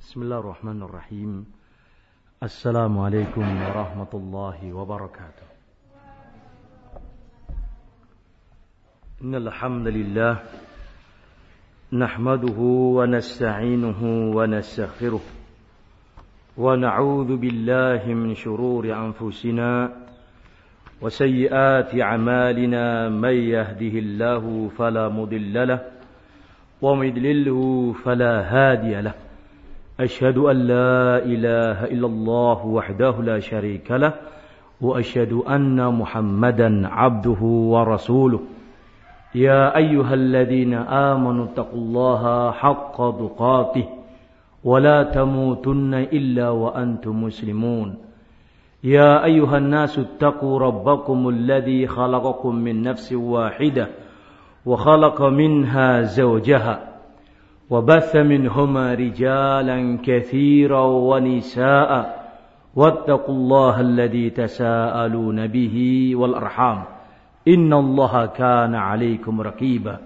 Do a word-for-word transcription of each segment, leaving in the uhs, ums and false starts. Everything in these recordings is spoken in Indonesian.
Bismillahirrahmanirrahim. Assalamualaikum warahmatullahi wabarakatuh. Innal hamdalillah nahmaduhu wa nasta'inuhu wa nastaghfiruh wa na'udzu billahi min shururi anfusina wa sayyiati a'malina may yahdihillahu fala mudilla lahu wa may yudlilhu fala hadiya lahu. أشهد أن لا إله إلا الله وحده لا شريك له وأشهد أن محمدا عبده ورسوله يا أيها الذين آمنوا اتقوا الله حق تقاته ولا تموتن إلا وأنتم مسلمون يا أيها الناس اتقوا ربكم الذي خلقكم من نفس واحدة وخلق منها زوجها وبث منهما رجالا كثيرا ونساء واتقوا الله الذي تساءلون به والأرحام إن الله كان عليكم رقيبا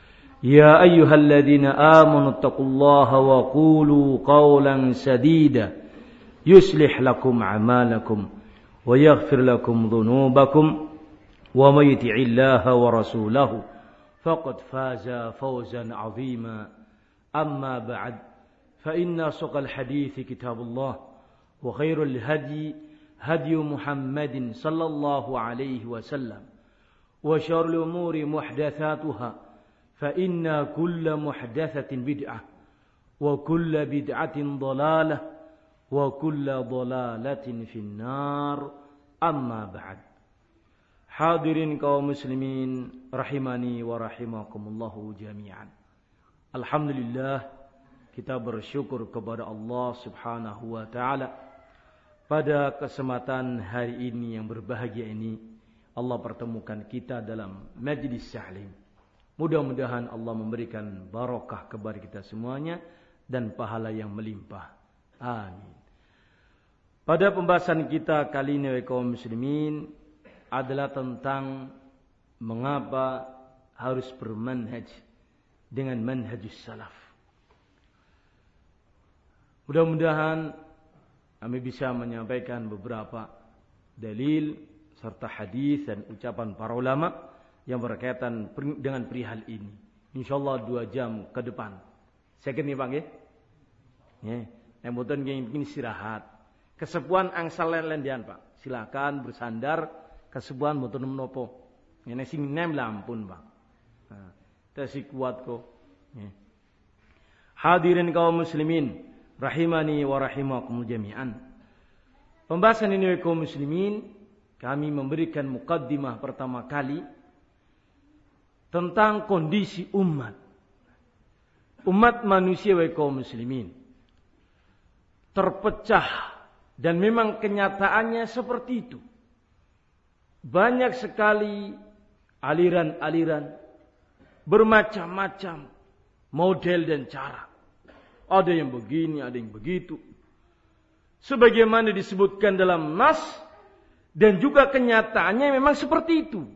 يا أيها الذين آمنوا اتقوا الله وقولوا قولا سديدا يصلح لكم أعمالكم ويغفر لكم ذنوبكم ومن يطع الله ورسوله فقد فاز فوزا عظيما أما بعد فإن أصدق الحديث كتاب الله وخير الهدي هدي محمد صلى الله عليه وسلم وشر الأمور محدثاتها فإن كل محدثة بدعة وكل بدعة ضلالة وكل ضلالة في النار أما بعد. Hadirin kaum muslimin rahimani wa rahimakumullahu jami'an. Alhamdulillah, kita bersyukur kepada Allah subhanahu wa ta'ala. Pada kesempatan hari ini yang berbahagia ini, Allah pertemukan kita dalam majlis sahlim. Mudah-mudahan Allah memberikan barakah kepada kita semuanya dan pahala yang melimpah. Amin. Pada pembahasan kita kali ini kaum muslimin adalah tentang mengapa harus bermanhaj dengan manhajus salaf. Mudah-mudahan kami bisa menyampaikan beberapa dalil serta hadis dan ucapan para ulama yang berkaitan dengan perihal ini. Insyaallah dua jam ke depan. Saya kira nih Bang ya. Ya, yang mboten ingin istirahat. Kesepuan angsal lendian Pak. Silakan bersandar kesepuan mboten menapa. Nek sing nem lampun Bang. Nah, tesi kuat kok. Ya. Hadirin kaum muslimin rahimani wa rahimakum jami'an. Pembahasan ini kaum muslimin, kami memberikan mukaddimah pertama kali tentang kondisi umat. Umat manusia wa kaum muslimin terpecah dan memang kenyataannya seperti itu. Banyak sekali aliran-aliran bermacam-macam model dan cara. Ada yang begini, ada yang begitu. Sebagaimana disebutkan dalam nas dan juga kenyataannya memang seperti itu.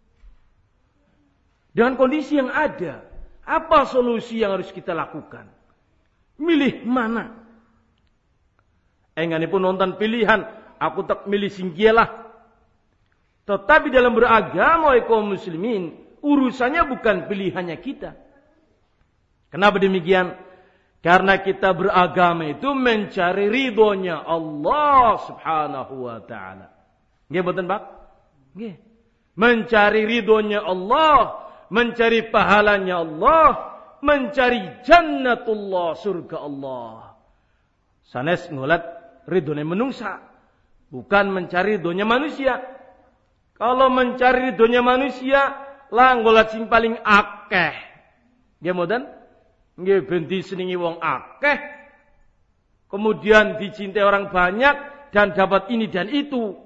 Dengan kondisi yang ada, apa solusi yang harus kita lakukan? Milih mana? Engane pun nonton pilihan, aku tak milih singgialah. Tetapi dalam beragama kaum muslimin, urusannya bukan pilihannya kita. Kenapa demikian? Karena kita beragama itu mencari ridhonya Allah subhanahu wa ta'ala. Nggih mboten Pak? Nggih. Mencari ridhonya Allah, mencari pahalanya Allah, mencari jannatullah, surga Allah. Sanes ngolat ridhonya menungsa, bukan mencari ridhonya manusia. Kalau mencari ridhonya manusia, lah ngolat sing paling akeh. Nggih mboten? Nggih ben disenengi wong akeh. Kemudian dicintai orang banyak dan dapat ini dan itu.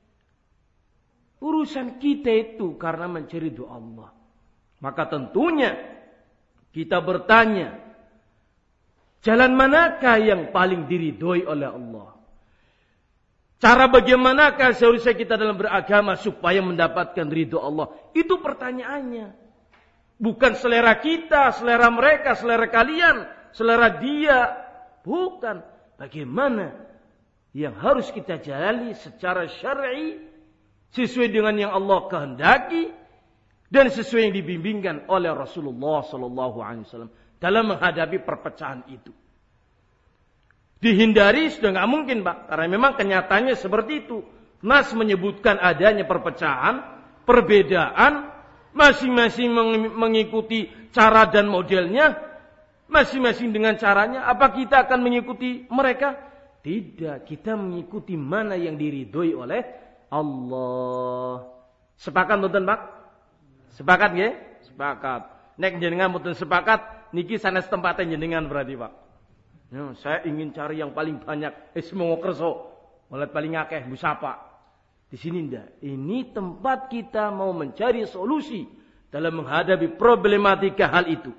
Urusan kita itu karena mencari ridho Allah. Maka tentunya kita bertanya, jalan manakah yang paling diridhoi oleh Allah? Cara bagaimanakah seharusnya kita dalam beragama supaya mendapatkan ridho Allah? Itu pertanyaannya. Bukan selera kita, selera mereka, selera kalian, selera dia, Bukan. Bagaimana yang harus kita jalani secara syar'i sesuai dengan yang Allah kehendaki dan sesuai yang dibimbingkan oleh Rasulullah sallallahu alaihi wasallam dalam menghadapi perpecahan itu. Dihindari sudah enggak mungkin, Pak, karena memang kenyataannya seperti itu. Nas menyebutkan adanya perpecahan, perbedaan, masing-masing mengikuti cara dan modelnya, masing-masing dengan caranya. Apa kita akan mengikuti mereka? Tidak, kita mengikuti mana yang diridhoi oleh Allah. Sepakat mboten, Pak? Sepakat nggih? Sepakat. Nek jenengan mboten sepakat, niki sanes tempatnya jenengan berarti, Pak. Ya, saya ingin cari yang paling banyak, eh semua kerso, oleh paling akeh busapa. Di sini ndak. Ini tempat kita mau mencari solusi dalam menghadapi problematika hal itu.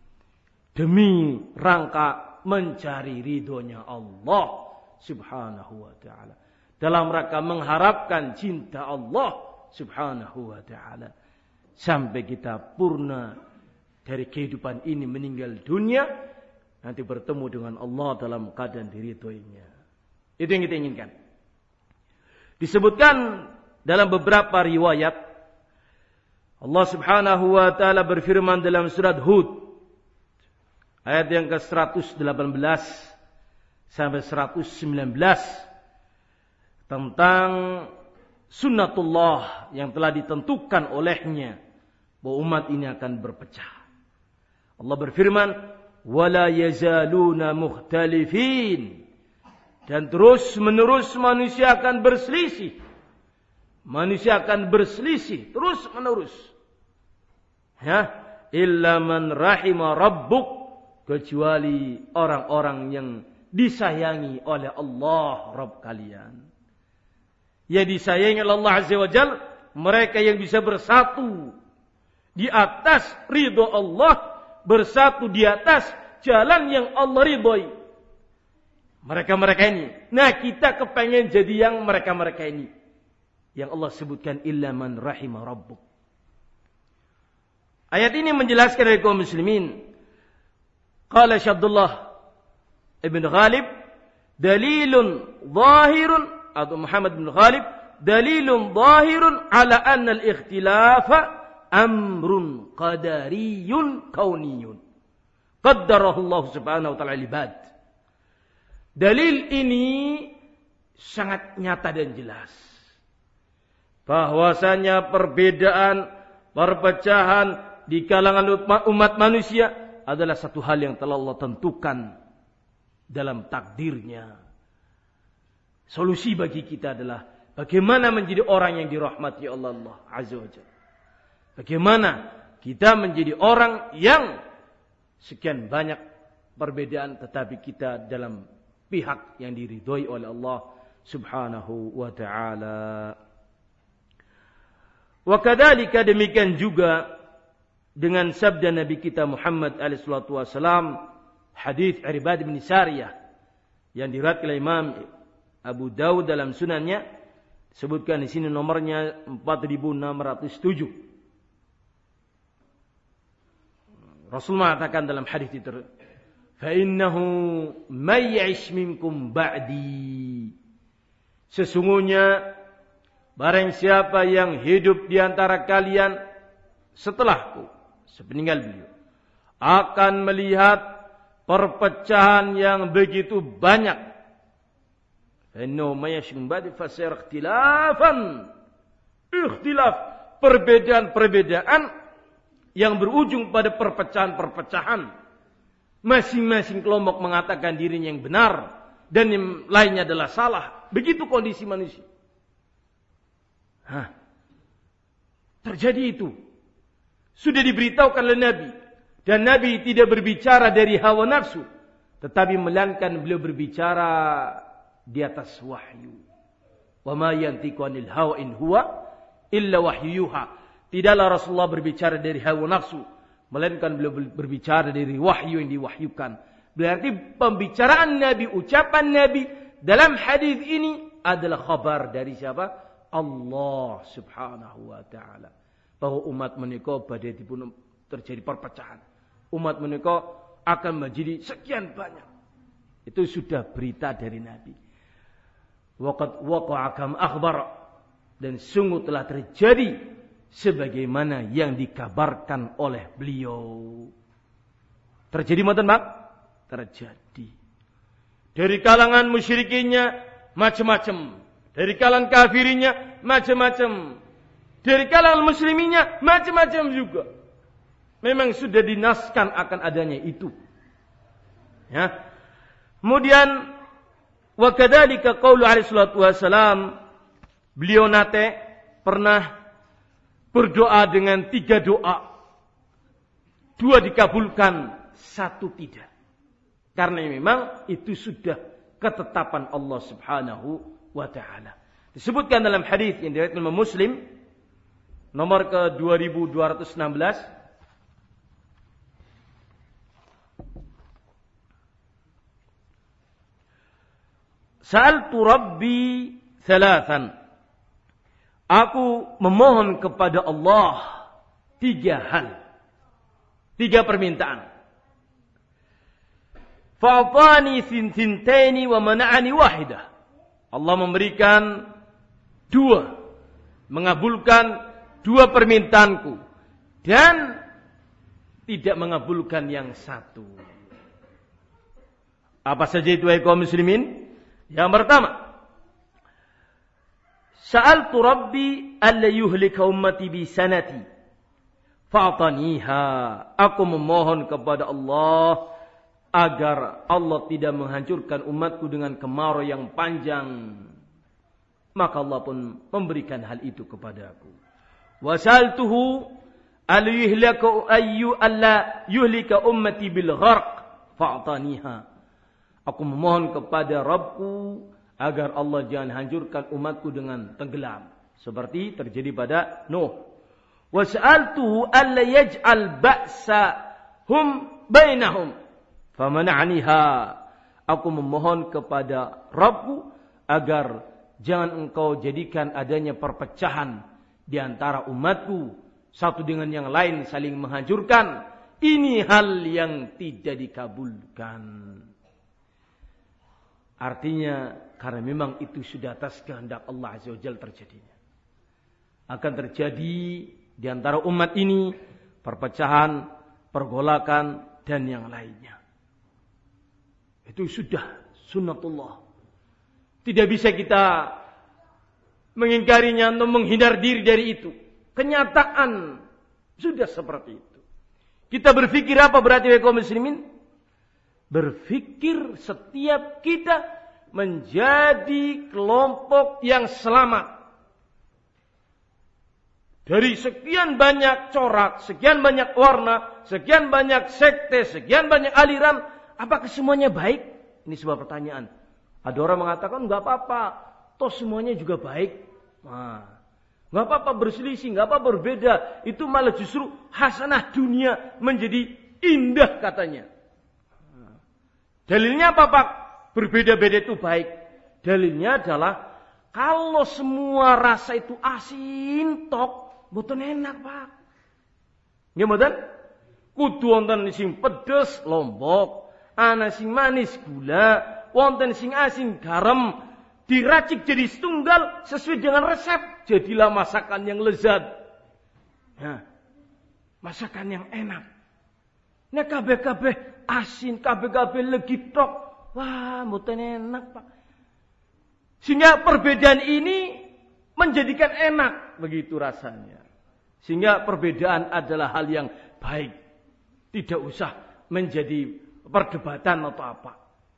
Demi rangka mencari ridhonya Allah Subhanahu wa ta'ala. Dalam rangka mengharapkan cinta Allah Subhanahu wa ta'ala. Sampai kita purna dari kehidupan ini meninggal dunia. Nanti bertemu dengan Allah dalam keadaan diridhoinya. Itu yang kita inginkan. Disebutkan dalam beberapa riwayat. Allah Subhanahu wa ta'ala berfirman dalam surat Hud. Ayat yang ke seratus delapan belas sampai seratus sembilan belas. Tentang sunnatullah yang telah ditentukan olehnya. Bahwa umat ini akan berpecah. Allah berfirman. Wala yazaluna mukhtalifin. Dan terus menerus manusia akan berselisih. Manusia akan berselisih terus menerus. Ya, illa man rahima rabbuk, kecuali orang-orang yang disayangi oleh Allah Rabb kalian. Ya, disayangi oleh Allah Azza wa Jalla, mereka yang bisa bersatu di atas ridho Allah, bersatu di atas jalan yang Allah ridhoi. Mereka-mereka ini. Nah, kita kepengen jadi yang mereka-mereka ini. Yang Allah sebutkan illa man rahima rabbuk. Ayat ini menjelaskan dari kaum muslimin. Qala Syabdullah Ibn Ghalib, dalilun zahirun, atau Muhammad bin Ghalib, dalilun zahirun ala anna al-ikhtilafa amrun qadariyun kauniyun. Qaddarahu Allah subhanahu wa ta'ala ibad. Dalil ini sangat nyata dan jelas. Bahwasanya perbedaan, perpecahan di kalangan umat manusia adalah satu hal yang telah Allah tentukan dalam takdirnya. Solusi bagi kita adalah bagaimana menjadi orang yang dirahmati Allah, Allah Azza wa Jalla. Bagaimana kita menjadi orang yang sekian banyak perbedaan tetapi kita dalam pihak yang diridhoi oleh Allah Subhanahu wa ta'ala. Wa kadzalika, demikian juga dengan sabda Nabi kita Muhammad alaihi salatu wasalam, hadis Irbad bin Sariyah yang diriwayatkan oleh Imam Abu Dawud dalam sunannya, disebutkan di sini nomornya empat ribu enam ratus tujuh. Rasul mengatakan dalam hadis itu, fa innahu may ya'ish minkum ba'di, sesungguhnya barang siapa yang hidup di antara kalian setelahku, sepeninggal beliau, akan melihat perpecahan yang begitu banyak. Innahu may ya'ish minkum ba'di fasayara ikhtilafan, ikhtilaf, perbedaan-perbedaan yang berujung pada perpecahan-perpecahan. Masing-masing kelompok mengatakan dirinya yang benar dan yang lainnya adalah salah. Begitu kondisi manusia. Hah. Terjadi itu. Sudah diberitahukan oleh Nabi. Dan Nabi tidak berbicara dari hawa nafsu. Tetapi melainkan beliau berbicara di atas wahyu. Wa ma yantiqu anil hawa in huwa illa wahyuha. Tidaklah Rasulullah berbicara dari hawa nafsu. Melainkan beliau berbicara dari wahyu yang diwahyukan. Berarti pembicaraan Nabi, ucapan Nabi dalam hadis ini adalah khabar dari siapa? Allah subhanahu wa ta'ala. Bahwa umat menika badai dipun terjadi perpecahan. Umat menika akan menjadi sekian banyak. Itu sudah berita dari Nabi. Waqad waqa'a kam akhbar, dan sungguh telah terjadi sebagaimana yang dikabarkan oleh beliau. Terjadi mboten, Pak? Terjadi. Dari kalangan musyrikinnya macam-macam, dari kalangan kafirinya macam-macam, dari kalangan musliminya macam-macam juga. Memang sudah dinaskan akan adanya itu. Ya. Kemudian wa kadzalika qaulu alaihi salatu wasalam, beliau nate pernah berdoa dengan tiga doa. Dua dikabulkan, satu tidak. Karena memang itu sudah ketetapan Allah Subhanahu wa taala. Disebutkan dalam hadis yang diriwayatkan oleh Muslim nomor ke dua ribu dua ratus enam belas. Sa'altu Rabbi thalathan. Aku memohon kepada Allah tiga hal. Tiga permintaan. Fa'atani thintaini wa mana'ani wahidah. Allah memberikan dua. Mengabulkan dua permintaanku. Dan tidak mengabulkan yang satu. Apa saja itu, hai kaum muslimin? Yang pertama, sa'altu Rabbi alla yuhlika ummati bi sanati fa'ataniha. Aku memohon kepada Allah agar Allah tidak menghancurkan umatku dengan kemarau yang panjang. Maka Allah pun memberikan hal itu kepadaku. Wa sa'altuhu alla yuhlika ayyu alla yuhlika ummati bil gharq fa'ataniha. Aku memohon kepada Rabbku agar Allah jangan hancurkan umatku dengan tenggelam, seperti terjadi pada Nuh. Wa sa'altuhu alla yaj'al ba'sahum bainahum famana'niha. Aku memohon kepada Rabbku agar jangan engkau jadikan adanya perpecahan di antara umatku, satu dengan yang lain saling menghancurkan. Ini hal yang tidak dikabulkan. Artinya karena memang itu sudah atas kehendak Allah Azza wa Jalla terjadinya. Akan terjadi di antara umat ini perpecahan, pergolakan dan yang lainnya. Itu sudah sunnatullah. Tidak bisa kita mengingkarinya atau menghindar diri dari itu. Kenyataan sudah seperti itu. Kita berpikir apa berarti kaum muslimin? Berpikir setiap kita menjadi kelompok yang selamat. Dari sekian banyak corak, sekian banyak warna, sekian banyak sekte, sekian banyak aliran, apakah semuanya baik? Ini sebuah pertanyaan. Ada orang mengatakan enggak apa-apa, toh semuanya juga baik. Nah, enggak apa-apa berselisih, enggak apa-apa berbeda. Itu malah justru hasanah dunia menjadi indah katanya. Dalilnya apa, Pak? Berbeda-beda itu baik. Dalilnya adalah kalau semua rasa itu asin tok, mboten enak, Pak. Nggih mboten? Kudu wonten sing pedes lombok, ana sing manis gula, wonten sing asin garam, diracik jadi setunggal sesuai dengan resep, jadilah masakan yang lezat. Nah, masakan yang enak. Nek kabeh-kabeh asin, kabeh-kabeh legi tok. Wah, mboten enak, Pak. Sehingga perbedaan ini menjadikan enak begitu rasanya. Sehingga perbedaan adalah hal yang baik. Tidak usah menjadi perdebatan atau apa.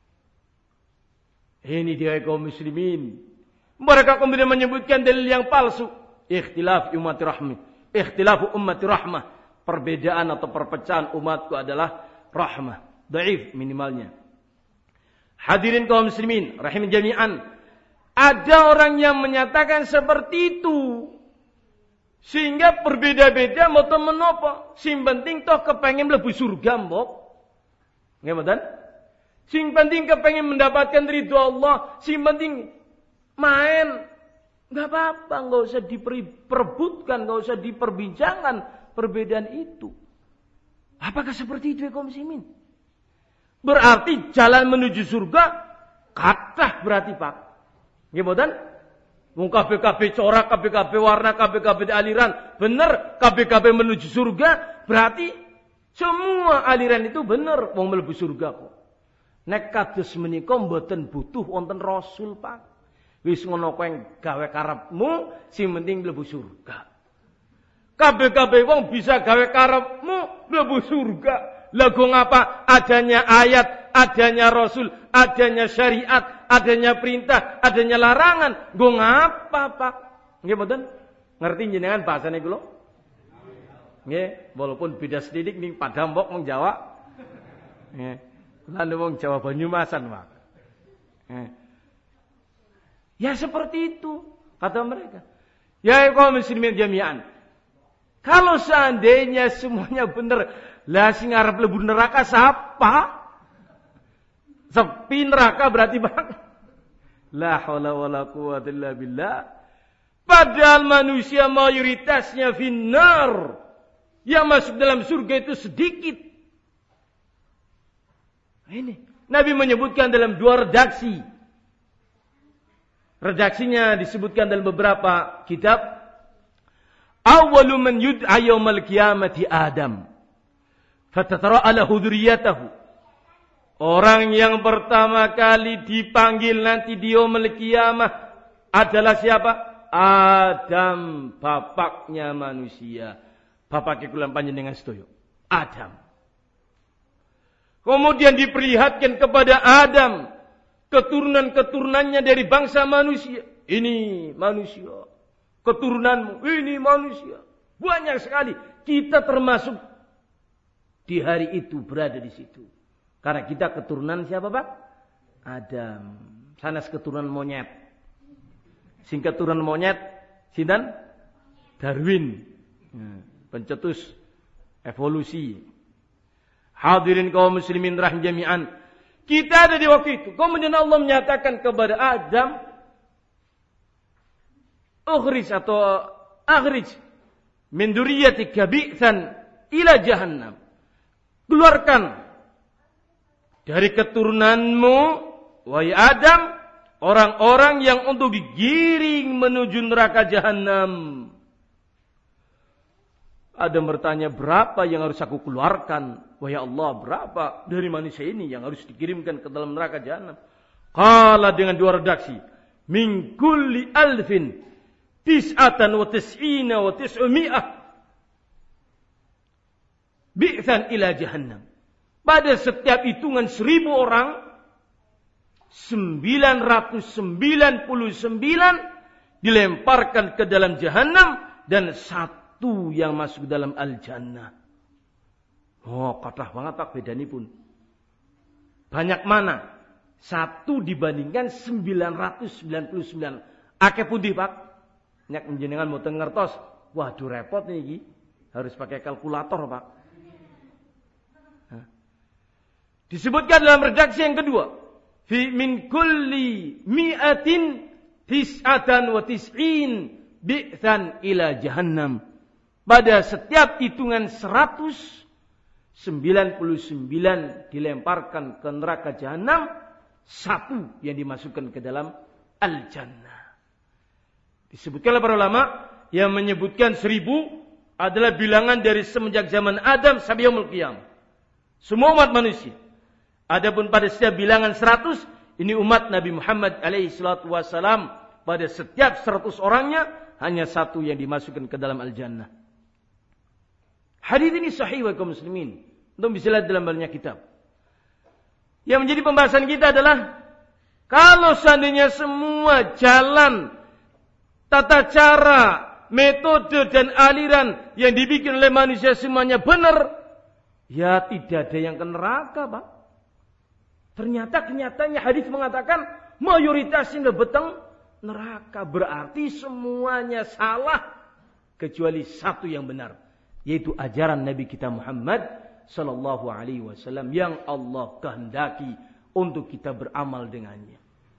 Ini dia kaum muslimin. Mereka kemudian menyebutkan dalil yang palsu. Ikhtilaf ummati rahmah. Ikhtilaf ummati rahmah. Perbedaan atau perpecahan umatku adalah rahmah. Dhaif minimalnya. Hadirin kaum muslimin rahim jami'an. Ada orang yang menyatakan seperti itu. Sehingga berbeda-beda moto menopo. Sing penting toh kepengen mlebu surga mbok. Nggih mboten? Sing penting kepengen mendapatkan ridho Allah. Sing penting main. Enggak apa-apa, enggak usah diperebutkan, enggak usah diperbincangkan perbedaan itu. Apakah seperti itu ya kaum muslimin? Berarti jalan menuju surga kathah berarti Pak. Nggih mboten? Wong kabeh-kabeh corak, kabeh-kabeh warna, kabeh-kabeh aliran, bener kabeh-kabeh menuju surga, berarti semua aliran itu bener wong mlebu surga kok. Nek kados menika mboten butuh wonten rasul Pak. Wis ngono kowe gawe karepmu, sing penting mlebu surga. Kabeh-kabeh wong bisa gawe karepmu mlebu surga. Lagu ngapa? Adanya ayat, adanya rasul, adanya syariat, adanya perintah, adanya larangan. Nggo ngapa, Pak? Nggih mboten? Ngerti jenengan bahasane kula? Nggih, walaupun beda sedikit ning Padang mbok wong Jawa. Nggih. Lan wong Jawa Banyumasan, Pak. Nggih. Ya seperti itu kata mereka. Ya kaum muslimin jami'an. Kalau seandainya semuanya benar, lah sing arep mlebu neraka siapa? Sepi neraka berarti Bang. La haula wala quwwata illa billah. Padahal manusia mayoritasnya finnar. Yang masuk dalam surga itu sedikit. Ini Nabi menyebutkan dalam dua redaksi. Redaksinya disebutkan dalam beberapa kitab. Awwalu man yud'a yaumal qiyamati Adam. Fatatara'a lahu dzurriyyatahu. Orang yang pertama kali dipanggil nanti di yaumul qiyamah adalah siapa? Adam, bapaknya manusia. Bapaknya kula panjenengan sedaya. Adam. Kemudian diperlihatkan kepada Adam keturunan-keturunannya dari bangsa manusia. Ini manusia. Keturunanmu, ini manusia. Banyak sekali. Kita termasuk di hari itu berada di situ. Karena kita keturunan siapa Pak? Adam. Sanes keturunan monyet. Sing keturunan monyet, sinten? Darwin. Pencetus evolusi. Hadirin kaum muslimin rahim jami'an. Kita ada di waktu itu. Kemudian Allah menyatakan kepada Adam, ukhrij atau akhrij min dzurriyyatika bi'tsan ila jahannam. Keluarkan dari keturunanmu wahai Adam orang-orang yang untuk digiring menuju neraka jahanam. Adam bertanya, berapa yang harus aku keluarkan? Wahai Allah, berapa dari manusia ini yang harus dikirimkan ke dalam neraka jahanam? Qala dengan dua redaksi, min kulli alfin tis'atan wa tis'ina wa tis'umi'ah bi'than ila jahannam. Pada setiap hitungan seribu orang, sembilan ratus sembilan puluh sembilan dilemparkan ke dalam jahannam dan satu yang masuk dalam al-jannah. Oh, kathah banget Pak bedani pun. Banyak mana? Satu dibandingkan sembilan ratus sembilan puluh sembilan. Akeh pundi Pak? Nek njenengan mboten ngertos, waduh repot niki. Harus pakai kalkulator, Pak. Hah. Disebutkan dalam redaksi yang kedua, fi min kulli mi'atin tis'atan wa tis'in bi'than ila jahannam. Pada setiap hitungan seratus sembilan puluh sembilan dilemparkan ke neraka jahanam, satu yang dimasukkan ke dalam al-jannah. Disebutkan oleh para ulama yang menyebutkan seribu adalah bilangan dari semenjak zaman Adam sampai yaumul qiyamah. Semua umat manusia. Adapun pada setiap bilangan seratus, ini umat Nabi Muhammad alaihi salatu wasalam. Pada setiap seratus orangnya, hanya satu yang dimasukkan ke dalam al-jannah. Hadis ini sahih wa kaum muslimin. Untuk bisa lihat dalam banyak kitab. Yang menjadi pembahasan kita adalah, kalau seandainya semua jalan tata cara, metode dan aliran yang dibikin oleh manusia semuanya benar, ya tidak ada yang ke neraka, Pak. Ternyata kenyataannya hadis mengatakan mayoritasnya beteng neraka. Berarti semuanya salah kecuali satu yang benar, yaitu ajaran Nabi kita Muhammad sallallahu alaihi wasallam yang Allah kehendaki untuk kita beramal dengannya.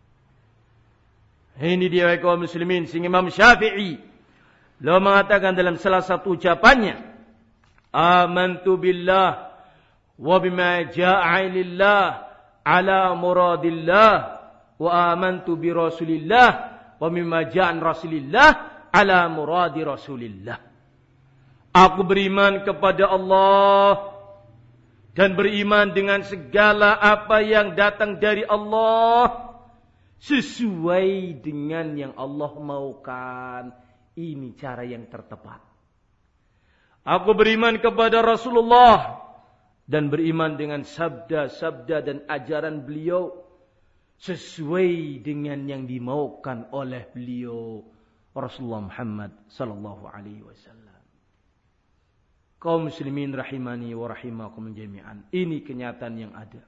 Ini dia kaum muslimin, sing Imam Syafi'i beliau mengatakan dalam salah satu ucapannya, amantu billah wa bima jaa'a lillah ala muradillah wa amantu bi rasulillah wa mimma jaa'a rasulillah ala muradi rasulillah. Aku beriman kepada Allah dan beriman dengan segala apa yang datang dari Allah sesuai dengan yang Allah maukan. Ini cara yang tertepat. Aku beriman kepada Rasulullah dan beriman dengan sabda-sabda dan ajaran beliau sesuai dengan yang dimaukan oleh beliau Rasulullah Muhammad sallallahu alaihi wasallam. Kaum muslimin rahimani wa rahimakum jami'an. Ini kenyataan yang ada.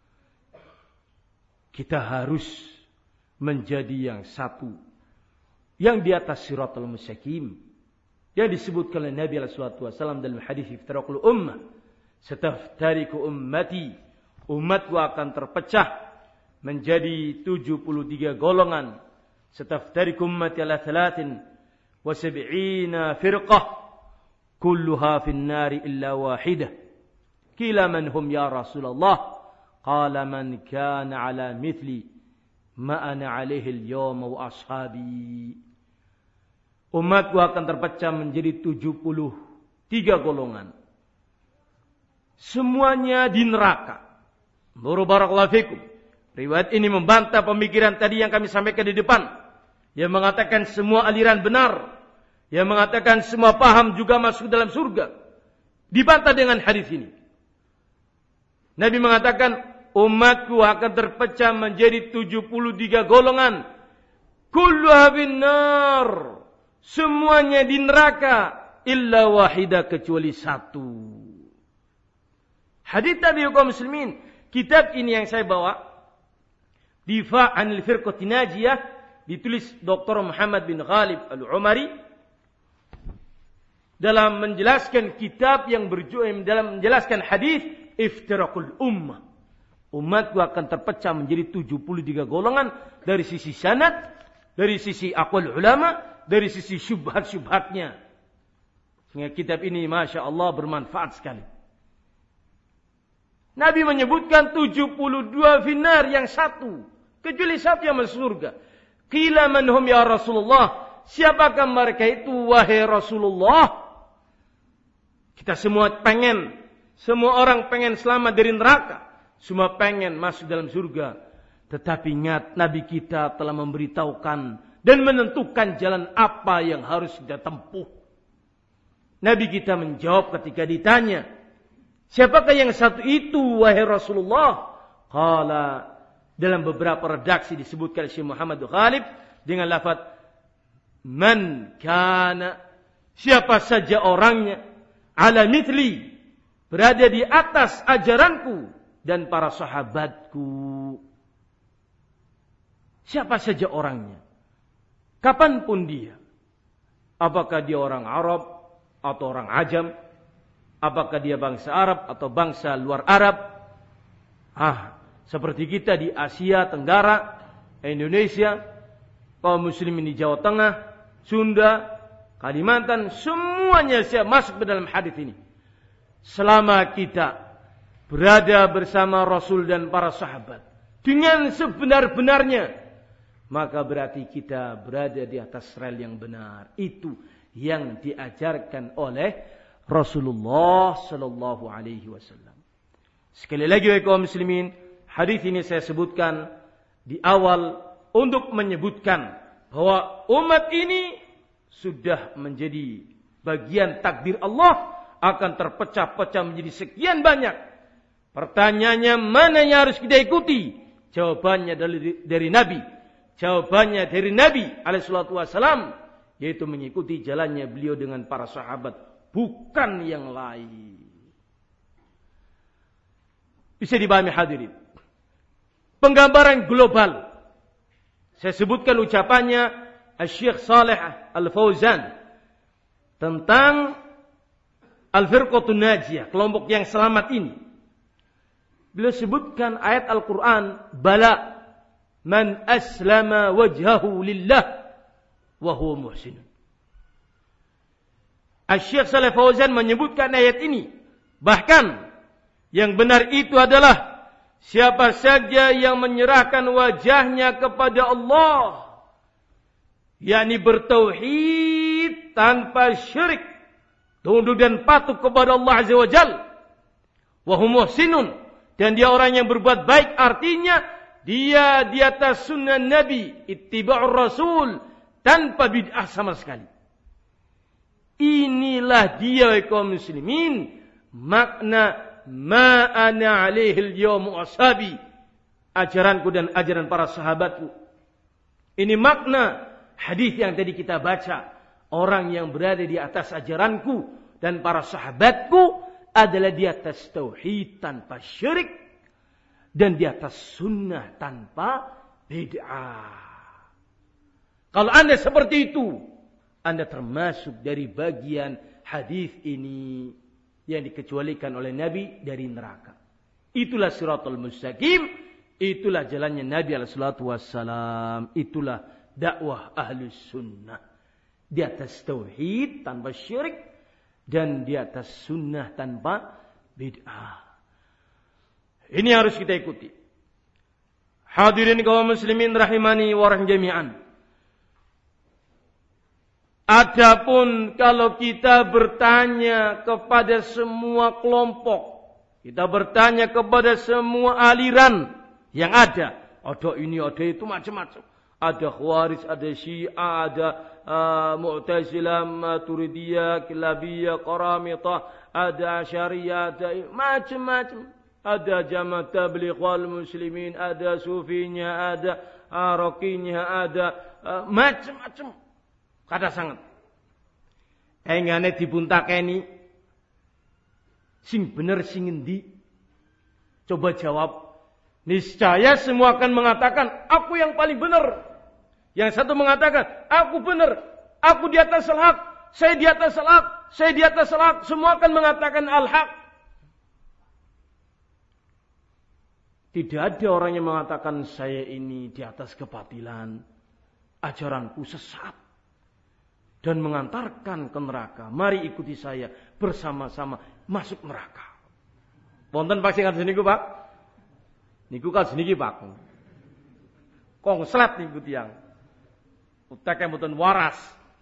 Kita harus menjadi yang satu, yang di atas siratal mustaqim, yang disebutkan oleh Nabi alaihi salatu wasallam dalam hadis iftiraqul ummah, sataftariqu ummati, umatku akan terpecah menjadi tujuh puluh tiga golongan. Sataftariqu ummati ala thalathin wa sab'ina firqah kulluha fin nari illa wahidah. Qila man hum ya Rasulullah? Qala man kana ala mithli ma ana alaihi al-yawma wa ashabi. Umatku akan terpecah menjadi tujuh puluh tiga golongan. Semuanya di neraka. Nuru barakallahu fikum. Riwayat ini membantah pemikiran tadi yang kami sampaikan di depan, yang mengatakan semua aliran benar, yang mengatakan semua paham juga masuk dalam surga. Dibantah dengan hadis ini. Nabi mengatakan umatku akan terpecah menjadi tujuh puluh tiga golongan. Kulluha binnar. Semuanya di neraka illa wahidah, kecuali satu. Hadis tadi kaum muslimin, kitab ini yang saya bawa, Difa' anil firqati najiyah, ditulis Doktor Muhammad bin Ghalib Al-Umari dalam menjelaskan kitab yang berjudul, dalam menjelaskan hadis iftiraqul ummah. Umatku akan terpecah menjadi tujuh puluh tiga golongan dari sisi sanad, dari sisi aqwal ulama, dari sisi syubhat-syubhatnya. Sehingga kitab ini Masya Allah bermanfaat sekali. Nabi menyebutkan tujuh puluh dua finnar, yang satu, kecuali satu yang masuk surga. Qila man hum ya Rasulullah? Siapakah mereka itu wahai Rasulullah? Kita semua pengen, semua orang pengen selamat dari neraka. Semua pengen masuk dalam surga. Tetapi ingat, Nabi kita telah memberitahukan dan menentukan jalan apa yang harus kita tempuh. Nabi kita menjawab ketika ditanya, siapakah yang satu itu wahai Rasulullah? Qala, dalam beberapa redaksi disebutkan Syekh Muhammad Ghalib dengan lafaz man kana, siapa saja orangnya, ala mithli, berada di atas ajaranku dan para sahabatku. Siapa saja orangnya, kapanpun dia, apakah dia orang Arab atau orang Ajam, apakah dia bangsa Arab atau bangsa luar Arab, ah, seperti kita di Asia Tenggara, Indonesia, kaum muslimin di Jawa Tengah, Sunda, Kalimantan, semuanya siap masuk ke dalam hadis ini. Selama kita berada bersama Rasul dan para sahabat dengan sebenar-benarnya, maka berarti kita berada di atas rel yang benar. Itu yang diajarkan oleh Rasulullah sallallahu alaihi wasallam. Sekali lagi kaum muslimin, hadis ini saya sebutkan di awal untuk menyebutkan bahwa umat ini sudah menjadi bagian takdir Allah, akan terpecah-pecah menjadi sekian banyak. Pertanyaannya, mana yang harus kita ikuti? Jawabannya dari, dari Nabi. Jawabannya dari Nabi alaihi salatu wasalam, yaitu mengikuti jalannya beliau dengan para sahabat, bukan yang lain. Bisa dipahami hadirin. Penggambaran global. Saya sebutkan ucapannya Syekh Saleh Al-Fauzan tentang Al-Firqatun Najiyah, kelompok yang selamat ini. Beliau sebutkan ayat Al-Quran, bala man aslama wajhahu lillah wa huwa muhsin. Syekh Saleh Fauzan menyebutkan ayat ini, bahkan Yang benar itu adalah siapa saja yang menyerahkan wajahnya kepada Allah, yakni bertauhid tanpa syirik, tunduk dan patuh kepada Allah Azza wa Jalla, wa hum muhsinun, dan dia orang yang berbuat baik, artinya dia di atas sunnah Nabi, ittiba'ur Rasul, tanpa bid'ah sama sekali. Inilah dia kaum muslimin, makna ma ana alaihil yawmu ashabi, ajaranku dan ajaran para sahabatku. Ini makna hadis yang tadi kita baca. Orang yang berada di atas ajaranku dan para sahabatku adalah di atas tauhid tanpa syirik dan di atas sunnah tanpa bid'ah. Kalau Anda seperti itu, Anda termasuk dari bagian hadis ini yang dikecualikan oleh Nabi dari neraka. Itulah siratal mustaqim, itulah jalannya Nabi alaihi salatu wassalam, itulah dakwah ahlus sunnah. Di atas tauhid tanpa syirik dan di atas sunnah tanpa bid'ah. Ini harus kita ikuti. Hadirin kaum muslimin rahimani wa rahim jami'an. Adapun kalau kita bertanya kepada semua kelompok, kita bertanya kepada semua aliran yang ada, ada ini, ada itu, macam-macam. Ada Khawarij, ada Syiah, ada uh, Mu'tazilah, Maturidiyah, Kilabiyah, Qaramitah, ada Asyariyah, ada macam-macam. Ada Jamaah Tabligh wal Muslimin, ada Sufinya, ada Arakinya, ada uh, macam-macam. Kada sangat. Engane dibuntakeni. Sing bener sing endi? Coba jawab. Niscaya semua akan mengatakan, aku yang paling benar. Yang satu mengatakan, aku benar. Aku di atas al-haq. Saya di atas al-haq. Saya di atas al-haq. Semua akan mengatakan al-haq. Tidak ada orang yang mengatakan saya ini di atas kebatilan. Ajaranku sesat. Dan mengantarkan ke neraka. Mari ikuti saya. Bersama-sama masuk neraka. Wonten pasti ngerti niku, Pak? Niku kan seniki, Pak. Kongslet niku tiyang. Utek mboten waras.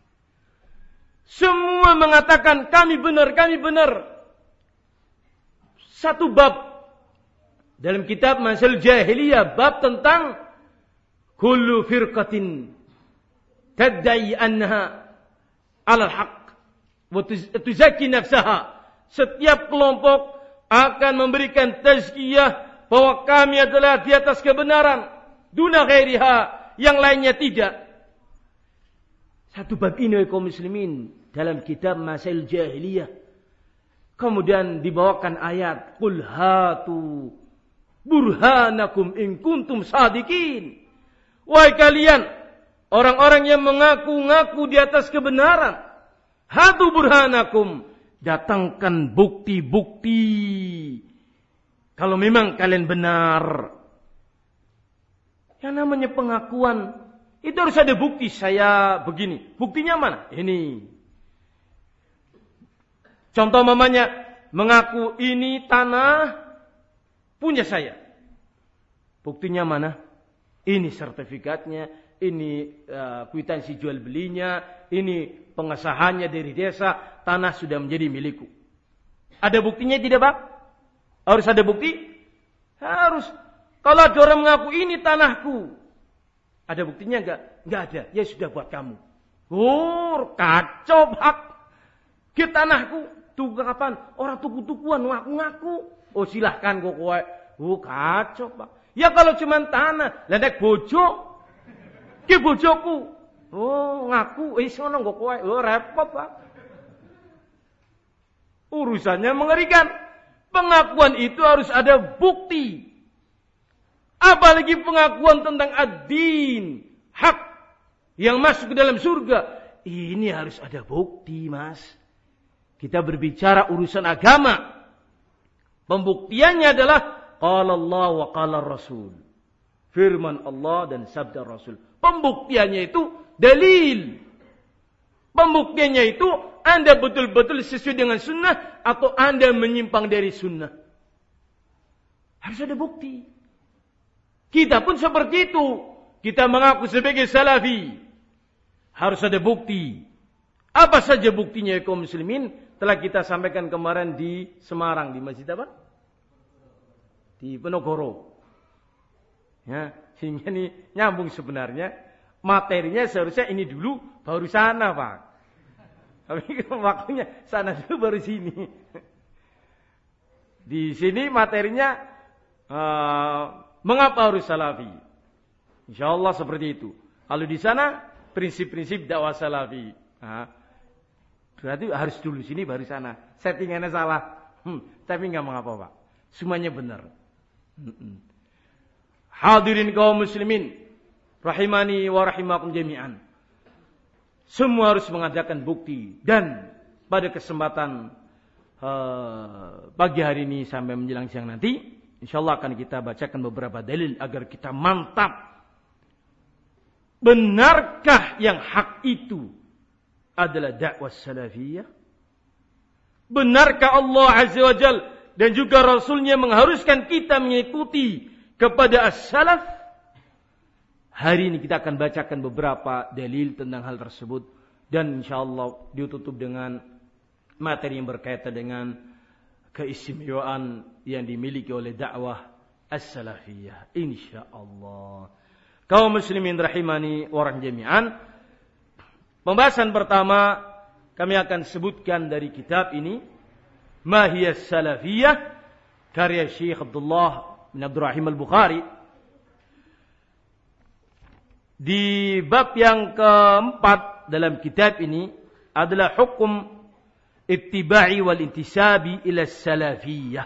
Semua mengatakan kami benar, kami benar. Satu bab dalam kitab Masail Jahiliyah, bab tentang kullu firqatin tadda'i annaha 'alal haqq wa tuzakki nafsaha. Setiap kelompok akan memberikan tazkiyah bahwa kami adalah di atas kebenaran, duna ghairiha, yang lainnya tidak. Satu bab ini kaum muslimin dalam kitab Masail Jahiliyah. Kemudian dibawakan ayat qul hatu burhanakum in kuntum sadiqin. Wahai kalian, orang-orang yang mengaku-ngaku di atas kebenaran, hatu burhanakum, datangkan bukti-bukti kalau memang kalian benar. Yang namanya pengakuan itu harus ada bukti. Saya begini, buktinya mana? Ini. Contoh mamanya mengaku ini tanah punya saya. Buktinya mana? Ini sertifikatnya, ini uh, kwitansi jual belinya, ini pengesahannya dari desa, tanah sudah menjadi milikku. Ada buktinya tidak, Pak? Harus ada bukti? Harus. Kalau ada orang mengaku ini tanahku, ada buktinya enggak? Enggak ada. Ya sudah buat kamu. Oh, kacau, Pak. Ke tanahku. Tunggu kapan? Orang tuku-tukuan ngaku-ngaku. Oh silahkan kok kowe. Oh kacau, Pak. Ya kalau cuma tanah, lah nek bojo. Ki bojoku. Oh ngaku wis ngono kok kowe. Oh repot, Pak. Urusannya mengerikan. Pengakuan itu harus ada bukti. Apalagi pengakuan tentang ad-din, hak yang masuk ke dalam surga. Ini harus ada bukti, Mas. Kita berbicara urusan agama. Pembuktiannya adalah qala Allah wa qala Rasul. Firman Allah dan sabda Rasul. Pembuktiannya itu dalil. Pembuktiannya itu Anda betul-betul sesuai dengan sunnah atau Anda menyimpang dari sunnah. Harus ada bukti. Kita pun seperti itu. Kita mengaku sebagai salafi. Harus ada bukti. Apa saja buktinya ya kaum muslimin? Telah kita sampaikan kemarin di Semarang. Di masjid apa? Di Penogoro. Ya, sehingga ini nyambung sebenarnya. Materinya seharusnya ini dulu, baru sana Pak. Tapi waktunya sana dulu baru sini. Di sini materinya uh, mengapa harus salafi? Insyaallah seperti itu. Kalau di sana prinsip-prinsip dakwah salafi. Nah, berarti harus dulu sini baru sana. Settingannya salah. Hmm, tapi enggak mengapa Pak. Semuanya benar. Hmm-mm. Hadirin kaum muslimin, rahimani wa rahimakum jami'an. Semua harus mengadakan bukti. Dan pada kesempatan uh, pagi hari ini sampai menjelang siang nanti, insyaallah akan kita bacakan beberapa dalil agar kita mantap. Benarkah yang hak itu adalah dakwah salafiyah? Benarkah Allah Azza wa Jalla dan juga Rasulnya mengharuskan kita mengikuti kepada as-salaf? Hari ini kita akan bacakan beberapa dalil tentang hal tersebut. Dan insyaallah ditutup dengan materi yang berkaitan dengan keistimewaan yang dimiliki oleh dakwah as-salafiyah. Insyaallah. Kaum muslimin rahimani wa jami'an. Pembahasan pertama kami akan sebutkan dari kitab ini, Mahiyas Salafiyah, karya Syekh Abdullah bin Abdurrahim Al-Bukhari. Di bab yang keempat dalam kitab ini adalah hukum ittiba'i wal intisabi ila salafiyah.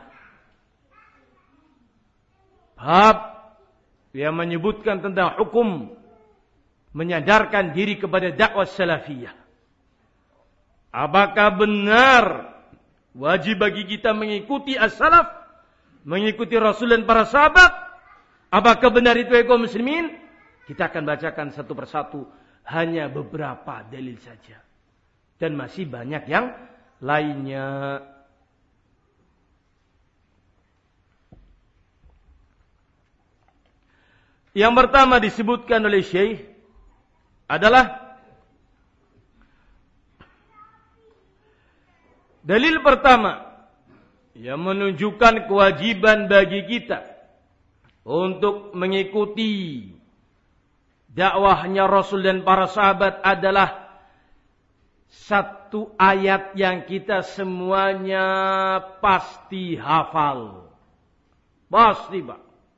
Bab yang menyebutkan tentang hukum menyadarkan diri kepada dakwah salafiyah. Apakah benar wajib bagi kita mengikuti as-salaf, mengikuti Rasul dan para sahabat? Apakah benar itu ya kaum muslimin? Kita akan bacakan satu persatu, hanya beberapa dalil saja. Dan masih banyak yang lainnya. Yang pertama disebutkan oleh Syekh adalah dalil pertama yang menunjukkan kewajiban bagi kita untuk mengikuti dakwahnya Rasul dan para sahabat adalah satu ayat yang kita semuanya pasti hafal. Pasti, Pak.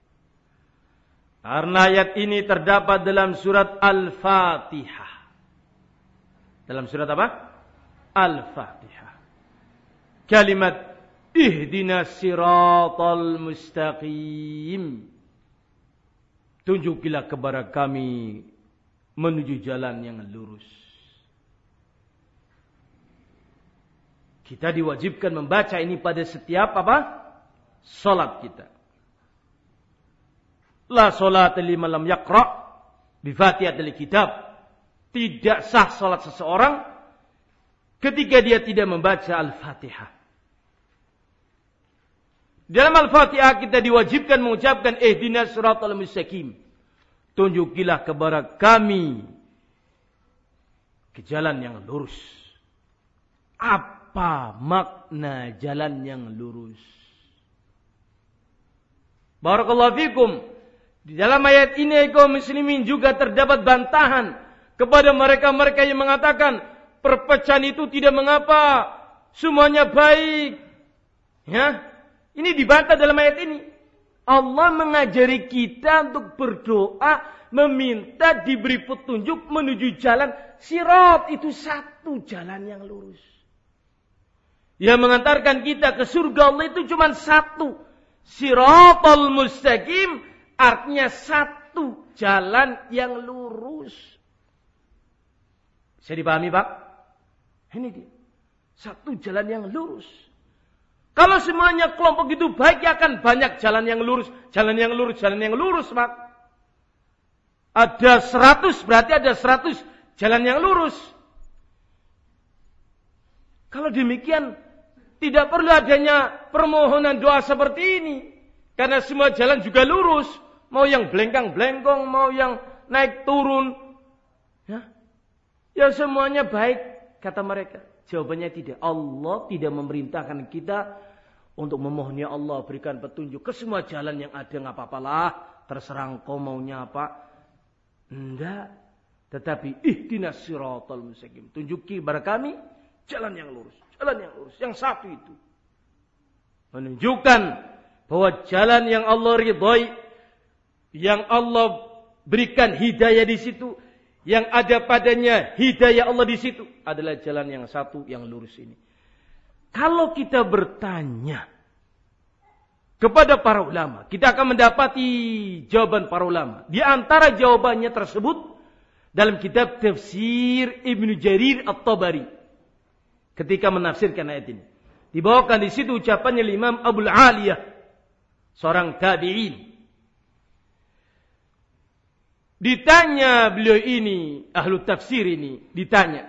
Karena ayat ini terdapat dalam surat Al-Fatihah. Dalam surat apa? Al-Fatihah. Kalimat ihdinas siratal mustaqim. Tunjukilah kepada kami menuju jalan yang lurus. Kita diwajibkan membaca ini pada setiap apa? Salat kita. La salat liman lam yaqra bi Fatihatil kitab. Tidak sah salat seseorang ketika dia tidak membaca Al-Fatihah. Dalam Al-Fatihah kita diwajibkan mengucapkan ihdinas siratal mustaqim. Tunjukilah kepada kami ke jalan yang lurus. Apa makna jalan yang lurus? Barakallahu fikum. Di dalam ayat ini kaum muslimin juga terdapat bantahan kepada mereka-mereka yang mengatakan perpecahan itu tidak mengapa, semuanya baik. Ya, ini dibantah dalam ayat ini. Allah mengajari kita untuk berdoa, meminta diberi petunjuk menuju jalan sirat, itu satu jalan yang lurus. Yang mengantarkan kita ke surga Allah itu cuma satu, siratal mustaqim. Artinya satu jalan yang lurus. Bisa dipahami Pak? Ini dia. Satu jalan yang lurus. Kalau semuanya kelompok itu baik, ya akan banyak jalan yang lurus. Jalan yang lurus, jalan yang lurus Pak. Ada seratus, berarti ada seratus jalan yang lurus. Kalau demikian, tidak perlu adanya permohonan doa seperti ini. Karena semua jalan juga lurus. Mau yang belengkang-belengkong, mau yang naik turun. Ya, ya semuanya baik, kata mereka. Jawabannya tidak. Allah tidak memerintahkan kita untuk memohon, ya Allah berikan petunjuk ke semua jalan yang ada, nggak apa-apalah, terserah engkau maunya apa. Enggak. Tetapi ihdinas siratal mustaqim. Tunjuki kepada kami jalan yang lurus, jalan yang lurus, yang satu itu. Menunjukkan bahwa jalan yang Allah ridhoi, yang Allah berikan hidayah di situ, yang ada padanya hidayah Allah di situ adalah jalan yang satu yang lurus ini. Kalau kita bertanya kepada para ulama, kita akan mendapati jawaban para ulama. Di antara jawabannya tersebut dalam kitab tafsir Ibnu Jarir At-Tabari ketika menafsirkan ayat ini. Dibawakan di situ ucapannya Imam Abul Aliyah, seorang tabi'in. Ditanya beliau ini, ahlu tafsir ini, ditanya.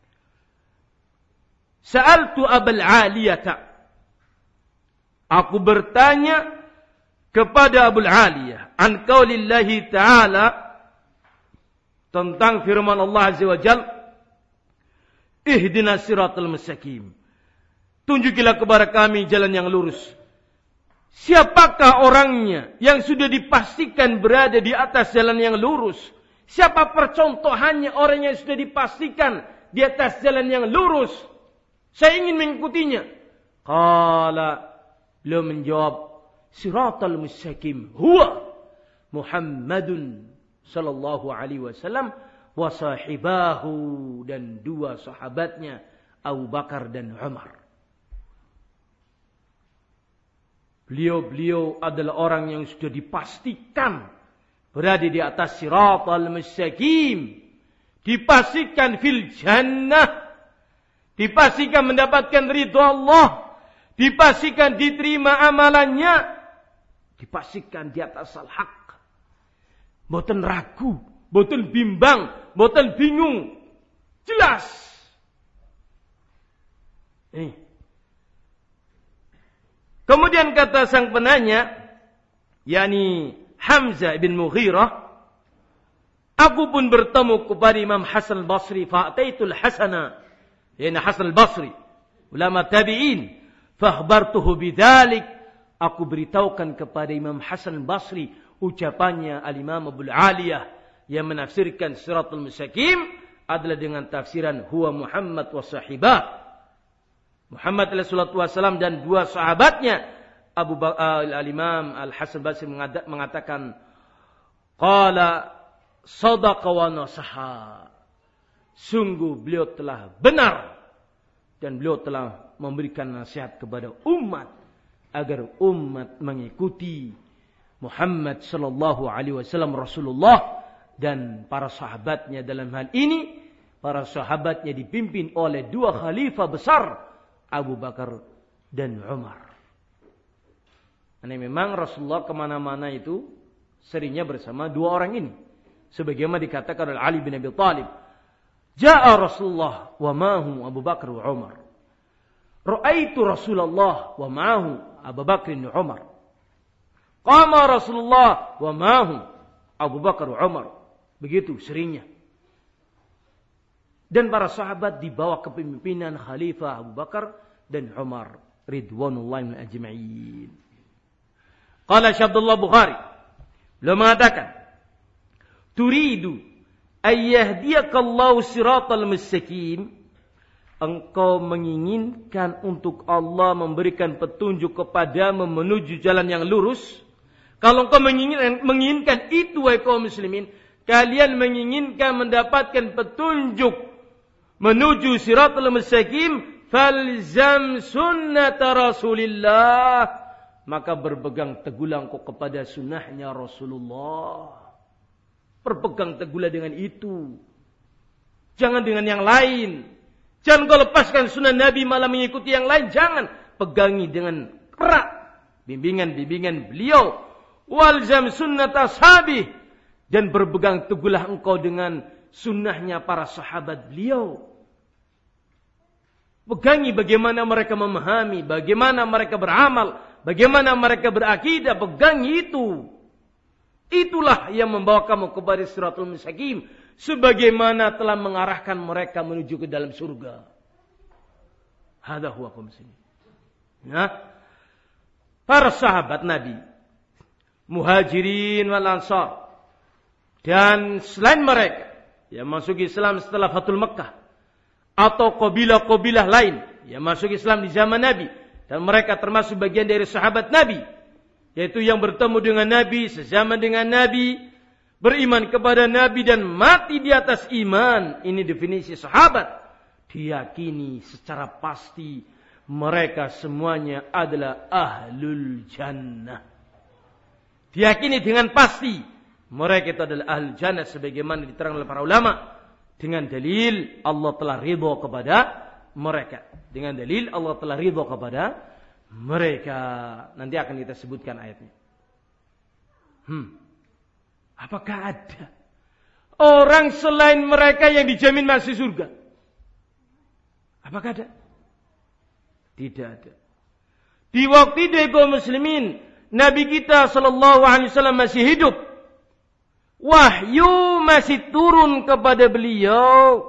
Sa'altu Abul Aliyata. Aku bertanya kepada Abul Aliyah an qaulillahi ta'ala, tentang firman Allah Azza wa Jalla, ihdinas siratal mustaqim. Tunjukilah kepada kami jalan yang lurus. Siapakah orangnya yang sudah dipastikan berada di atas jalan yang lurus? Siapa percontohannya orang yang sudah dipastikan di atas jalan yang lurus? Saya ingin mengikutinya. Qala, beliau menjawab, siratal mustaqim huwa Muhammadun sallallahu alaihi wasallam wa sahibahu, dan dua sahabatnya Abu Bakar dan Umar. Beliau-beliau adalah orang yang sudah dipastikan berada di atas siratal mustaqim, dipastikan fil jannah, dipastikan mendapatkan ridha Allah, dipastikan diterima amalannya, dipastikan di atas al-haq. Boten ragu, boten bimbang, boten bingung. Jelas. Ini. Kemudian kata sang penanya, yakni Hamzah bin Mughirah, aku pun bertemu kepada Imam Hasan al-Basri, fa'ataitul Hasana, yakni Hasan al-Basri, ulama tabi'in, fakhbartuhu bidzalik, aku beritahukan kepada Imam Hasan al-Basri ucapannya Al-Imam Abul Aliyah yang menafsirkan siratal mustaqim adalah dengan tafsiran huwa Muhammad wa sahibah. Muhammad alaihi salatu wasallam dan dua sahabatnya. Abu ba- uh, Al-Imam Al-Hasan Basri mengatakan qala sadaqa wa nasaha. Sungguh beliau telah benar dan beliau telah memberikan nasihat kepada umat agar umat mengikuti Muhammad sallallahu alaihi wasallam Rasulullah dan para sahabatnya. Dalam hal ini para sahabatnya dipimpin oleh dua khalifah besar, Abu Bakar dan Umar. Ini memang Rasulullah kemana-mana itu seringnya bersama dua orang ini, sebagaimana dikatakan oleh Ali bin Abi Thalib, ja'a Rasulullah wa ma'ahu Abu Bakar wa Umar, ra'aitu Rasulullah wa ma'ahu Abu Bakar wa Umar, qama Rasulullah wa ma'ahu Abu Bakar wa Umar. Begitu seringnya. Dan para sahabat di bawah kepemimpinan Khalifah Abu Bakar dan Umar ridwanullahi ajma'in. Qala Syekh Abdullah Bukhari, beliau mengatakan, turidu ayyahdiyakallahu siratal mustaqim, engkau menginginkan untuk Allah memberikan petunjuk kepadamu menuju jalan yang lurus. Kalau engkau menginginkan, menginginkan itu, wahai kaum muslimin, kalian menginginkan mendapatkan petunjuk menuju siratal mustaqim, falzam sunnata Rasulillah, maka berpegang teguhlah engkau kepada sunnahnya Rasulullah. Berpegang teguhlah dengan itu, jangan dengan yang lain. Jangan kau lepaskan sunnah Nabi malah mengikuti yang lain. Jangan, pegangi dengan erat bimbingan-bimbingan beliau. Walzam sunnat ashabih, dan berpegang teguhlah engkau dengan sunnahnya para sahabat beliau. Pegangi bagaimana mereka memahami, bagaimana mereka beramal, bagaimana mereka berakidah, pegang itu. Itulah yang membawa kamu kepada siratul mustaqim, sebagaimana telah mengarahkan mereka menuju ke dalam surga. Hada huwa kaum muslimin. Ya. Para sahabat Nabi, Muhajirin wal Ansar, dan selain mereka yang masuk Islam setelah Fathul Makkah, atau kabilah-kabilah lain yang masuk Islam di zaman Nabi, dan mereka termasuk bagian dari sahabat Nabi, yaitu yang bertemu dengan Nabi, sezaman dengan Nabi, beriman kepada Nabi dan mati di atas iman. Ini definisi sahabat. Diyakini secara pasti mereka semuanya adalah ahlul jannah. Diyakini dengan pasti mereka itu adalah ahlul jannah, sebagaimana diterangkan oleh para ulama dengan dalil Allah telah ridha kepada mereka. Dengan dalil Allah telah ridha kepada mereka. Nanti akan kita sebutkan ayatnya. Hmm. Apakah ada orang selain mereka yang dijamin masuk surga? Apakah ada? Tidak ada. Di waktu itu kaum muslimin, Nabi kita sallallahu alaihi wasallam masih hidup. Wahyu masih turun kepada beliau.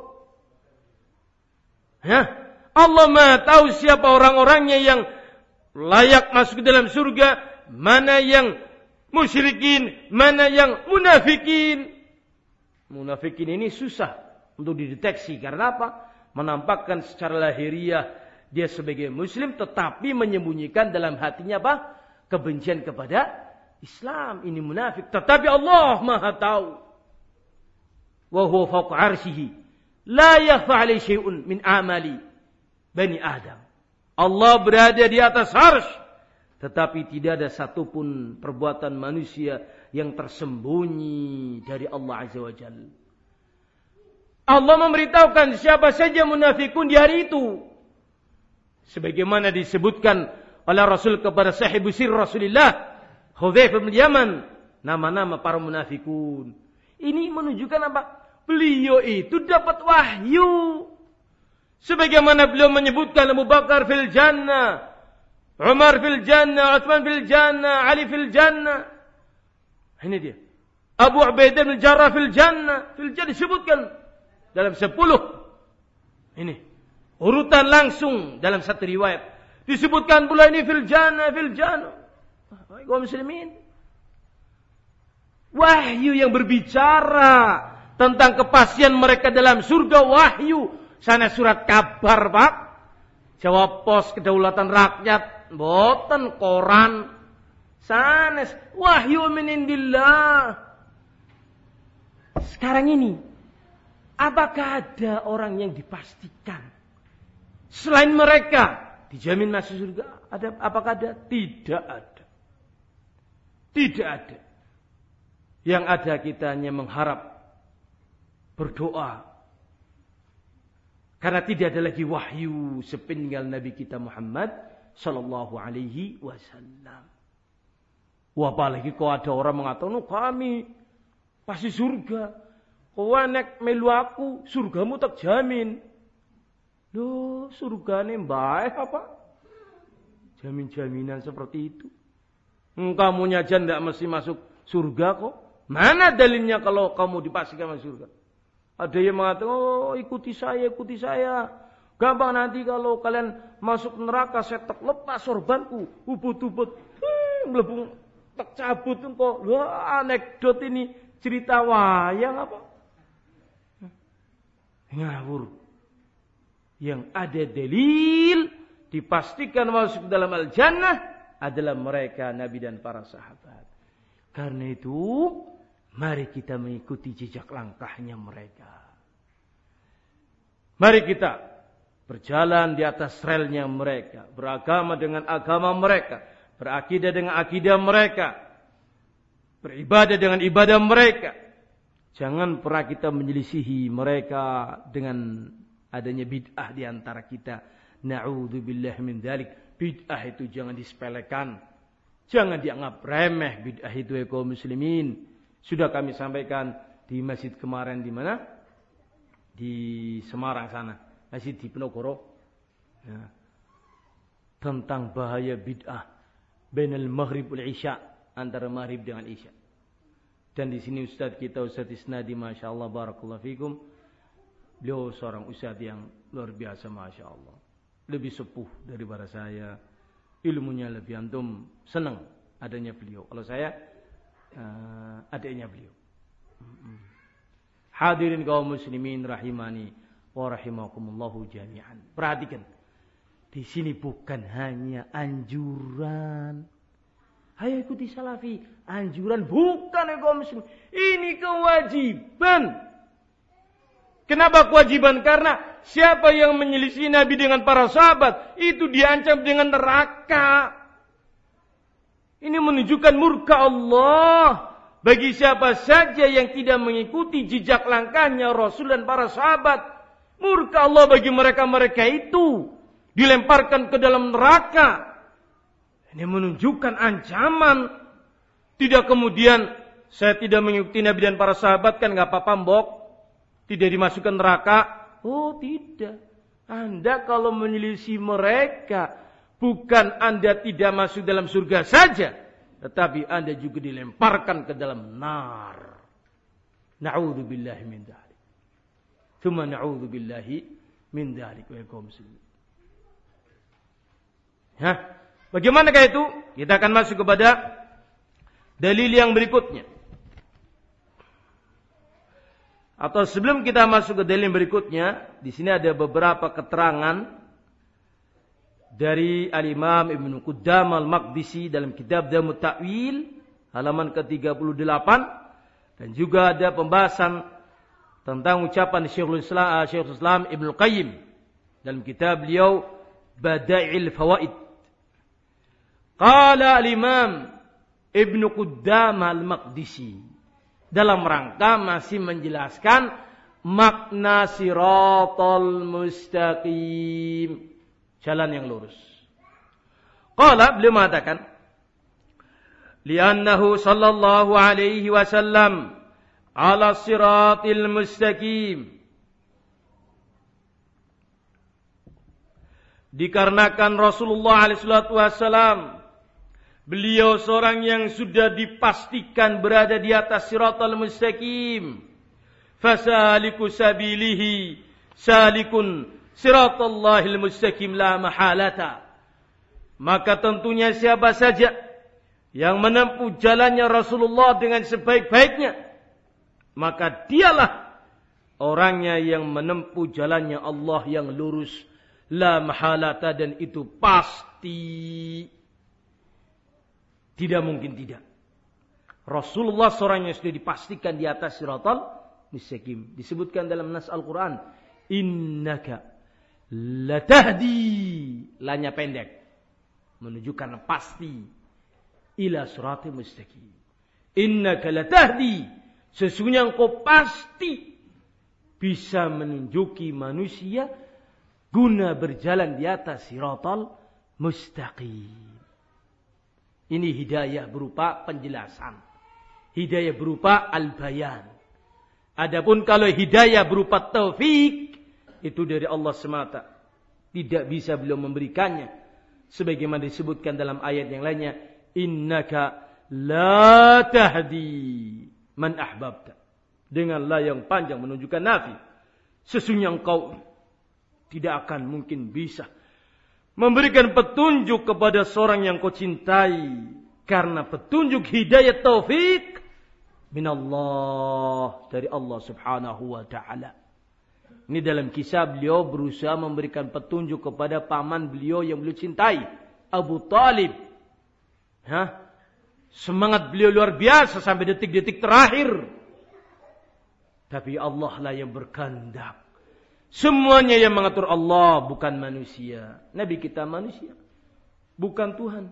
Hah? Allah Maha tahu siapa orang-orangnya yang layak masuk ke dalam surga, mana yang musyrikin, mana yang munafikin. Munafikin ini susah untuk dideteksi. Karena apa? Menampakkan secara lahiriah dia sebagai muslim, tetapi menyembunyikan dalam hatinya apa? Kebencian kepada Islam. Ini munafik. Tetapi Allah Maha tahu. Wa huwa fawqa arsyihi la yakhfa 'alaihi syai'un min amali Bani Adam. Allah berada di atas arsy, tetapi tidak ada satupun perbuatan manusia yang tersembunyi dari Allah Azza wa Jalla. Allah memberitahukan siapa saja munafikun di hari itu. Sebagaimana disebutkan oleh Rasul kepada sahibu sir Rasulullah, Hudzaifah bin Yaman, nama-nama para munafikun. Ini menunjukkan apa? Beliau itu dapat wahyu. Sebagaimana beliau menyebutkan Abu Bakar fil jannah, Umar fil jannah, Utsman fil jannah, Ali fil jannah. Ini dia. Abu Ubaidah bin Jarrah fil jannah, fil jannah disebutkan dalam sepuluh. Ini urutan langsung dalam satu riwayat. Disebutkan pula ini fil jannah, fil jannah. Kaum muslimin, wahyu yang berbicara tentang kepastian mereka dalam surga, wahyu. Sana surat kabar, Pak. Jawab pos kedaulatan rakyat, boten koran. Sanes wahyu min indillah. Sekarang ini, apakah ada orang yang dipastikan selain mereka dijamin masuk surga? Ada? Apakah ada? Tidak ada. Tidak ada. Yang ada kita hanya mengharap, berdoa. Karena tidak ada lagi wahyu sepeninggal Nabi kita Muhammad sallallahu alaihi wasallam. Wah, apalagi kalau ada orang mengatakan, "Oh, kami pasti surga. Kau nek melu aku, surgamu tak jamin." Loh, surgane baik apa? Jamin-jaminan seperti itu. Kamu aja ndak mesti masuk surga kok. Mana dalilnya kalau kamu dipastikan masuk surga? Ada yang mengatakan, "Oh, ikuti saya, ikuti saya. Gampang nanti kalau kalian masuk neraka, saya tak lepas sorbanku, ubut-ubut, hmm, melebung, tak cabut engkau." Wah, anekdot ini, cerita wayang apa? Ngawur. Yang ada dalil dipastikan masuk dalam al-jannah adalah mereka Nabi dan para sahabat. Karena itu, mari kita mengikuti jejak langkahnya mereka. Mari kita berjalan di atas relnya mereka, beragama dengan agama mereka, berakidah dengan akidah mereka, beribadah dengan ibadah mereka. Jangan pernah kita menyelisihi mereka dengan adanya bid'ah di antara kita. Na'udzubillah min dzalik. Bid'ah itu jangan disepelekan. Jangan dianggap remeh bid'ah itu ya kaum muslimin. Sudah kami sampaikan di masjid kemarin di mana? Di Semarang sana. Masjid di Penogoro. Ya. Tentang bahaya bid'ah. bainal maghrib wal isya, antara maghrib dengan isya. Dan di sini ustaz kita Ustaz Isnadi, Masya Allah, barakallahu fikum. Beliau seorang ustaz yang luar biasa, Masya Allah. Lebih sepuh daripada saya. Ilmunya lebih, antum senang adanya beliau. Kalau saya uh, adanya beliau. Hadirin kaum muslimin rahimani wa rahimakumullahu jami'an. Perhatikan. Di sini bukan hanya anjuran. Ayo ikuti salafi. Anjuran bukan ya kaum muslim. Ini kewajiban. Kenapa kewajiban? Karena siapa yang menyelisih Nabi dengan para sahabat, itu diancam dengan neraka. Ini menunjukkan murka Allah bagi siapa saja yang tidak mengikuti jejak langkahnya Rasul dan para sahabat. Murka Allah bagi mereka-mereka itu. Dilemparkan ke dalam neraka. Ini menunjukkan ancaman. Tidak kemudian saya tidak mengikuti Nabi dan para sahabat, kan gak apa-apa mbok. Tidak dimasukkan neraka. Oh tidak. Anda kalau menyelisih mereka, bukan Anda tidak masuk dalam surga saja, tetapi Anda juga dilemparkan ke dalam nar. Na'udzubillahi min dzalik. Tsumma na'udzubillahi min dzalik wa yakum muslimin. Hah? Bagaimanakah itu? Kita akan masuk kepada dalil yang berikutnya. Atau sebelum kita masuk ke dalil yang berikutnya, di sini ada beberapa keterangan dari Al-Imam Ibnu Qudamah Al-Maqdisi dalam kitab Damut Ta'wil halaman ke tiga puluh delapan, dan juga ada pembahasan tentang ucapan Syekhul Islam, Syekhul Islam Ibnu Qayyim dalam kitab beliau Badail Fawaid. Qala al-Imam Ibnu Qudamah Al-Maqdisi dalam rangka masih menjelaskan makna siratal mustaqim, jalan yang lurus. Qala, beliau mengatakan, li'annahu sallallahu alaihi wasallam ala siratil mustaqim, dikarenakan Rasulullah alaihi wasallam beliau seorang yang sudah dipastikan berada di atas siratal mustaqim. Fasaliku sabilihi salikun siratallahil mustaqim la mahalata. Maka tentunya siapa saja yang menempuh jalannya Rasulullah dengan sebaik-baiknya, maka dialah orangnya yang menempuh jalannya Allah yang lurus, la mahalata, dan itu pasti. Tidak mungkin tidak. Rasulullah seorang yang sudah dipastikan di atas siratal mustaqim. Disebutkan dalam nas Al-Quran, innaka latahdi, lanya pendek, menunjukkan pasti, ila siratal mustaqim. Innaka latahdi, sesungguhnya engkau pasti bisa menunjuki manusia guna berjalan di atas siratal mustaqim. Ini hidayah berupa penjelasan. Hidayah berupa al-bayan. Adapun kalau hidayah berupa taufik, itu dari Allah semata. Tidak bisa beliau memberikannya. Sebagaimana disebutkan dalam ayat yang lainnya, innaka la tahdi man ahbabta. Dengan la yang panjang menunjukkan nafi. Sesungguhnya engkau tidak akan mungkin bisa memberikan petunjuk kepada seorang yang kau cintai, karena petunjuk hidayah taufik minallah, dari Allah subhanahu wa ta'ala. Ini dalam kisah beliau berusaha memberikan petunjuk kepada paman beliau yang beliau cintai, Abu Talib. Hah? Semangat beliau luar biasa sampai detik-detik terakhir. Tapi Allah lah yang berkehendak. Semuanya yang mengatur Allah, bukan manusia. Nabi kita manusia, bukan Tuhan.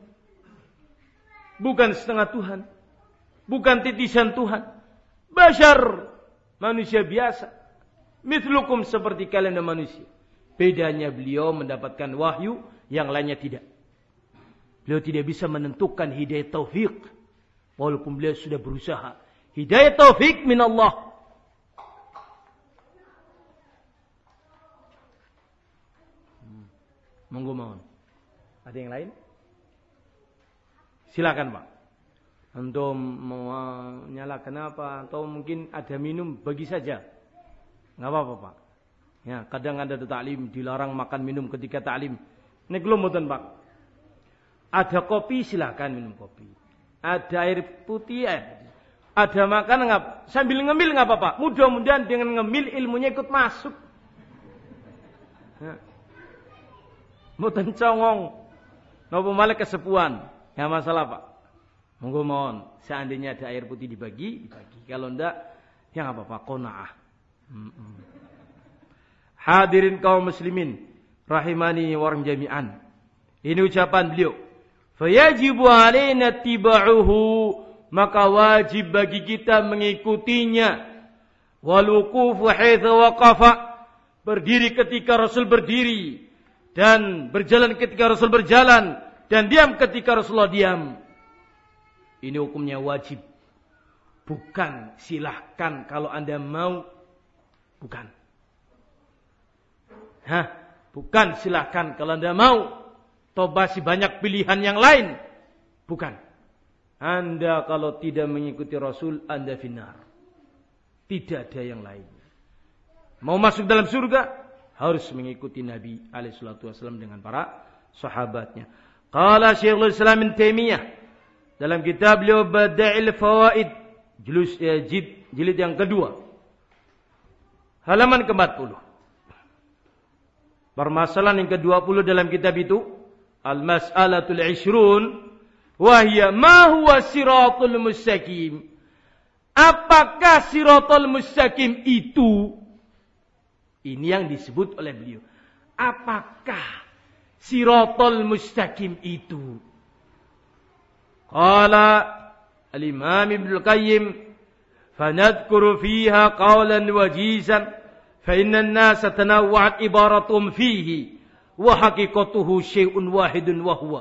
Bukan setengah Tuhan. Bukan titisan Tuhan. Bashar, manusia biasa. Mithlukum, seperti kalian dan manusia. Bedanya beliau mendapatkan wahyu, yang lainnya tidak. Beliau tidak bisa menentukan hidayah taufik, walaupun beliau sudah berusaha. Hidayah taufik min Allah. Monggo mohon. Ada yang lain? Silakan Pak. Antum mau menyalakan apa? Atau mungkin ada minum, bagi saja. Nggak apa-apa Pak. Ya, kadang ada taklim dilarang makan minum ketika taklim. Ini gelomotan Pak. Ada kopi, silakan minum kopi. Ada air putih, eh. Ada makan nggak? Sambil ngemil nggak apa-apa. Mudah-mudahan dengan ngemil ilmunya ikut masuk. Ya. Mboten congong. Napa malah kesepuan. Nggak masalah Pak. Monggo mohon. Seandainya ada air putih dibagi, dibagi. Kalau enggak, ya nggak apa-apa. Qanaah. Hmm-mm. Hadirin kaum muslimin rahimani wa jami'an. Ini ucapan beliau. Fayajibu alaina tibauhu, maka wajib bagi kita mengikutinya. Wal wuqufu haitsu waqafa, berdiri ketika Rasul berdiri dan berjalan ketika Rasul berjalan dan diam ketika Rasulullah diam. Ini hukumnya wajib. Bukan silahkan kalau Anda mau. Bukan. Hah, bukan silahkan kalau Anda mau. Toh masih banyak pilihan yang lain. Bukan. Anda kalau tidak mengikuti Rasul, Anda finnar. Tidak ada yang lain. Mau masuk dalam surga, harus mengikuti Nabi alaihi salatu wasallam dengan para sahabatnya. Qala Syekhul Islam Ibnu Taimiyah dalam kitab beliau Bada'il Fawaid jilid, eh, jilid yang kedua halaman ke empat puluh. Permasalahan yang ke dua puluh dalam kitab itu Al-Mas'alatul Ishrun wa hiya ma huwa siratul mustaqim. Apakah siratul mustaqim itu? Ini yang disebut oleh beliau. Apakah siratul mustaqim itu? Qala al-Imam Ibnu Qayyim fanadhkuru fiha qawlan wajizan fa inna an-nasa tanawwa'at ibaratum fihi wa haqiqatuhu syai'un wahidun wa huwa.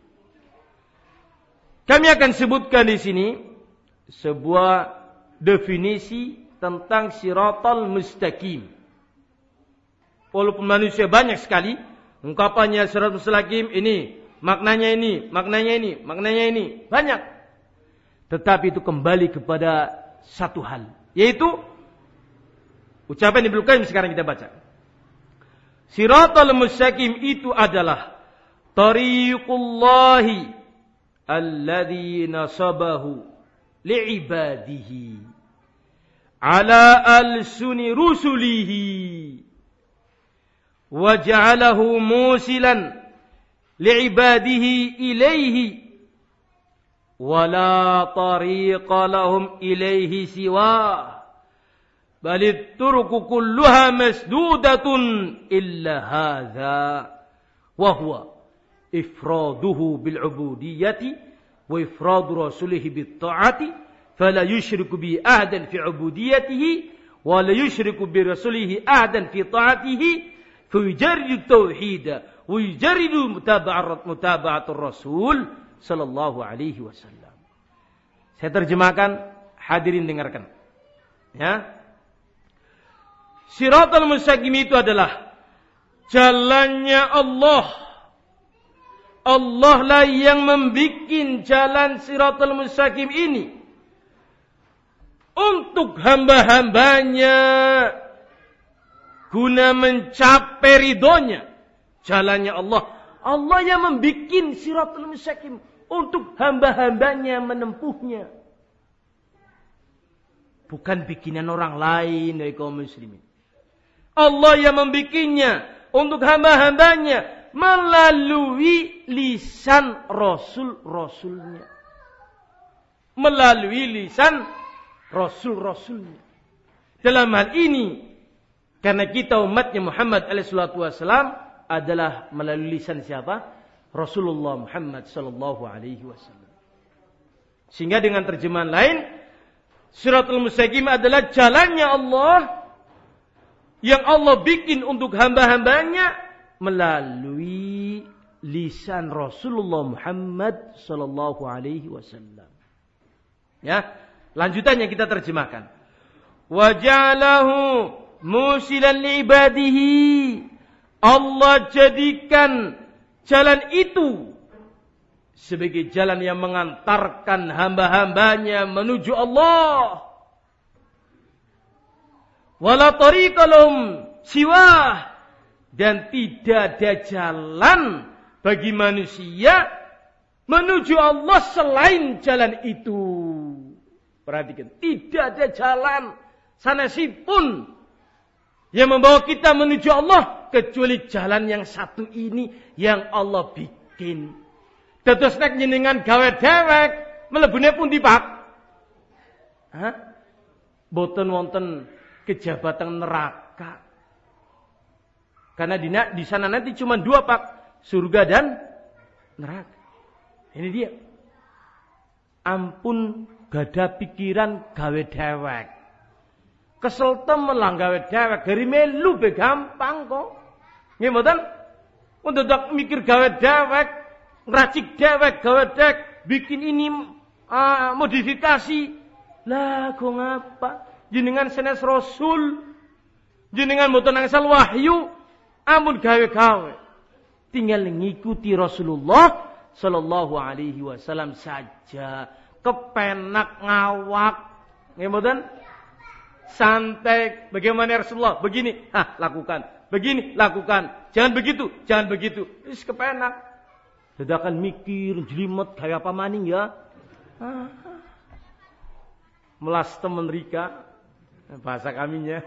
Kami akan sebutkan di sini sebuah definisi tentang siratal mustaqim. Walaupun manusia banyak sekali ungkapannya siratal mustaqim ini, maknanya ini, maknanya ini, maknanya ini, banyak. Tetapi itu kembali kepada satu hal, yaitu ucapan Ibnu Qayyim sekarang kita baca. Siratal mustaqim itu adalah tariqullahi alladzi nasabahu li'ibadihi ala al-suni rusulihi wa ja'alahu musilan li'ibadihi ilaihi wa la tariqa lahum ilaihi siwa bal at-turuqu kulluha masdudatun illa hadza wa huwa ifraduhu bil ubudiyyati wa ifradu rasulihi bit ta'ati fala yushriku bi ahadan fi ubudiyyatihi wa la yushriku bi rasulihi ahadan fi ta'atihi fa yujarridu tauhid wa yujarridu mutaba'at mutaba'atur rasul sallallahu alaihi wasallam. Saya terjemahkan, hadirin dengarkan. Ya. Siratal mustaqim itu adalah jalannya Allah. Allah lah yang membikin jalan siratal mustaqim ini untuk hamba-hambanya guna mencapai ridhonya. Jalannya Allah. Allah yang membikin siratal mustaqim untuk hamba-hambanya menempuhnya. Bukan bikinan orang lain dari kaum muslimin. Allah yang membikinnya untuk hamba-hambanya melalui lisan Rasul-Rasulnya. Melalui lisan Rasul-Rasulnya. Dalam hal ini, karena kita umatnya Muhammad alaihi salatu wasallam adalah melalui lisan siapa? Rasulullah Muhammad sallallahu alaihi wasallam. Sehingga dengan terjemahan lain, Siratul Mustaqim adalah jalannya Allah yang Allah bikin untuk hamba-hambanya melalui lisan Rasulullah Muhammad sallallahu alaihi wasallam. Ya, lanjutannya kita terjemahkan. Wa ja'alahu musilan li'ibadihi. Allah jadikan jalan itu sebagai jalan yang mengantarkan hamba-hambanya menuju Allah. Wala tariqa lahum siwah, dan tidak ada jalan bagi manusia menuju Allah selain jalan itu. Perhatikan, tidak ada jalan sanesipun yang membawa kita menuju Allah kecuali jalan yang satu ini yang Allah bikin. Dados nek njenengan gawe dhewek mlebune pundi, Pak? Hah? Boten wonten kejabatan neraka. Karena di, di sana nanti cuma dua, Pak, surga dan neraka. Ini dia. Ampun gada pikiran gawe dhewek. Kesel temen lah gawe dhewek, gari melu be gampang kok. Nggih mboten? Untuk dak mikir gawe dhewek, ngracik dhewek, gawe dhewek, bikin ini uh, modifikasi. Lah kok ngapa? Jenengan sanes Rasul, jenengan mboten angsal wahyu, amun gawe-gawe. Tinggal ngikuti Rasulullah sallallahu alaihi wasallam saja. Kepenak ngawak, nggih mboten? Santai, bagaimana Rasulullah? Begini, ah lakukan. Begini, lakukan. Jangan begitu, jangan begitu. Wis kepenak. Dadakan mikir, jelimet gaya apa maning ya? Ah. Melas temen rika. Bahasa kaminya.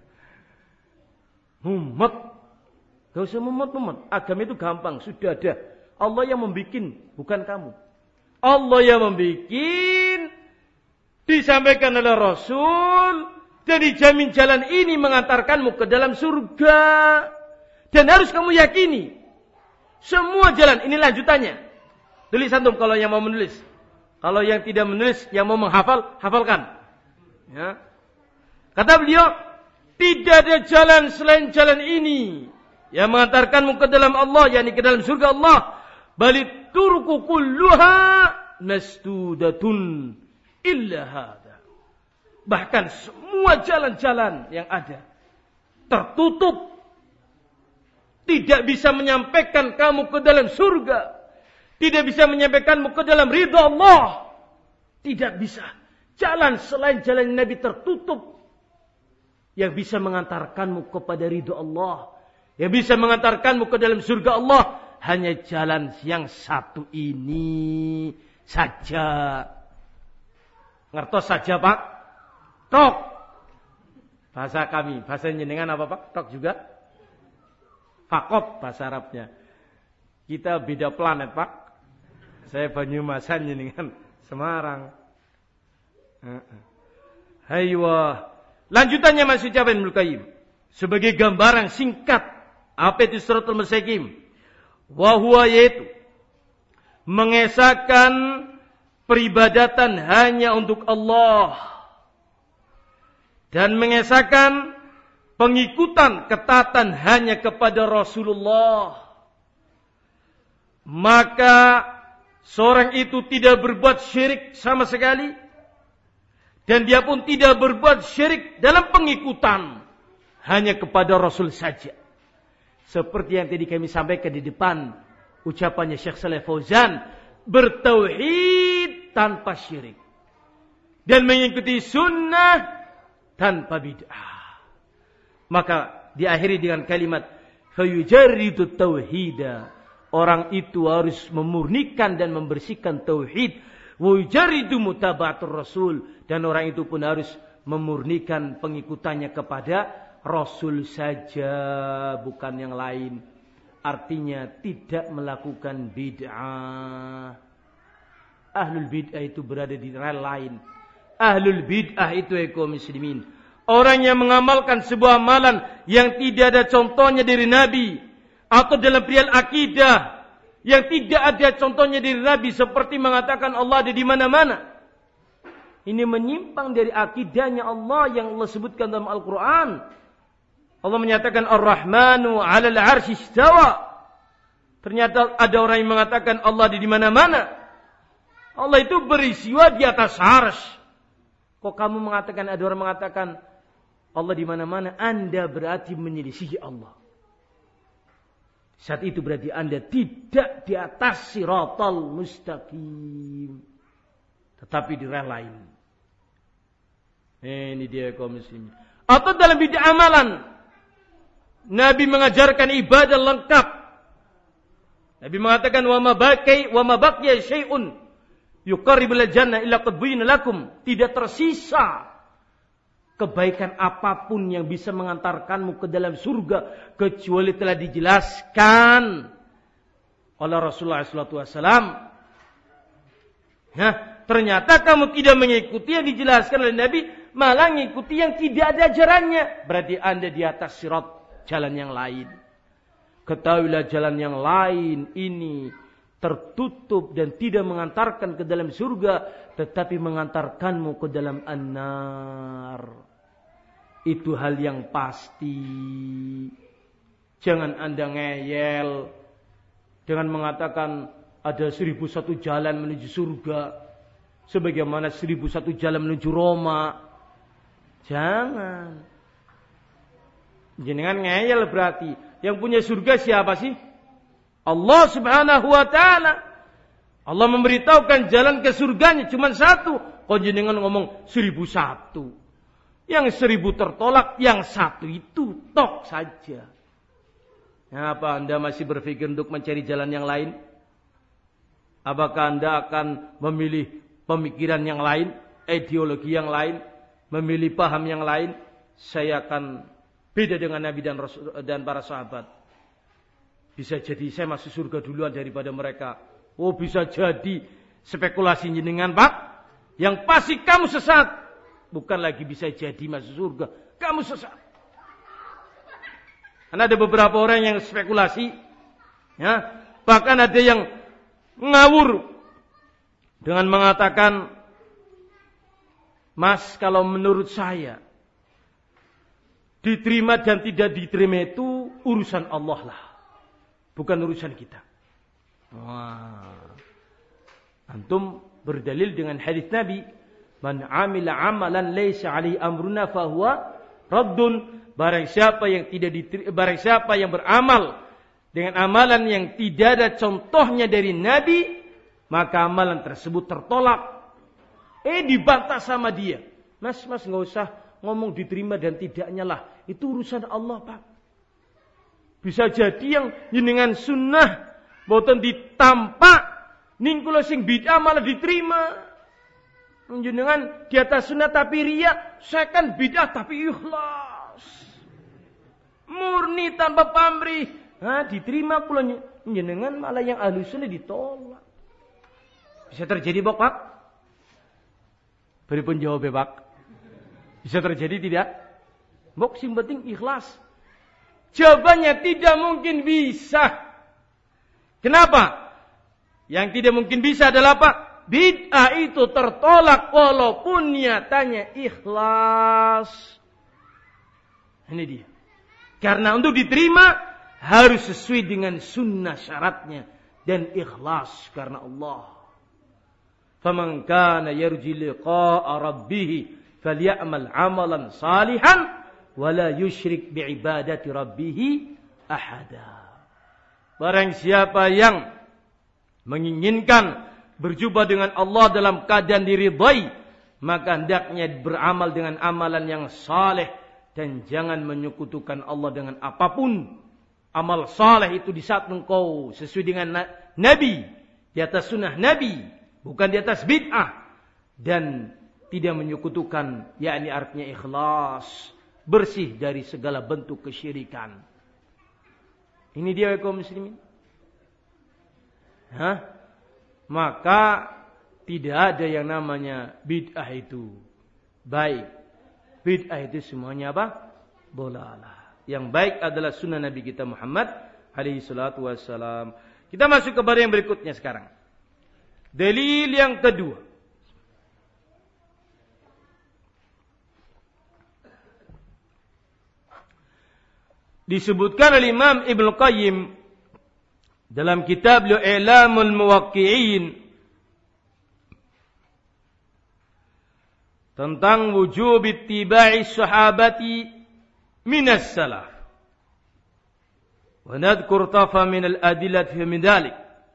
Mumet. Gak usah mumet-mumet. Agama itu gampang. Sudah ada. Allah yang membikin. Bukan kamu. Allah yang membikin. Disampaikan oleh Rasul. Dan dijamin jalan ini mengantarkanmu ke dalam surga. Dan harus kamu yakini. Semua jalan. Ini lanjutannya. Tulis antum kalau yang mau menulis. Kalau yang tidak menulis. Yang mau menghafal. Hafalkan. Ya. Kata beliau, tidak ada jalan selain jalan ini yang mengantarkanmu ke dalam Allah, yakni ke dalam surga Allah. Balik turku kulluha masdudatun illa hada. Bahkan semua jalan-jalan yang ada tertutup, tidak bisa menyampaikan kamu ke dalam surga, tidak bisa menyampaikanmu ke dalam ridha Allah. Tidak bisa. Jalan selain jalan Nabi tertutup. Yang bisa mengantarkanmu kepada ridho Allah. Yang bisa mengantarkanmu ke dalam surga Allah. Hanya jalan yang satu ini saja. Ngertos saja, Pak? Tok. Bahasa kami. Bahasa jenengan apa, Pak? Tok juga? Fakop bahasa Arabnya. Kita beda planet, Pak. Saya Banyumasan, jenengan Semarang. Haywa. Lanjutannya masih ucapan Ibnu Qayyim sebagai gambaran singkat apa itu Shiratal Mustaqim. Wa huwa yaitu mengesahkan peribadatan hanya untuk Allah dan mengesahkan pengikutan ketaatan hanya kepada Rasulullah. Maka seorang itu tidak berbuat syirik sama sekali. Dan dia pun tidak berbuat syirik dalam pengikutan. Hanya kepada Rasul saja. Seperti yang tadi kami sampaikan di depan. Ucapannya Syekh Shalih Fauzan. Bertauhid tanpa syirik. Dan mengikuti sunnah tanpa bid'ah. Maka diakhiri dengan kalimat. Fayujarridu tauhida. Orang itu harus memurnikan dan membersihkan tauhid. Wujaridu mutaba'atur Rasul. Dan orang itu pun harus memurnikan pengikutannya kepada Rasul saja, bukan yang lain. Artinya tidak melakukan bid'ah. Ahlul bid'ah itu berada di rel lain. Ahlul bid'ah itu kaum muslimin. Orang yang mengamalkan sebuah amalan yang tidak ada contohnya dari Nabi. Atau dalam perihal akidah yang tidak ada contohnya dari Nabi, seperti mengatakan Allah ada di mana-mana. Ini menyimpang dari akidahnya Allah yang Allah sebutkan dalam Al-Quran. Allah menyatakan Ar-Rahmanu 'alal 'arsy istawa. Ternyata ada orang yang mengatakan Allah ada di mana-mana. Allah itu beristiwa di atas arsy. Kok kamu mengatakan, ada orang mengatakan Allah di mana-mana, Anda berarti menyelisihi Allah. saat itu berarti Anda tidak di atas siratal mustaqim, tetapi di rel lain. Ini dia kaum muslimin. Atau dalam bidang amalan, Nabi mengajarkan ibadah lengkap. Nabi mengatakan wa ma baqi wa ma baqiya syai'un yuqarribul jannah illa qad buyyina lakum. Tidak tersisa kebaikan apapun yang bisa mengantarkanmu ke dalam surga kecuali telah dijelaskan oleh Rasulullah shallallahu alaihi wasallam. Nah, ternyata kamu tidak mengikuti yang dijelaskan oleh Nabi, malah mengikuti yang tidak ada ajarannya. Berarti Anda di atas sirat, jalan yang lain. Ketahuilah jalan yang lain ini tertutup dan tidak mengantarkan ke dalam surga, tetapi mengantarkanmu ke dalam an-nar. Itu hal yang pasti. Jangan Anda ngeyel dengan mengatakan ada seribu satu jalan menuju surga, sebagaimana seribu satu jalan menuju Roma. Jangan. Jangan ngeyel berarti. Yang punya surga siapa sih? Allah subhanahu wa ta'ala. Allah memberitahukan jalan ke surganya cuma satu. Kau jenengan ngomong seribu satu. Yang seribu tertolak, yang satu itu tok saja. Apa Anda masih berpikir untuk mencari jalan yang lain? Apakah Anda akan memilih pemikiran yang lain, ideologi yang lain, memilih paham yang lain? Saya akan beda dengan Nabi dan Rasul dan para sahabat. Bisa jadi saya masuk surga duluan daripada mereka. Oh, bisa jadi spekulasi jenengan, Pak. Yang pasti kamu sesat. Bukan lagi bisa jadi masuk surga, kamu sesat. Karena ada beberapa orang yang spekulasi, ya, bahkan ada yang ngawur dengan mengatakan, Mas, kalau menurut saya diterima dan tidak diterima itu urusan Allah lah, bukan urusan kita. Wah. Antum berdalil dengan hadis Nabi, man amila amalan laisa alaihi amruna fahuwa raddun. Barang siapa yang tidak diterima, barang siapa yang beramal dengan amalan yang tidak ada contohnya dari Nabi, maka amalan tersebut tertolak. Eh, dibantah sama dia. Mas, mas enggak usah ngomong diterima dan tidaknya lah. Itu urusan Allah, Pak. Bisa jadi yang jenengan sunnah boten ditampak, ning kula sing bid'ah malah diterima. Jenengan di atas sunnah tapi riya, saya kan bid'ah tapi ikhlas. Murni tanpa pamrih. Nah, diterima kula jenengan malah yang ahli sunnah ditolak. Bisa terjadi, Bok, Pak? Beripun jawab, Pak. Bisa terjadi tidak? Bok, sing penting ikhlas. Jawabannya tidak mungkin bisa. Kenapa? Yang tidak mungkin bisa adalah apa? Bid'ah itu tertolak walaupun niatannya ikhlas. Ini dia. Karena untuk diterima harus sesuai dengan sunnah syaratnya dan ikhlas karena Allah. Faman kana yarji liqa'a rabbih falyamal 'amalan salihan wala yusyrik bi'ibadati rabbih ahada. Barang siapa yang menginginkan berjumpa dengan Allah dalam keadaan diridhai, maka hendaknya beramal dengan amalan yang saleh dan jangan menyekutukan Allah dengan apapun. Amal saleh itu di saat engkau sesuai dengan Nabi, di atas sunnah Nabi, bukan di atas bid'ah, dan tidak menyekutukan, yakni artinya ikhlas, bersih dari segala bentuk kesyirikan. Ini dia kaum muslimin. Hah? Maka tidak ada yang namanya bid'ah itu baik. Bid'ah itu semuanya apa? Dolalah. Yang baik adalah sunnah Nabi kita Muhammad alaihi salatu wassalam. Kita masuk kepada yang berikutnya sekarang. Dalil yang kedua. Disebutkan oleh Imam Ibnu Qayyim dalam kitab I'lamul Muwaqqi'in tentang wujub ittiba'i sahabati minas salaf Wa nadhkur tafa min al-adillah fi min dhalik.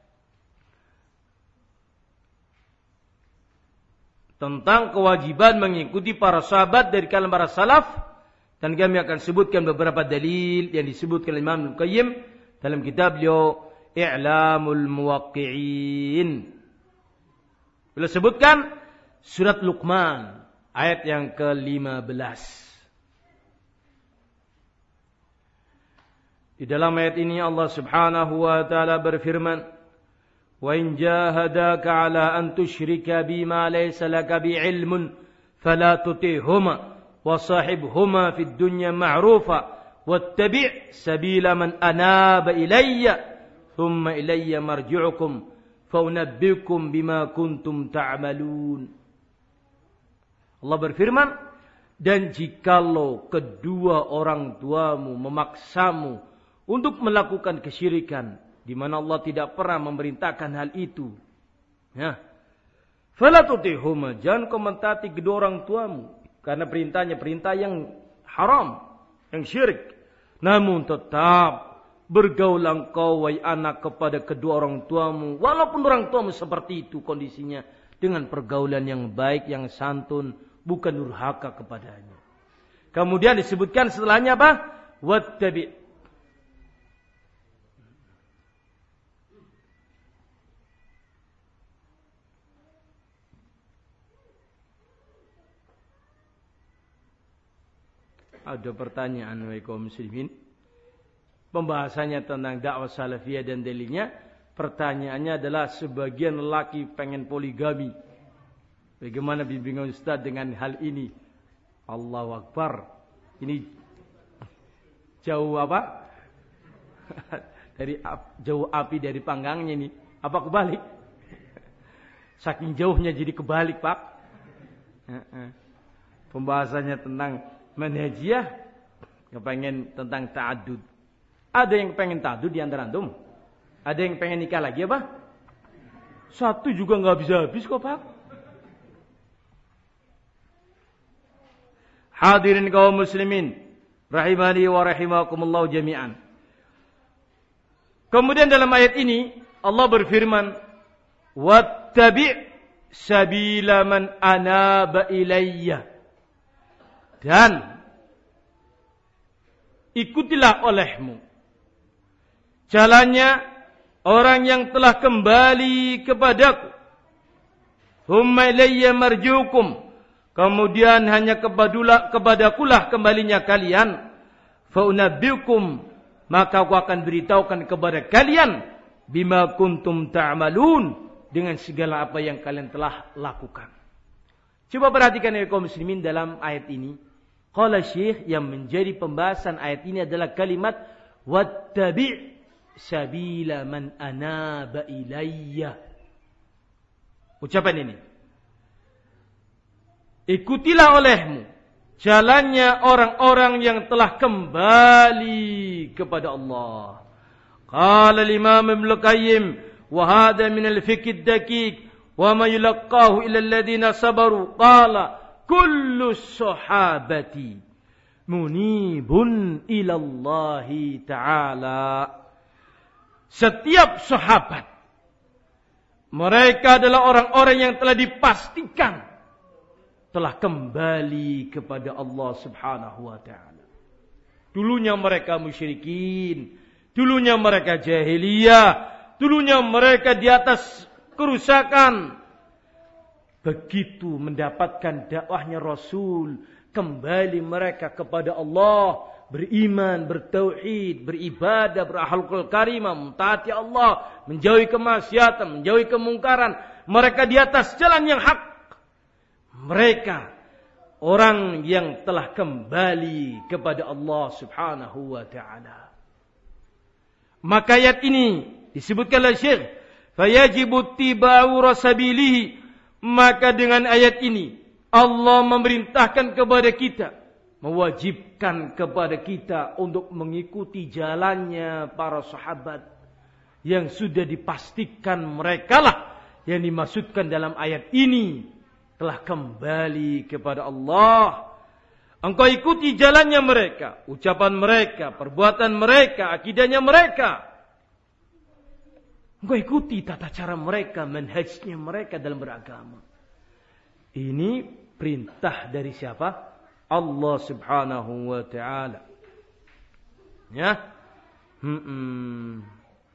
Tentang kewajiban mengikuti para sahabat dari kalangan para salaf, dan kami akan sebutkan beberapa dalil yang disebutkan Imam Ibnu Qayyim dalam kitab beliau I'lamul Muwaqqi'in. Beliau sebutkan surat Luqman ayat yang ke lima belas. Di dalam ayat ini Allah Subhanahu wa taala berfirman, "Wa in jahadaka 'ala an tusyrika bima laysa laka bi'ilmun fala tuti'huma wa sahibhuma fid dunya ma'rufa wattabi' sabila man anaba ilayya thumma ilayya marji'ukum fa unabbiukum bima kuntum ta'malun." Allah berfirman, dan jikalau kedua orang tuamu memaksamu untuk melakukan kesyirikan, di mana Allah tidak pernah memerintahkan hal itu, ya, fala tutihuma, jangan kau mentaati kedua orang tuamu, karena perintahnya perintah yang haram, yang syirik. Namun tetap bergaul engkau wahai anak kepada kedua orang tuamu, walaupun orang tuamu seperti itu kondisinya, dengan pergaulan yang baik, yang santun, bukan durhaka kepadanya. Kemudian disebutkan setelahnya apa? Wattabi'. Ada pertanyaan wahai kaum muslimin. Pembahasannya tentang dakwah salafiyah dan dalilnya. Pertanyaannya adalah sebagian lelaki pengen poligami. Bagaimana bimbingan Ustaz dengan hal ini? Allahu Akbar. Ini jauh apa? dari jauh api dari panggangnya ini. Apa kebalik? Saking jauhnya jadi kebalik, Pak. Pembahasannya tentang manhajiyah, kepengen tentang ta'addud. Ada yang pengen ta'addud di antara antum? Ada yang pengen nikah lagi apa? Satu juga nggak bisa habis kok, Pak. Hadirin kaum muslimin, rahimani wa rahimakumullah jami'an. Kemudian dalam ayat ini Allah berfirman, wattabi' sabila man anaba ilayya. Dan ikutilah olehmu jalannya orang yang telah kembali kepadaku. Humma ilayya marji'ukum. Kemudian hanya kepadulah, kepadakulah kembalinya kalian. Fa unabbiukum, maka aku akan beritahukan kepada kalian bima kuntum ta'malun, dengan segala apa yang kalian telah lakukan. Coba perhatikan ya kaum muslimin dalam ayat ini. Qala Syekh, yang menjadi pembahasan ayat ini adalah kalimat wattabi' sabila man anaba ilayya. Ucapan ini, ikutilah olehmu jalannya orang-orang yang telah kembali kepada Allah. Qala al-Imam Ibnu Qayyim, wa hadha min al-fiqh ad-daqiq wa ma yulaqahu ila alladhina sabaru. Qala kullu sahabati munibun ilallahi ta'ala. Setiap sahabat, mereka adalah orang-orang yang telah dipastikan telah kembali kepada Allah Subhanahu wa ta'ala. Dulunya mereka musyrikin, dulunya mereka jahiliyah, dulunya mereka di atas kerusakan. Begitu mendapatkan dakwahnya Rasul, kembali mereka kepada Allah, beriman, bertauhid, beribadah, berakhlakul karimah, mentaati Allah, menjauhi kemaksiatan, menjauhi kemungkaran. Mereka di atas jalan yang hak. Mereka orang yang telah kembali kepada Allah Subhanahu wa ta'ala. Maka ayat ini disebutkan oleh Syekh, fayajibu tibau rasabilihi. Maka dengan ayat ini Allah memerintahkan kepada kita, mewajibkan kepada kita untuk mengikuti jalannya para sahabat yang sudah dipastikan merekalah yang dimaksudkan dalam ayat ini telah kembali kepada Allah. Engkau ikuti jalannya mereka, ucapan mereka, perbuatan mereka, akidahnya mereka. Engkau ikuti tata cara mereka, manhajnya mereka dalam beragama. Ini perintah dari siapa? Allah Subhanahu wa taala. Ya. Hmm.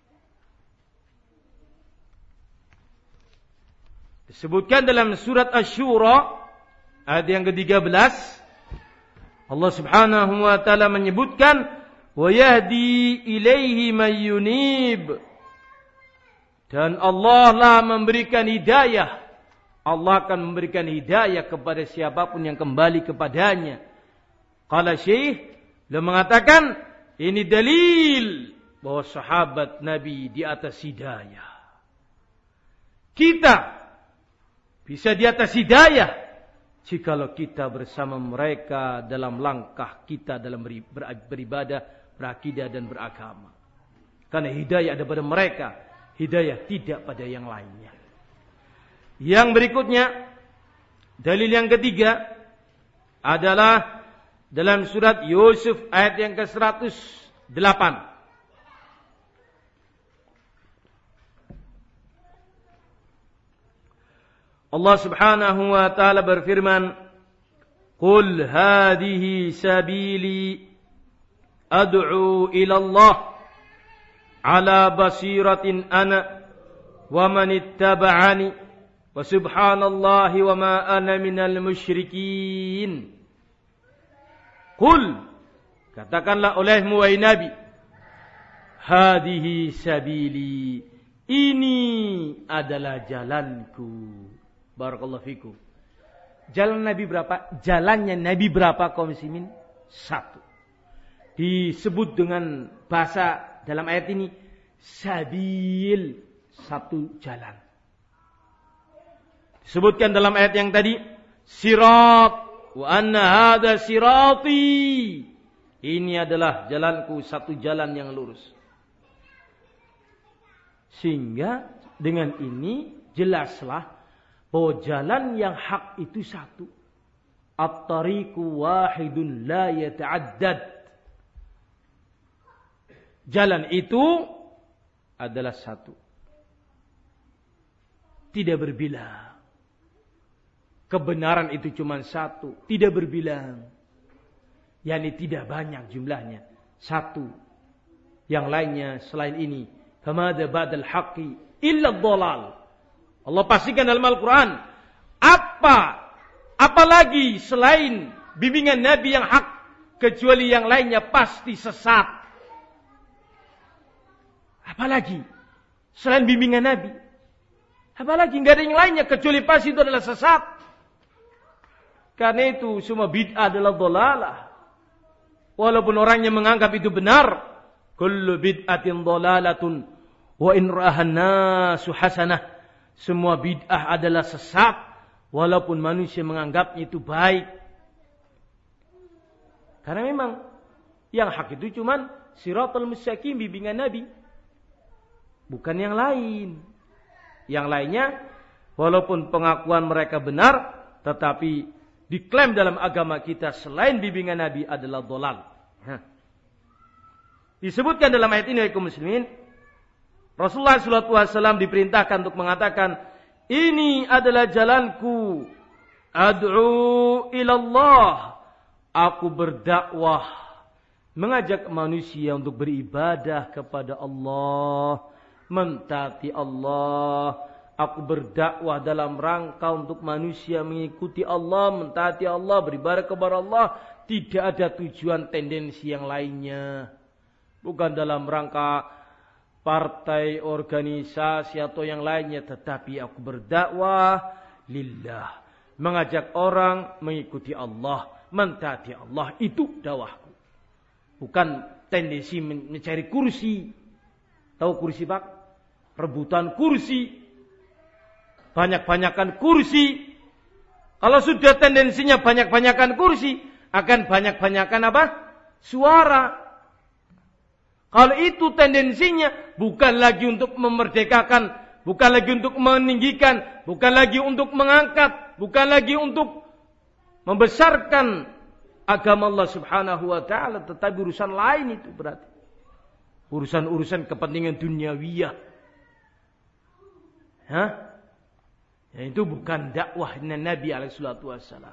Disebutkan dalam surat Asy-Syura ayat yang ketiga belas, Allah Subhanahu wa taala menyebutkan wa yahdi ilaihi may yunib. Dan Allah lah memberikan hidayah. Allah akan memberikan hidayah kepada siapapun yang kembali kepadanya. Qala Syekh, beliau mengatakan ini dalil bahwa sahabat Nabi di atas hidayah. Kita bisa di atas hidayah jikalau kita bersama mereka dalam langkah kita dalam beribadah, berakidah dan beragama. Karena hidayah ada pada mereka, hidayah tidak pada yang lainnya. Yang berikutnya, dalil yang ketiga adalah dalam surat Yusuf ayat yang ke seratus delapan. Allah Subhanahu wa taala berfirman, "Qul hadhihi sabili ad'u ila Allah ala basiratin ana wa man ittaba'ani wa subhanallahi wa ma ana minal musyrikin." Qul, katakanlah olehmu wahai Nabi, hadhihi sabili, ini adalah jalanku. Barakallahu fikum. Jalan Nabi berapa? Jalannya Nabi berapa kaum muslimin? Satu. Disebut dengan bahasa dalam ayat ini sabil, satu jalan. Disebutkan dalam ayat yang tadi sirat, wa anna hadza sirati. Ini adalah jalanku, satu jalan yang lurus. Sehingga dengan ini jelaslah bahwa jalan yang hak itu satu. At-tariqu wahidun la yata'addad. Jalan itu adalah satu, tidak berbilang. Kebenaran itu cuma satu, tidak berbilang. Yani tidak banyak jumlahnya, satu. Yang lainnya selain ini, famada ba'dal haqqi illa dhalal. Allah pastikan dalam Al-Quran, apa, apalagi selain bimbingan Nabi yang hak, kecuali yang lainnya pasti sesat. Apalagi selain bimbingan Nabi, apalagi nggak ada yang lainnya kecuali pasti itu adalah sesat. Karena itu semua bid'ah adalah dhalalah. Walaupun orangnya menganggap itu benar, kullu bid'atin dhalalatun wa in ra'ahan nasu hasanah. Semua bid'ah adalah sesat, walaupun manusia menganggapnya itu baik. Karena memang yang hak itu cuman siratal mustaqim, bimbingan Nabi, bukan yang lain. Yang lainnya, walaupun pengakuan mereka benar, tetapi diklaim dalam agama kita selain bimbingan Nabi adalah dhalal. Disebutkan dalam ayat ini, kaum muslimin, Rasulullah shallallahu alaihi wasallam diperintahkan untuk mengatakan, ini adalah jalanku, ad'u ilallah, aku berdakwah, mengajak manusia untuk beribadah kepada Allah, mentaati Allah. Aku berdakwah dalam rangka untuk manusia mengikuti Allah, mentaati Allah, beribadah kepada Allah. Tidak ada tujuan tendensi yang lainnya. Bukan dalam rangka partai, organisasi atau yang lainnya, tetapi aku berdakwah lillah, mengajak orang mengikuti Allah, mentaati Allah. Itu dakwahku, bukan tendensi mencari kursi. Tahu kursi Pak? Rebutan kursi, banyak-banyakan kursi. Kalau sudah tendensinya banyak-banyakan kursi, akan banyak-banyakan apa? Suara. Kalau itu tendensinya bukan lagi untuk memerdekakan, bukan lagi untuk meninggikan, bukan lagi untuk mengangkat, bukan lagi untuk membesarkan agama Allah Subhanahu wa taala, tetapi urusan lain itu berarti. Urusan-urusan kepentingan duniawiyah. Hah? Ya, itu bukan dakwah Nabi alaihi salatu wassalam.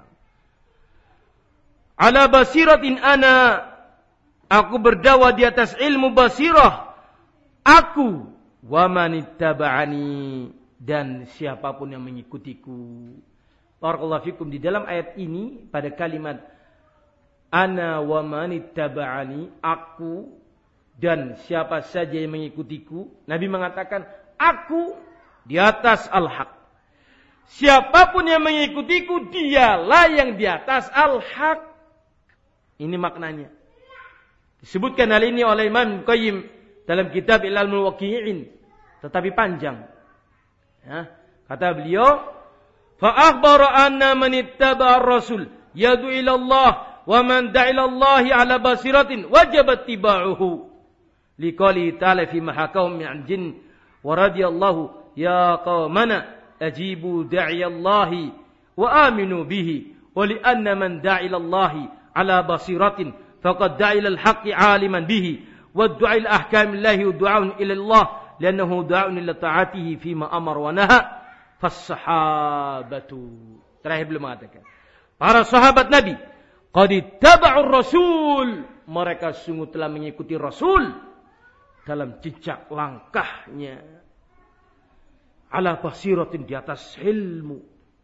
Ala basiratin ana, aku berdakwah di atas ilmu basirah. Aku wa manittaba'ani, dan siapapun yang mengikutiku. Barakallahu fikum, di dalam ayat ini pada kalimat ana wa manittaba'ani, aku dan siapa saja yang mengikutiku, Nabi mengatakan aku di atas al-haq. Siapapun yang mengikutiku, dialah yang di atas al-haq. Ini maknanya. Disebutkan hal ini oleh Imam Qayyim dalam kitab Ilalmul Waqi'in, tetapi panjang. Ya, kata beliau, fa akhbara anna man ittaba'a ar-rasul yad'u ila Allah wa man da'a ila Allah ala basiratin wajib ittiba'uhu. Liqali ta'ala fi mahakahum min jinn wa radiyallahu ya qaumana ajibu da'i Allah wa aminu bihi wa li anna man da'a ila Allah ala basiratin faqad da'a ila al-haqqi 'aliman bihi wa du'a ila ahkamillahi wa du'a'un ila Allah li'annahu du'a'un ila ta'atihi fima amara wa naha fas-sahabatu. Terakhir belum mengatakan para sahabat Nabi qad ittaba'ur rasul, mereka sungguh telah mengikuti Rasul dalam jejak langkahnya, ala basiratin, di atas ilmu.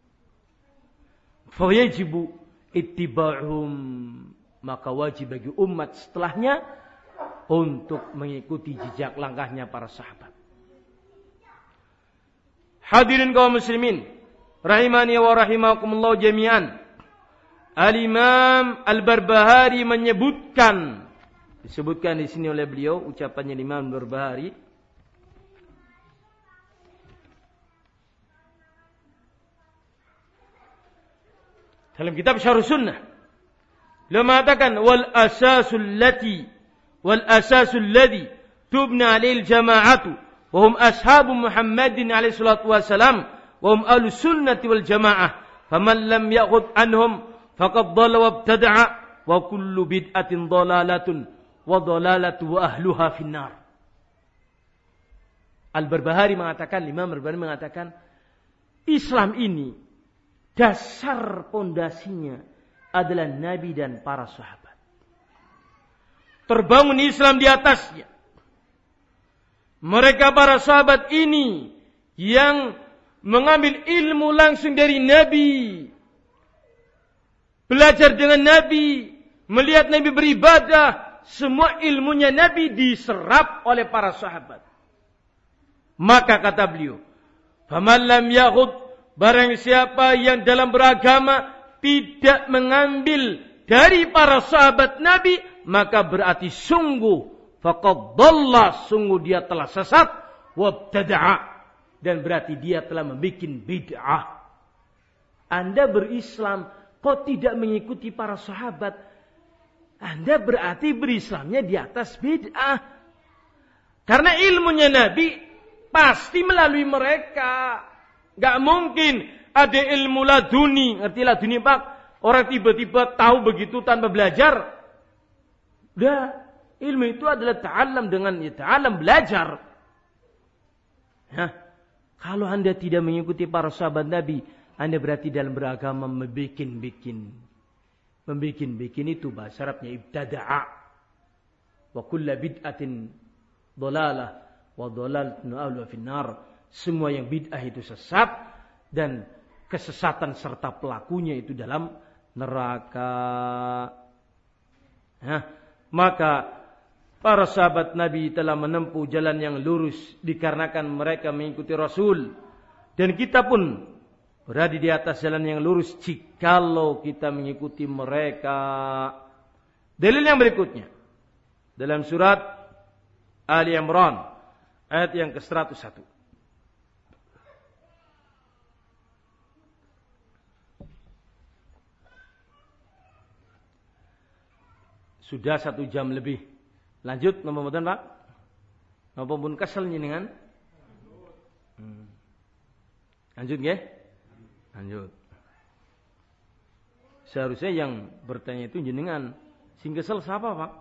Fa yajibu ittiba'uhum, maka wajib bagi umat setelahnya untuk mengikuti jejak langkahnya para sahabat. Hadirin kaum muslimin rahimani wa rahimakumullah jami'an. Al-Imam Al-Barbahari menyebutkan, disebutkan di sini oleh beliau ucapannya Imam Al-Barbahari, dalam kitab Syarh Sunnah, beliau mengatakan wal asasul lati wal asasul ladzi tubna alil jama'atu wa hum ashabu Muhammadin alaihi salatu wasalam wa hum ahlus sunnati wal jamaah, faman lam ya'khudh anhum faqad dhalla wa ibtada'a wa kullu bid'atin dhalalatun wa dhalalatu wa ahluha finnar. Al-Barbahari mengatakan, Imam Al-Barbahari mengatakan, Islam ini dasar pondasinya adalah Nabi dan para sahabat. Terbangun Islam di atasnya. Mereka para sahabat ini yang mengambil ilmu langsung dari Nabi, belajar dengan Nabi, melihat Nabi beribadah, semua ilmunya Nabi diserap oleh para sahabat. Maka kata beliau, faman lam ya'khudh, barang siapa yang dalam beragama tidak mengambil dari para sahabat Nabi, maka berarti sungguh faqad dhalla, sungguh dia telah sesat, wabtada'a, dan berarti dia telah membuat bid'ah. Anda berislam kok tidak mengikuti para sahabat, Anda berarti berislamnya di atas bid'ah. Karena ilmunya Nabi pasti melalui mereka. Gak mungkin ada ilmu laduni. Ngerti laduni Pak? Orang tiba-tiba tahu begitu tanpa belajar. Udah, ilmu itu adalah ta'alam dengan ya, ta'alam belajar. Hah? Kalau Anda tidak mengikuti para sahabat Nabi, Anda berarti dalam beragama membikin-bikin. Membikin-bikin itu bahasa Arabnya ibtada'a. Wa kulla bid'atin dhalalah wa dhalalatun ahluha finnar. Semua yang bid'ah itu sesat dan kesesatan serta pelakunya itu dalam neraka. Nah, maka para sahabat Nabi telah menempuh jalan yang lurus dikarenakan mereka mengikuti Rasul, dan kita pun berada di atas jalan yang lurus jikalau kita mengikuti mereka. Dalil yang berikutnya dalam surat Ali Imran ayat yang ke seratus satu. Sudah satu jam lebih. Lanjut, nomor berapa Pak? Napa pun kesel njenengan? Hmm. Lanjut nggih? Lanjut. Seharusnya yang bertanya itu jenengan. Sing kesel siapa, Pak?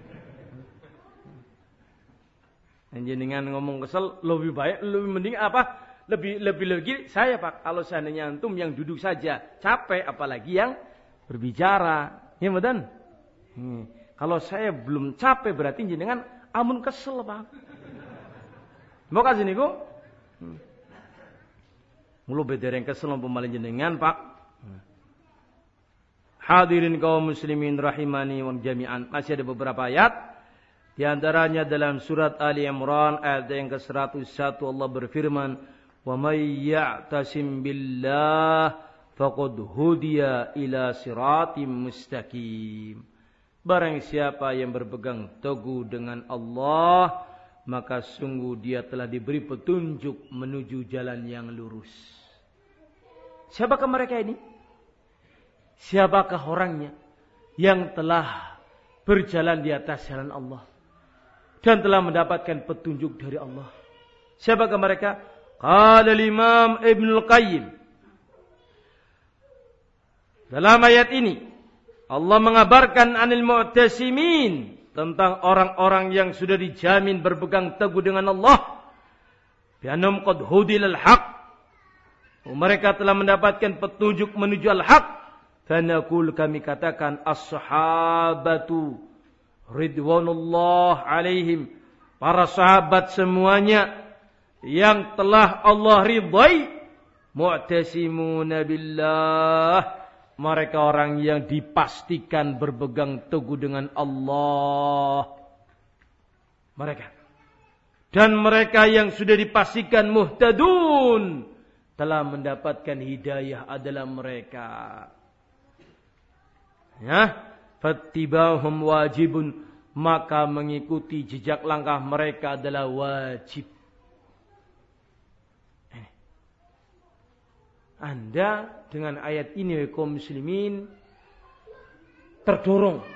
Yang jenengan ngomong kesel lebih baik, lebih mending apa? Lebih lebih lagi saya, Pak. Kalau seandainya antum yang duduk saja capek, apalagi yang berbicara. Ya, betul? Hmm. Kalau saya belum capek berarti jenengan amun kesel, Pak. Mau kasih niku? Hmm. Mulu beda yang kesel umpama jenengan, Pak. Hmm. Hadirin kaum muslimin rahimani wa jami'an. Masih ada beberapa ayat. Di antaranya dalam surat Ali Imran ayat yang ke seratus satu Allah berfirman, "Wa may ya'tasim billah faqad hudiya ila siratim mustaqim." Barang siapa yang berpegang teguh dengan Allah, maka sungguh dia telah diberi petunjuk menuju jalan yang lurus. Siapakah mereka ini? Siapakah orangnya yang telah berjalan di atas jalan Allah dan telah mendapatkan petunjuk dari Allah? Siapakah mereka? Qala al-Imam Ibnu Al-Qayyim. Dalam ayat ini Allah mengabarkan anil mu'tasimin, tentang orang-orang yang sudah dijamin berpegang teguh dengan Allah. Bi annahum qad hudilal haq. Mereka telah mendapatkan petunjuk menuju al-haq. Fanaqul, kami katakan, as-sahabatu ridwanullah alaihim, para sahabat semuanya yang telah Allah ridai, mu'tasimuna billah, mereka orang yang dipastikan berpegang teguh dengan Allah. Mereka. Dan mereka yang sudah dipastikan muhtadun, telah mendapatkan hidayah adalah mereka. Ya, fattibahum wajibun, maka mengikuti jejak langkah mereka adalah wajib. Anda dengan ayat ini kaum muslimin terdorong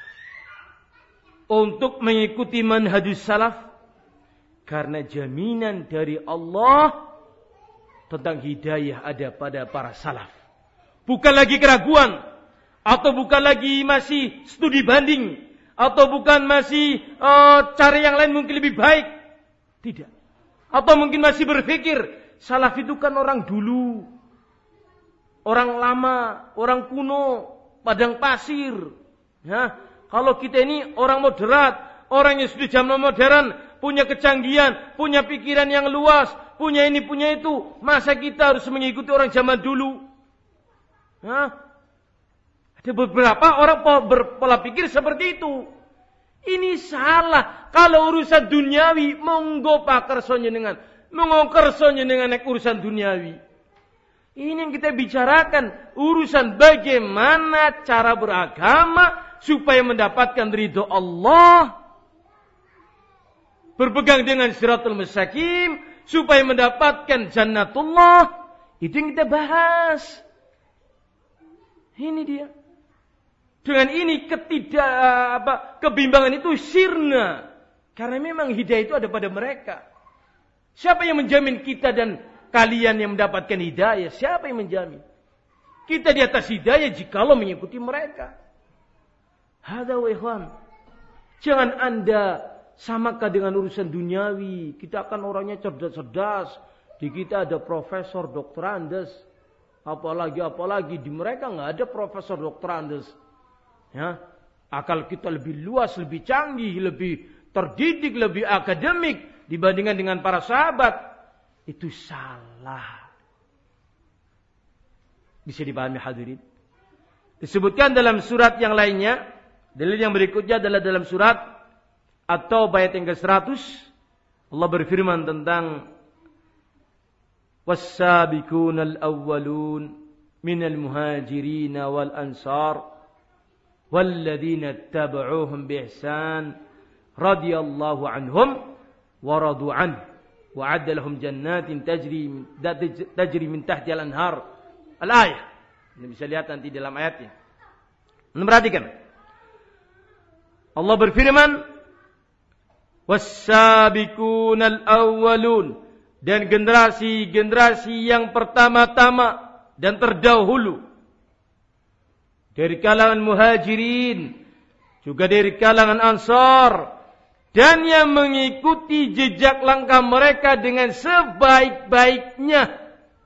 untuk mengikuti manhajus salaf, karena jaminan dari Allah tentang hidayah ada pada para salaf. Bukan lagi keraguan, atau bukan lagi masih studi banding, atau bukan masih uh, cari yang lain mungkin lebih baik. Tidak. Atau mungkin masih berpikir salaf itu kan orang dulu, orang lama, orang kuno, padang pasir. Ya, kalau kita ini orang moderat, orang yang sudah zaman modern, punya kecanggihan, punya pikiran yang luas, punya ini, punya itu, masa kita harus mengikuti orang zaman dulu? Ya, ada beberapa orang berpola pikir seperti itu. Ini salah. Kalau urusan duniawi, monggo pakerso njenengan, monggo kerso njenengan nek urusan duniawi. Ini yang kita bicarakan, urusan bagaimana cara beragama supaya mendapatkan ridho Allah, berpegang dengan siratul mustaqim supaya mendapatkan jannatullah. Itu yang kita bahas. Ini dia. Dengan ini ketidak apa kebimbangan itu sirna, karena memang hidayah itu ada pada mereka. Siapa yang menjamin kita dan kalian yang mendapatkan hidayah? Siapa yang menjamin? Kita di atas hidayah jikalau mengikuti mereka. Hada wa ikhwan. Jangan Anda samakan dengan urusan duniawi. Kita akan orangnya cerdas-cerdas. Di kita ada profesor doktorandes. Apalagi apalagi di mereka enggak ada profesor doktorandes. Ya, akal kita lebih luas, lebih canggih, lebih terdidik, lebih akademik dibandingkan dengan para sahabat. Itu salah. Bisa dipahami hadirin? Disebutkan dalam surat yang lainnya, dalil yang berikutnya adalah dalam surat atau ayat yang ke seratus, Allah berfirman tentang was-sabiqunal awwalun minal muhajirin wal ansar walladzina ittaba'uuhum biihsan radhiyallahu anhum wa radu anhu wa 'adda lahum jannatin tajri tajri min tahtiha al-anhar. Al-ayah. Ini bisa lihat nanti dalam ayatnya. Anda perhatikan. Allah berfirman, was-sabiqunal awwalun, dan generasi-generasi yang pertama-tama dan terdahulu dari kalangan muhajirin, juga dari kalangan ansar, dan yang mengikuti jejak langkah mereka dengan sebaik-baiknya,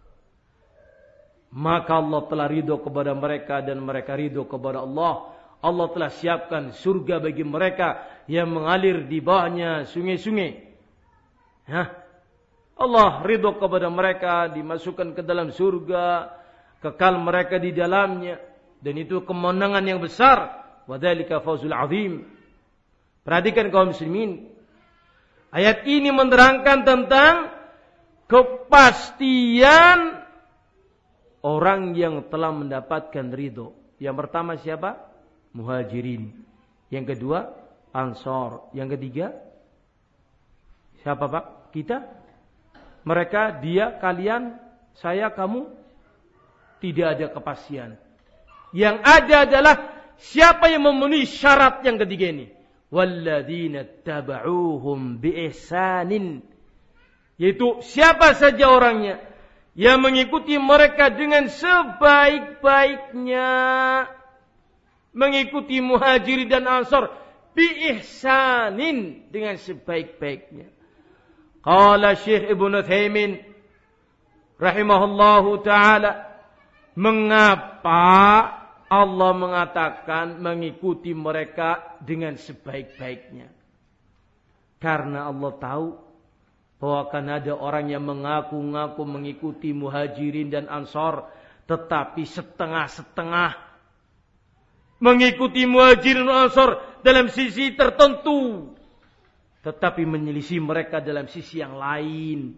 maka Allah telah ridho kepada mereka dan mereka ridho kepada Allah. Allah telah siapkan surga bagi mereka yang mengalir di bawahnya sungai-sungai. Hah? Allah ridho kepada mereka, dimasukkan ke dalam surga, kekal mereka di dalamnya, dan itu kemenangan yang besar. Wadzalika fawzul azim. Perhatikan kaum muslimin, ayat ini menerangkan tentang kepastian orang yang telah mendapatkan ridho. Yang pertama siapa? Muhajirin. Yang kedua ansar. Yang ketiga siapa Pak? Kita. Mereka, dia, kalian, saya, kamu. Tidak ada kepastian. Yang ada adalah siapa yang memenuhi syarat yang ketiga ini. Walladzina taba'uhum biihsanin. Yaitu siapa saja orangnya yang mengikuti mereka dengan sebaik-baiknya. Mengikuti muhajirin dan ansar biihsanin, dengan sebaik-baiknya. Qala Syekh Ibnu Utsaimin rahimahullahu taala, mengapa Allah mengatakan mengikuti mereka dengan sebaik-baiknya? Karena Allah tahu bahwa akan ada orang yang mengaku-ngaku mengikuti muhajirin dan ansar, tetapi setengah-setengah. Mengikuti muhajirin dan ansar dalam sisi tertentu, tetapi menyelisih mereka dalam sisi yang lain.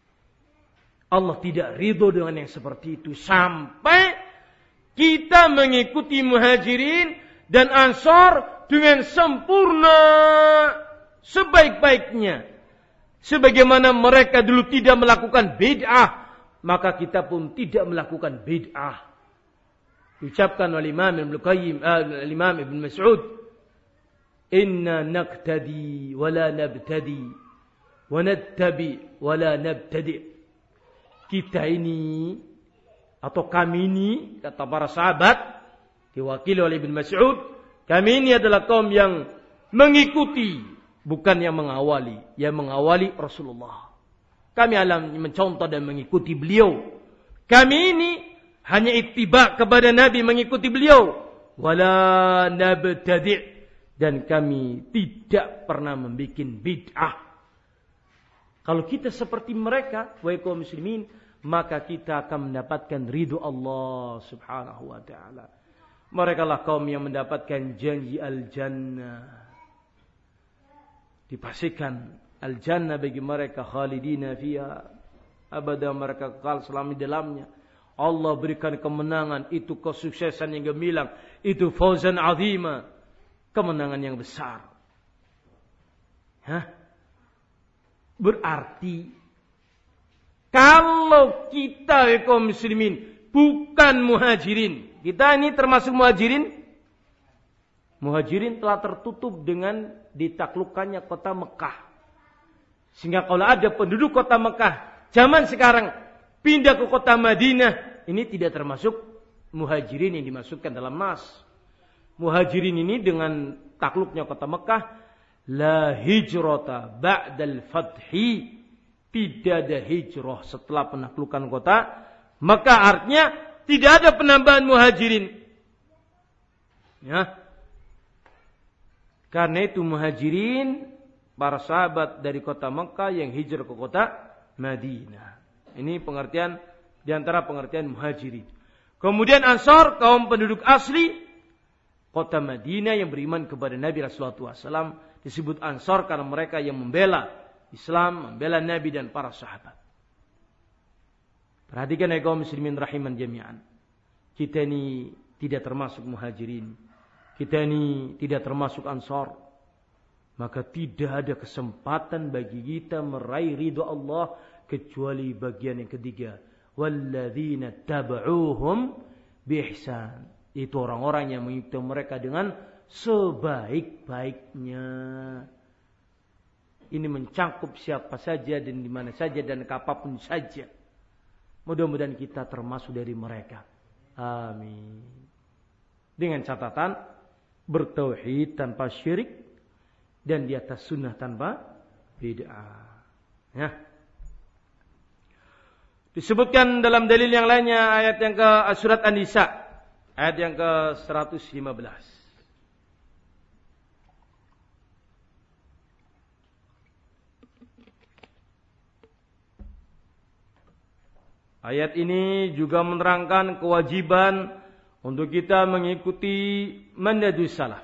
Allah tidak ridho dengan yang seperti itu. Sampai kita mengikuti muhajirin dan ansar dengan sempurna, sebaik-baiknya. Sebagaimana mereka dulu tidak melakukan bid'ah, maka kita pun tidak melakukan bid'ah. Diucapkan oleh Imam Ibn Qayyim, uh, Imam Ibn Mas'ud, Inna naqtadi wa la nabtadi wa nattabi wa la nabtadi. Kita ini atau kami ini, kata para sahabat diwakili oleh Ibn Mas'ud, kami ini adalah kaum yang mengikuti, bukan yang mengawali. Yang mengawali Rasulullah. Kami alam mencontoh dan mengikuti beliau. Kami ini hanya ittiba kepada Nabi, mengikuti beliau. Wala nabtadi', dan kami tidak pernah membuat bid'ah. Kalau kita seperti mereka, wahai kaum muslimin, maka kita akan mendapatkan ridho Allah subhanahu wa ta'ala. Mereka lah kaum yang mendapatkan janji al-jannah. Dipastikan al-jannah bagi mereka, khalidina fiha abada, mereka kekal selama di dalamnya. Allah berikan kemenangan, itu kesuksesan yang gemilang, itu fawzan azima, kemenangan yang besar. Hah? Berarti kalau kita kaum muslimin bukan muhajirin, kita ini termasuk muhajirin. Muhajirin telah tertutup dengan ditaklukkannya kota Mekah. Sehingga kalau ada penduduk kota Mekah zaman sekarang pindah ke kota Madinah, ini tidak termasuk muhajirin yang dimasukkan dalam nas. Muhajirin ini dengan takluknya kota Mekah, la hijrata ba'dal fathi, tidak ada hijrah setelah penaklukan kota Mekah. Artinya tidak ada penambahan muhajirin. Ya. Karena itu muhajirin para sahabat dari kota Mekah yang hijrah ke kota Madinah. Ini pengertian di antara pengertian muhajirin. Kemudian ansar, kaum penduduk asli kota Madinah yang beriman kepada Nabi Rasulullah shallallahu alaihi wasallam, disebut ansar karena mereka yang membela Islam, membela Nabi dan para sahabat. Perhatikan ya kaum muslimin rahiman jami'an. Kita ini tidak termasuk muhajirin. Kita ini tidak termasuk ansar. Maka tidak ada kesempatan bagi kita meraih ridha Allah kecuali bagian yang ketiga. Walladzina taba'uhum biihsan. Itu orang-orang yang mengikuti mereka dengan sebaik-baiknya. Ini mencakup siapa saja dan di mana saja dan kapanpun saja. Mudah-mudahan kita termasuk dari mereka. Amin. Dengan catatan bertauhid tanpa syirik dan di atas sunnah tanpa bid'ah. Ya. Disebutkan dalam dalil yang lainnya ayat yang ke surat An-Nisa ayat yang ke seratus lima belas. Ayat ini juga menerangkan kewajiban untuk kita mengikuti manhajus salaf.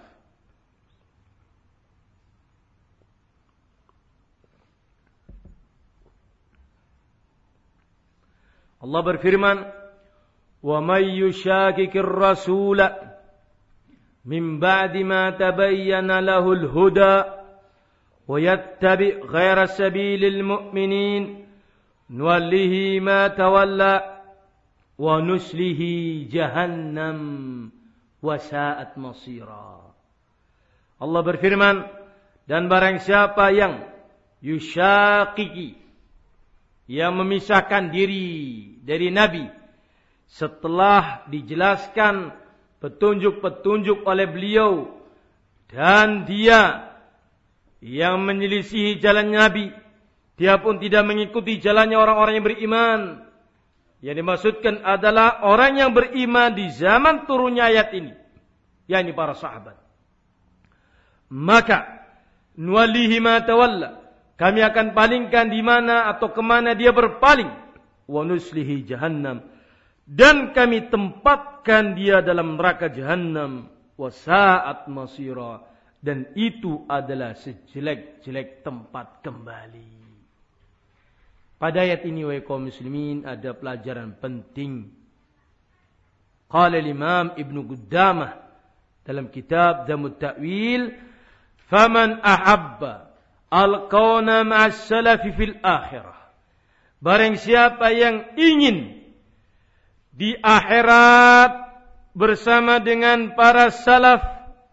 Allah berfirman, "Wa may yushaqiqir rasula min ba'di ma tabayyana lahul huda wa yattabi' ghaira sabilil mu'minin nuwallihi ma tawalla wa nuslihi jahannam wa sa'at masira." Allah berfirman, dan barang siapa yang yushaqiqi, yang memisahkan diri dari Nabi setelah dijelaskan petunjuk-petunjuk oleh beliau, dan dia yang menyelisihi jalan Nabi, dia pun tidak mengikuti jalannya orang-orang yang beriman. Yang dimaksudkan adalah orang yang beriman di zaman turunnya ayat ini, yakni para sahabat. Maka nuwallihi ma tawalla, kami akan palingkan di mana atau kemana dia berpaling. Wa nuslihi jahannam, dan kami tempatkan dia dalam neraka jahannam. Wa sa'at masira, dan itu adalah sejelek-jelek tempat kembali. Pada ayat ini wahai kaum muslimin ada pelajaran penting. Qala al-Imam Ibnu Qudamah dalam kitab Damut Ta'wil, "Faman ahabba al-qawna ma'as salafi fil akhirah." Barang siapa yang ingin di akhirat bersama dengan para salaf,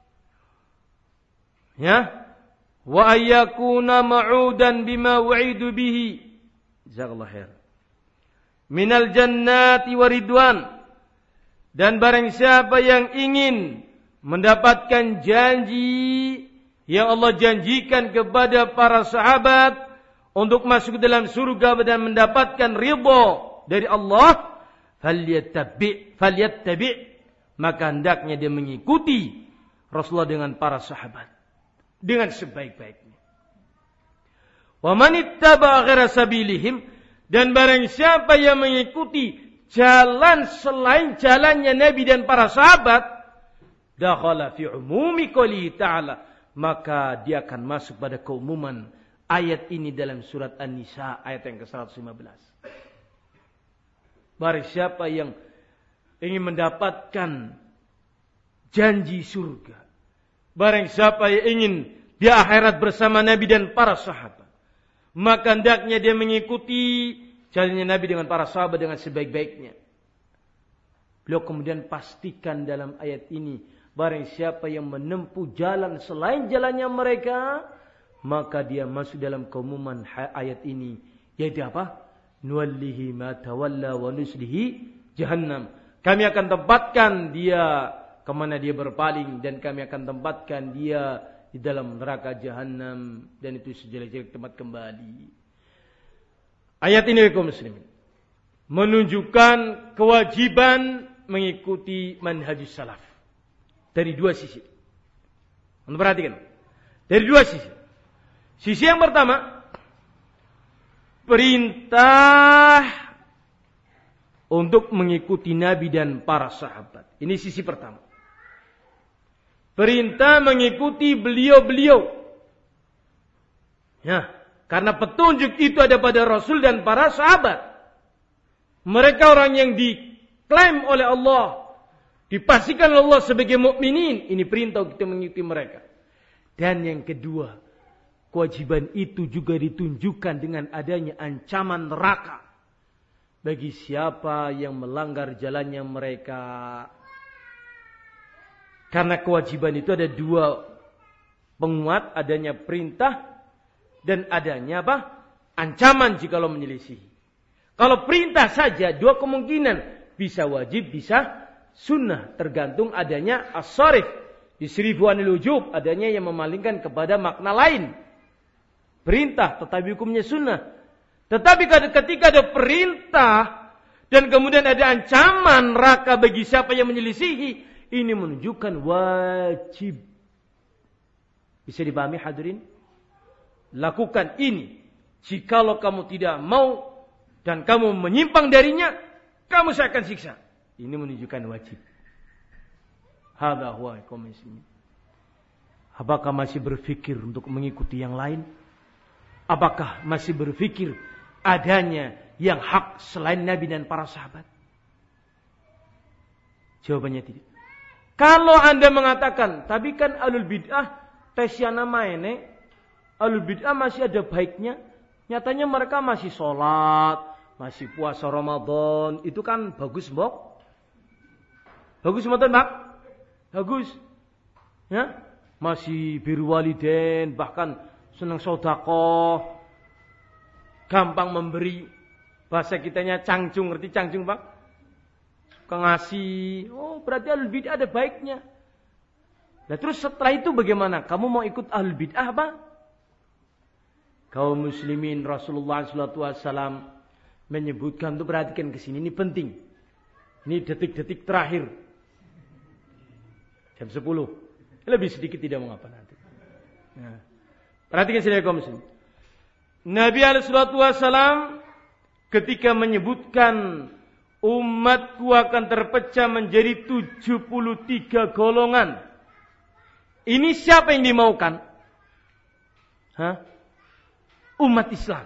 ya, wa ayyakuna ma'udan bima wa'idu bihi, jazakallahu khair, minal jannati waridwan, dan barang siapa yang ingin mendapatkan janji yang Allah janjikan kepada para sahabat untuk masuk dalam surga dan mendapatkan ridha dari Allah, falyattabi' falyattabi', maka hendaknya dia mengikuti Rasulullah dengan para sahabat dengan sebaik-baiknya. Wa man ittaba ghaira sabilihim, dan barang siapa yang mengikuti jalan selain jalannya Nabi dan para sahabat, dakhala fi umumi qouli ta'ala, maka dia akan masuk pada keumuman ayat ini dalam surat An-Nisa ayat yang ke seratus lima belas. Barang siapa yang ingin mendapatkan janji surga, barang siapa yang ingin di akhirat bersama Nabi dan para sahabat, maka hendaknya dia mengikuti jalannya Nabi dengan para sahabat dengan sebaik-baiknya. Beliau kemudian pastikan dalam ayat ini, barang siapa yang menempuh jalan selain jalannya mereka, maka dia masuk dalam keumuman ayat ini, yaitu apa? Nuwallihi ma tawalla wa nuslihi jahannam. Kami akan tempatkan dia kemana dia berpaling, dan kami akan tempatkan dia di dalam neraka jahannam, dan itu sejelek-jelek tempat kembali. Ayat ini kaum muslimin menunjukkan kewajiban mengikuti manhajus salaf dari dua sisi. Anda perhatikan, dari dua sisi. Sisi yang pertama, perintah untuk mengikuti Nabi dan para sahabat. Ini sisi pertama. Perintah mengikuti beliau-beliau. Ya, karena petunjuk itu ada pada Rasul dan para sahabat. Mereka orang yang diklaim oleh Allah, dipastikan oleh Allah sebagai mukminin. Ini perintah kita mengikuti mereka. Dan yang kedua, kewajiban itu juga ditunjukkan dengan adanya ancaman neraka bagi siapa yang melanggar jalannya mereka. Karena kewajiban itu ada dua penguat, adanya perintah dan adanya apa? Ancaman jika lo menyelisihi. Kalau perintah saja dua kemungkinan, bisa wajib, bisa sunnah, tergantung adanya as-sarif. Disrifu anil wujub, adanya yang memalingkan kepada makna lain. Perintah, tetapi hukumnya sunnah. Tetapi ketika ada perintah dan kemudian ada ancaman neraka bagi siapa yang menyelisihi, ini menunjukkan wajib. Bisa dipahami hadirin? Lakukan ini. Jikalau kamu tidak mau dan kamu menyimpang darinya, kamu saya akan siksa. Ini menunjukkan wajib. Hadza huwa qaum muslimin. Apakah masih berpikir untuk mengikuti yang lain? Apakah masih berpikir adanya yang hak selain Nabi dan para sahabat? Jawabannya tidak. Kalau Anda mengatakan, tapi kan alul bid'ah tesyana maene, alul bid'ah masih ada baiknya. Nyatanya mereka masih sholat, masih puasa Ramadan. Itu kan bagus, Mbok. Bagus, Mbok, Mbak? Bagus. Ya? Masih biru walidain, bahkan senang sedekah, gampang memberi. Bahasa kitanya cangcung, ngerti cangcung, Pak? Suka ngasih. Oh, berarti ahlul bid'ah ada baiknya. Nah, terus setelah itu bagaimana? Kamu mau ikut ahlul bid'ah apa? Kaum muslimin, Rasulullah shallallahu alaihi wasallam menyebutkan, untuk perhatikan ke sini, ini penting. Ini detik-detik terakhir. Jam sepuluh. Lebih sedikit tidak mengapa nanti. Nah, perhatikan sini kaum muslimin. Nabi alaihi wasallam ketika menyebutkan umatku akan terpecah menjadi tujuh puluh tiga golongan. Ini siapa yang dimaukan? Hah? Umat Islam.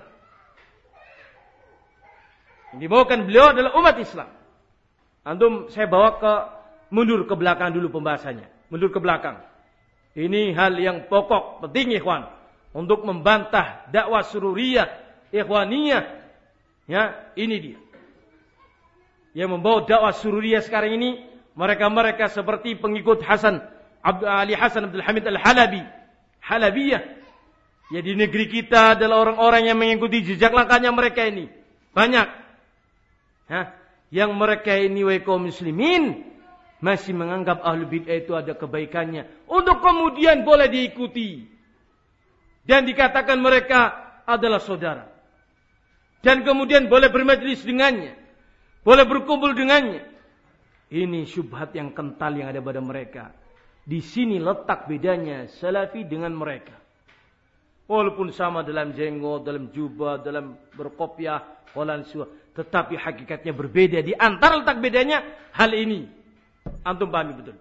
Yang dimaukan beliau adalah umat Islam. Antum saya bawa ke mundur ke belakang dulu pembahasannya. Mundur ke belakang. Ini hal yang pokok, penting ikhwan. Untuk membantah dakwah sururiyah, ikhwaniyah. Ya, ini dia. Yang membawa dakwah sururiyah sekarang ini, mereka-mereka seperti pengikut Hasan, Ali Hasan Abdul Hamid Al-Halabi. Halabiyah. Ya, di negeri kita adalah orang-orang yang mengikuti jejak langkahnya mereka ini. Banyak. Hah? Yang mereka ini wa kaum muslimin masih menganggap ahlul bid'ah itu ada kebaikannya. Untuk kemudian boleh diikuti. Dan dikatakan mereka adalah saudara. Dan kemudian boleh bermajlis dengannya. Boleh berkumpul dengannya. Ini syubhat yang kental yang ada pada mereka. Di sini letak bedanya salafi dengan mereka. Walaupun sama dalam jenggot, dalam jubah, dalam berkopiah, kolan suah, tetapi hakikatnya berbeda. Di antara letak bedanya hal ini. Antum pahami betul.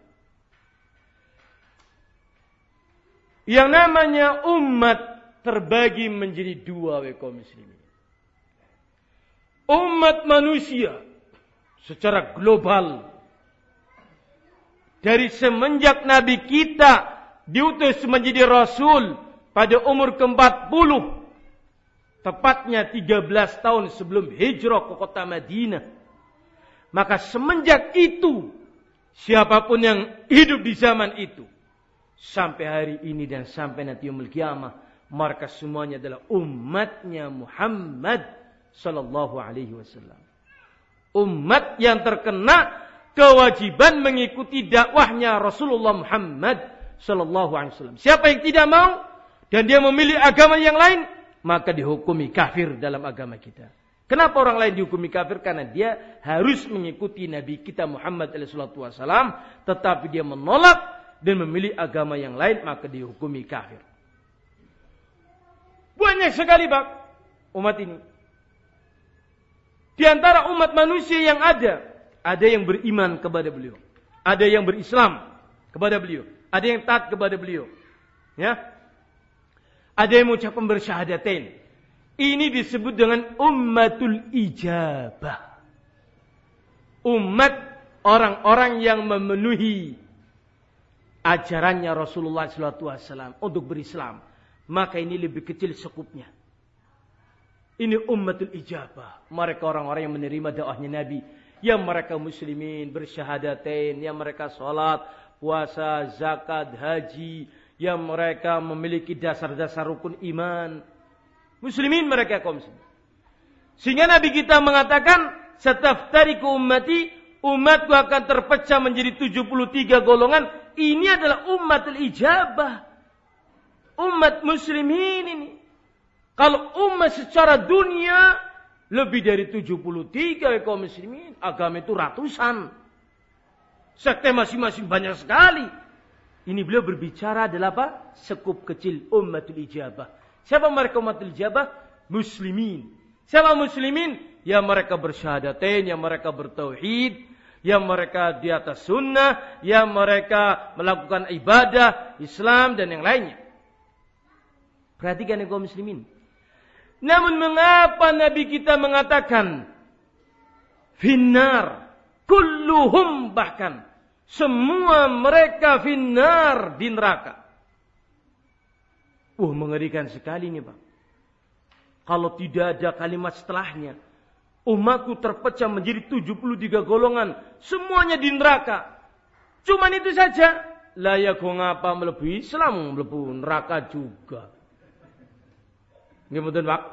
Yang namanya umat terbagi menjadi dua kaum muslimin. Umat manusia secara global dari semenjak Nabi kita diutus menjadi Rasul pada umur keempat puluh, tepatnya tiga belas tahun sebelum hijrah ke kota Madinah. Maka semenjak itu, siapapun yang hidup di zaman itu, sampai hari ini dan sampai nanti yaumul qiyamah, mereka semuanya adalah umatnya Muhammad sallallahu alaihi wasallam. Umat yang terkena kewajiban mengikuti dakwahnya Rasulullah Muhammad sallallahu alaihi wasallam. Siapa yang tidak mau dan dia memilih agama yang lain, maka dihukumi kafir dalam agama kita. Kenapa orang lain dihukumi kafir? Karena dia harus mengikuti Nabi kita Muhammad shallallahu alaihi wasallam, tetapi dia menolak dan memilih agama yang lain, maka dihukumi kafir. Banyak sekali Pak umat ini. Di antara umat manusia yang ada, ada yang beriman kepada beliau, ada yang berislam kepada beliau, ada yang taat kepada beliau. Ya. Ada yang mengucapkan bersyahadatain. Ini disebut dengan ummatul ijabah. Umat orang-orang yang memenuhi ajarannya Rasulullah shallallahu alaihi wasallam untuk berislam. Maka ini lebih kecil sekupnya. Ini ummatul ijabah. Mereka orang-orang yang menerima dakwahnya Nabi. Yang mereka muslimin, bersyahadatain. Yang mereka sholat, puasa, zakat, haji. Yang mereka memiliki dasar-dasar rukun iman. Muslimin mereka kaum muslimin. Sehingga Nabi kita mengatakan, sataftariku ummati umatku akan terpecah menjadi tujuh puluh tiga golongan. Ini adalah umatul ijabah. Umat muslimin ini. Kalau umat secara dunia lebih dari tujuh puluh tiga kaum muslimin. Agama itu ratusan. Sekte masing-masing banyak sekali. Ini beliau berbicara adalah apa? Sekup kecil ummatul ijabah. Siapa mereka ummatul ijabah? Muslimin. Siapa muslimin? Ya mereka bersyahadatain, ya mereka bertauhid, ya mereka di atas sunnah, ya mereka melakukan ibadah, Islam dan yang lainnya. Perhatikan ya kaum muslimin. Namun mengapa Nabi kita mengatakan finnar kulluhum, bahkan semua mereka finnar, di neraka. Uh, mengerikan sekali nih Pak. Kalau tidak ada kalimat setelahnya, umatku terpecah menjadi tujuh puluh tiga golongan, semuanya di neraka. Cuman itu saja. Lah ya kok ngapa mlebu Islam, mlebu neraka juga. Nggih mboten Pak?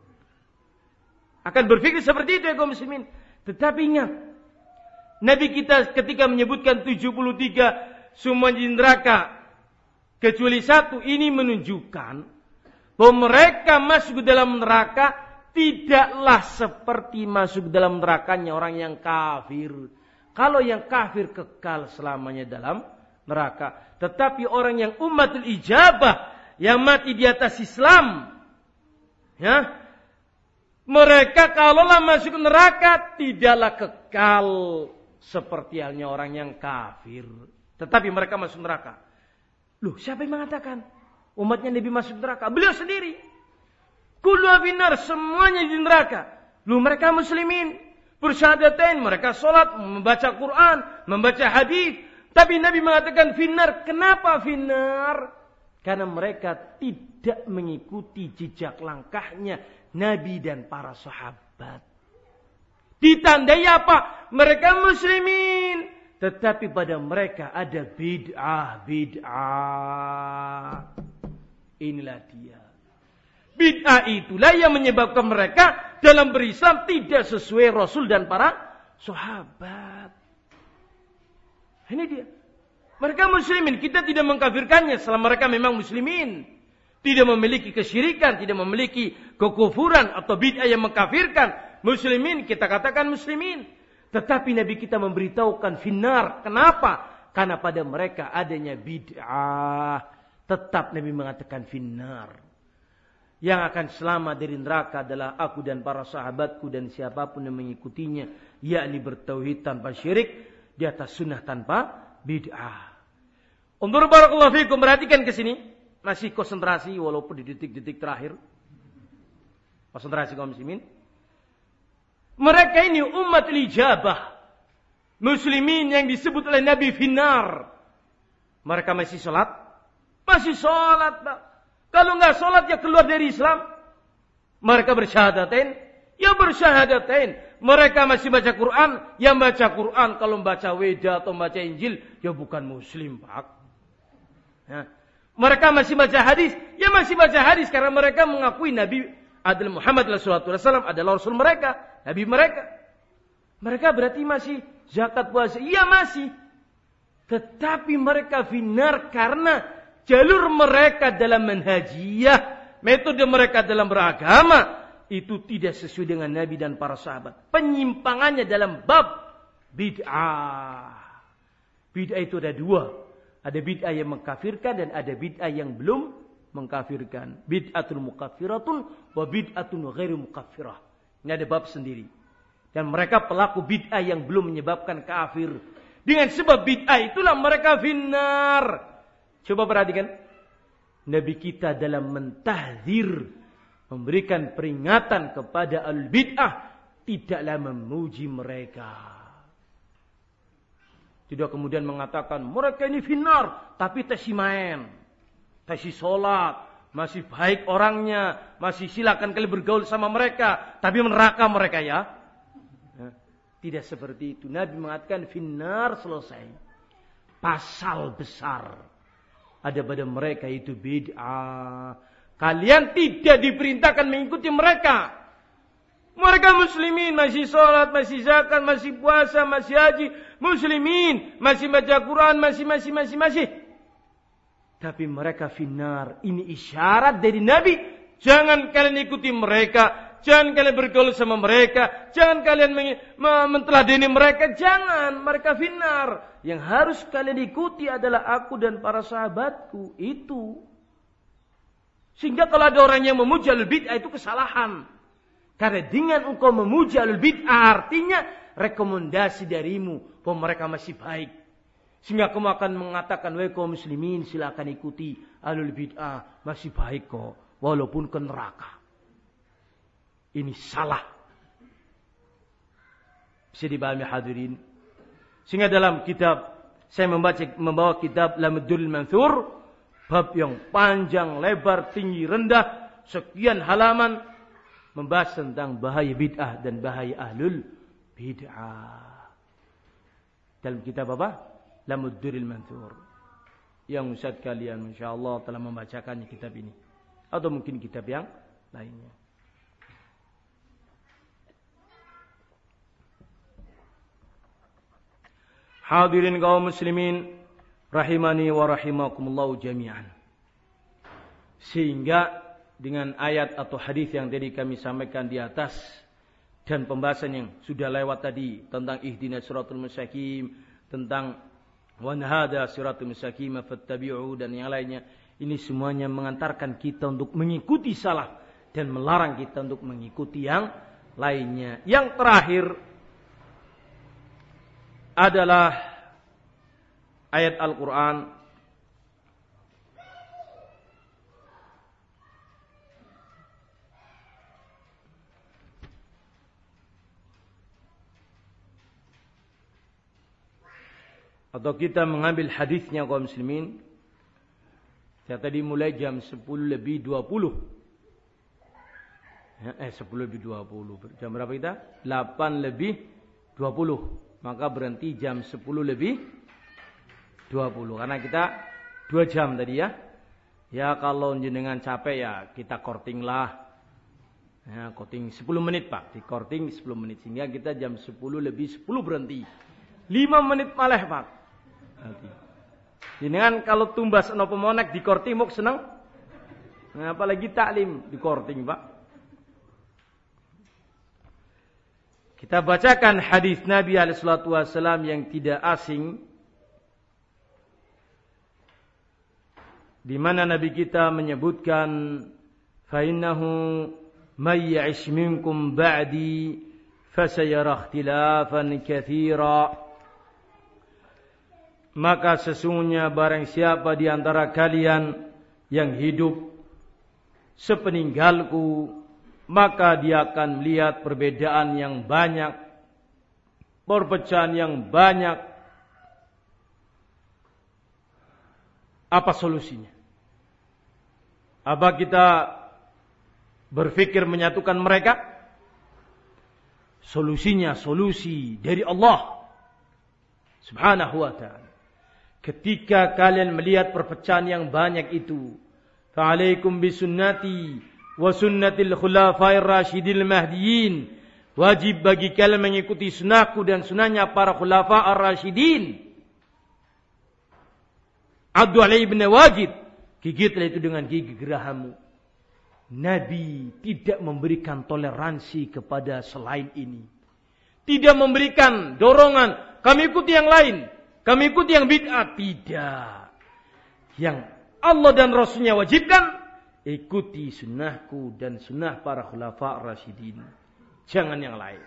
Akan berpikir seperti itu ya kaum muslimin. Tetapi ingat, Nabi kita ketika menyebutkan tujuh puluh tiga semua di neraka kecuali satu, ini menunjukkan bahwa mereka masuk ke dalam neraka tidaklah seperti masuk dalam nerakanya orang yang kafir. Kalau yang kafir kekal selamanya dalam neraka. Tetapi orang yang ummatul ijabah, yang mati di atas Islam, ya, mereka kalaulah masuk ke neraka tidaklah kekal seperti halnya orang yang kafir. Tetapi mereka masuk neraka. Loh, siapa yang mengatakan umatnya Nabi masuk neraka? Beliau sendiri. Kullu finnar, semuanya di neraka. Loh, mereka muslimin, bersyahadatain, mereka sholat, membaca Quran, membaca hadis. Tapi Nabi mengatakan finnar. Kenapa finnar? Karena mereka tidak mengikuti jejak langkahnya Nabi dan para sahabat. Ditandai apa? Mereka muslimin, tetapi pada mereka ada bid'ah, bid'ah. Inilah dia. Bid'ah itulah yang menyebabkan mereka dalam berislam tidak sesuai Rasul dan para sahabat. Ini dia. Mereka muslimin, kita tidak mengkafirkannya selama mereka memang muslimin. Tidak memiliki kesyirikan, tidak memiliki kekufuran atau bid'ah yang mengkafirkan. Muslimin, kita katakan muslimin. Tetapi Nabi kita memberitahukan finnar. Kenapa? Karena pada mereka adanya bid'ah. Tetap Nabi mengatakan finnar. Yang akan selamat dari neraka adalah aku dan para sahabatku dan siapapun yang mengikutinya. Yakni bertauhid tanpa syirik, di atas sunnah tanpa bid'ah. Undur barakallahu fikum, perhatikan ke sini. Masih konsentrasi walaupun di detik-detik terakhir. Konsentrasi kaum muslimin. Mereka ini umat ijabah. Muslimin yang disebut oleh Nabi finnar. Mereka masih sholat? Masih sholat, Pak. Kalau enggak sholat ya keluar dari Islam. Mereka bersyahadatain? Ya bersyahadatain. Mereka masih baca Quran? Ya baca Quran. Kalau membaca Weda atau membaca Injil, ya bukan muslim, Pak. Ya. Mereka masih baca hadis? Ya masih baca hadis karena mereka mengakui Nabi adalah Muhammad sallallahu alaihi wasallam adalah Rasul mereka, Nabi mereka. Mereka berarti masih zakat puasa? Iya masih. Tetapi mereka finnar karena jalur mereka dalam manhajiyah, metode mereka dalam beragama itu tidak sesuai dengan Nabi dan para sahabat. Penyimpangannya dalam bab bid'ah. Bid'ah itu ada dua. Ada bid'ah yang mengkafirkan dan ada bid'ah yang belum mengkafirkan. Bid'atun mukaffiratun wa bid'atun ghairu mukaffirah. Ini ada bab sendiri. Dan mereka pelaku bid'ah yang belum menyebabkan kafir. Dengan sebab bid'ah itulah mereka finnar. Coba perhatikan. Nabi kita dalam mentahdzir, memberikan peringatan kepada al-bid'ah, tidaklah memuji mereka. Tidak kemudian mengatakan mereka ini finnar, tapi tesi main, tesi sholat, masih baik orangnya, masih silakan kalian bergaul sama mereka, tapi neraka mereka ya. Nah, tidak seperti itu. Nabi mengatakan finnar, selesai. Pasal besar ada pada mereka itu bid'ah. Kalian tidak diperintahkan mengikuti mereka. Mereka muslimin, masih sholat, masih zakat, masih puasa, masih haji. Muslimin, masih baca Quran, masih, masih, masih, masih. Tapi mereka finnar. Ini isyarat dari Nabi. Jangan kalian ikuti mereka. Jangan kalian bergaul sama mereka. Jangan kalian menteladani mereka. Jangan. Mereka finnar. Yang harus kalian ikuti adalah aku dan para sahabatku. Itu. Sehingga kalau ada orang yang memuji ahlul bid'ah itu kesalahan. Karena dengan engkau memuji ahlul bid'ah artinya rekomendasi darimu bahwa mereka masih baik. Sehingga kamu akan mengatakan, wahai kaum muslimin silakan ikuti ahlul bid'ah, masih baik kok walaupun ke neraka. Ini salah. Bisa dipahami hadirin. Sehingga dalam kitab saya membaca membawa kitab Lamuddurul Mansur, bab yang panjang, lebar, tinggi, rendah, sekian halaman membahas tentang bahaya bid'ah dan bahaya ahlul bid'ah. Dalam kitab apa? Lamuddurul Mansur. Yang ustaz kalian insyaallah telah membacakannya kitab ini. Atau mungkin kitab yang lainnya. Hadirin kaum muslimin rahimani wa rahimakumullah jami'an. Sehingga dengan ayat atau hadis yang tadi kami sampaikan di atas dan pembahasan yang sudah lewat tadi tentang ihdinas siratal mustaqim, tentang wan hada siratal mustaqim fattabi'u dan yang lainnya, ini semuanya mengantarkan kita untuk mengikuti salah dan melarang kita untuk mengikuti yang lainnya. Yang terakhir adalah ayat Al-Quran atau kita mengambil hadisnya kaum muslimin. Saya tadi mulai jam sepuluh lebih dua puluh. Eh sepuluh lebih dua puluh. Jam berapa kita? delapan lebih dua puluh. Maka berhenti jam sepuluh lebih dua puluh. Karena kita dua jam tadi ya. Ya kalau jenengan capek ya kita korting lah. Ya, korting sepuluh menit Pak. Di korting sepuluh menit. Sehingga kita jam sepuluh lebih sepuluh berhenti. lima menit malah Pak. Nanti. Jenengan kalau tumbas no pemonek di korting mau senang. Nah, apalagi taklim di korting Pak. Kita bacakan hadis Nabi alaihi salatu wasallam yang tidak asing, di mana Nabi kita menyebutkan, fa innahu may ya'ish minkum ba'di fasayara ikhtilafan katsira. Maka sesungguhnya barang siapa di antara kalian yang hidup sepeninggalku, maka dia akan melihat perbedaan yang banyak, perpecahan yang banyak. Apa solusinya? Apa kita berpikir menyatukan mereka? Solusinya solusi dari Allah Subhanahu wa ta'ala. Ketika kalian melihat perpecahan yang banyak itu, fa'alaikum bisunnati wa sunnatil khulafair rasyidil mahdiyin. Wajib bagi kalian mengikuti sunnahku dan sunnahnya para khulafa ar-rasyidin. Addu alaihi bin wajib. Gigitlah itu dengan gigi gerahammu. Nabi tidak memberikan toleransi kepada selain ini. Tidak memberikan dorongan, kami ikuti yang lain, kami ikuti yang bid'ah. Tidak. Yang Allah dan Rasulnya wajibkan, ikuti sunnahku dan sunnah para khulafa ar-rasyidin. Jangan yang lain.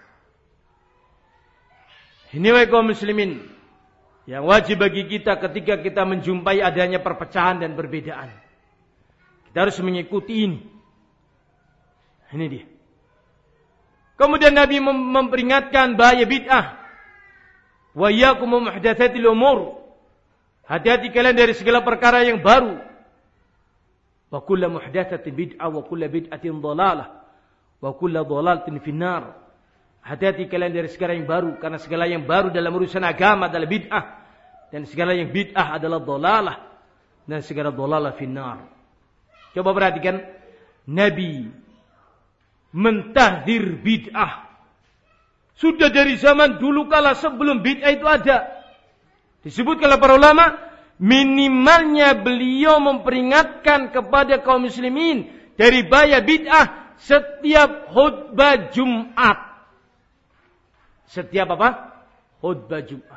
Ini wahai kaum muslimin, yang wajib bagi kita ketika kita menjumpai adanya perpecahan dan perbedaan. Kita harus mengikuti ini. Ini dia. Kemudian Nabi memperingatkan bahaya bid'ah. Wa iyyakum muhdatsatil umur. Hati-hati kalian dari segala perkara yang baru. Wa kullu muhdatsatin bid'ah wa kullu bid'atin dhalalah wa kullu dhalalatin finnar. Hati-hati kalian dari segala yang baru, karena segala yang baru dalam urusan agama adalah bid'ah, dan segala yang bid'ah adalah dhalalah, dan segala dhalalah finnar. Coba perhatikan, Nabi mentahdir bid'ah. Sudah dari zaman dulu kala sebelum bid'ah itu ada. Disebutkan oleh para ulama, minimalnya beliau memperingatkan kepada kaum muslimin dari bahaya bid'ah setiap khutbah Jumat. Setiap apa? Khutbah Jumat.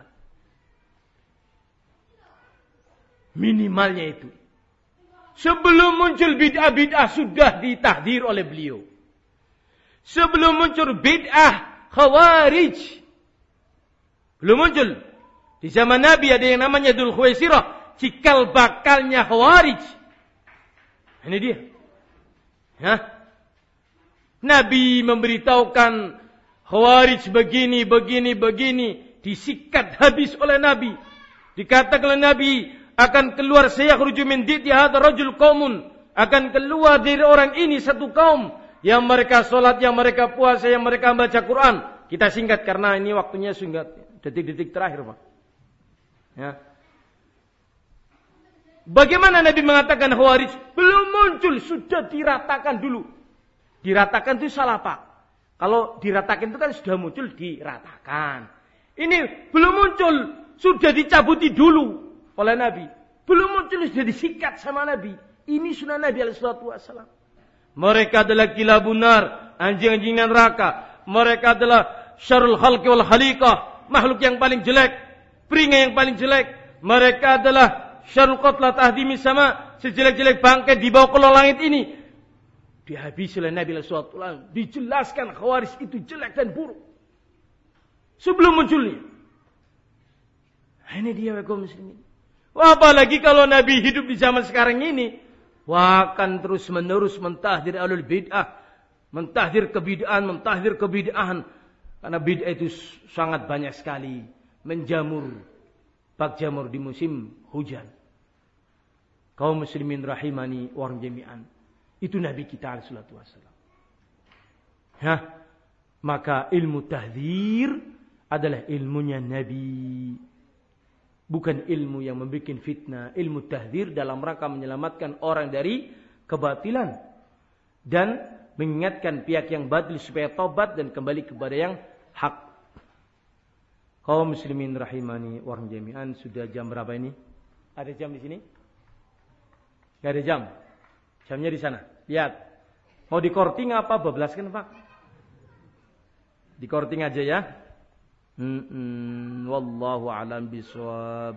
Minimalnya itu. Sebelum muncul bid'ah-bid'ah sudah ditahdir oleh beliau. Sebelum muncul bid'ah Khawarij. Belum muncul. Di zaman Nabi ada yang namanya Dzul Khuwaisirah, cikal bakalnya Khawarij. Ini dia. Hah? Nabi memberitahukan Khawarij begini, begini, begini, disikat habis oleh Nabi. Dikatakan oleh Nabi akan keluar sayakhruju min diti hadzal rajul qaumun, akan keluar dari orang ini satu kaum yang mereka salat, yang mereka puasa, yang mereka baca Quran. Kita singkat karena ini waktunya singkat, detik-detik terakhir, Pak. Ya. Bagaimana Nabi mengatakan Khawarij belum muncul, sudah diratakan dulu. Diratakan itu salah, Pak. Kalau diratakan itu kan sudah muncul, diratakan. Ini belum muncul, sudah dicabuti dulu oleh Nabi. Belum muncul, sudah disikat sama Nabi. Ini sunnah Nabi alaihi salatu wasallam. Mereka adalah kilabun nar, anjing-anjing neraka. Mereka adalah syarrul khalqi wal khaliqah, makhluk yang paling jelek, peringai yang paling jelek. Mereka adalah syarrul qatla tahdimi sama, sejelek-jelek bangkai di bawah kolong langit ini. Dihabisi oleh Nabi sallallahu alaihi wasallam. Dijelaskan Khawarij itu jelek dan buruk sebelum munculnya. Ini dia kaum muslimin. Wah, apalagi kalau Nabi hidup di zaman sekarang ini, wah, akan terus menerus mentahdir alul bid'ah, mentahdir kebid'ahan, mentahdir kebid'ahan. Karena bid'ah itu sangat banyak sekali menjamur, bak jamur di musim hujan. Kaum muslimin rahimani wa jami'an. Itu Nabi kita alaihi salatu wasallam. Hah? Maka ilmu tahdzir adalah ilmunya Nabi. Bukan ilmu yang membuat fitnah. Ilmu tahdzir dalam rangka menyelamatkan orang dari kebatilan. Dan mengingatkan pihak yang batil supaya tobat dan kembali kepada yang hak. Kaum muslimin rahimani wa jami'an. Sudah jam berapa ini? Ada jam di sini? Gak ada jam. Jamnya di sana. Lihat. Mau di korting apa bablaskan, Pak? Di korting aja ya. Hmm, wallahu alam bisawab.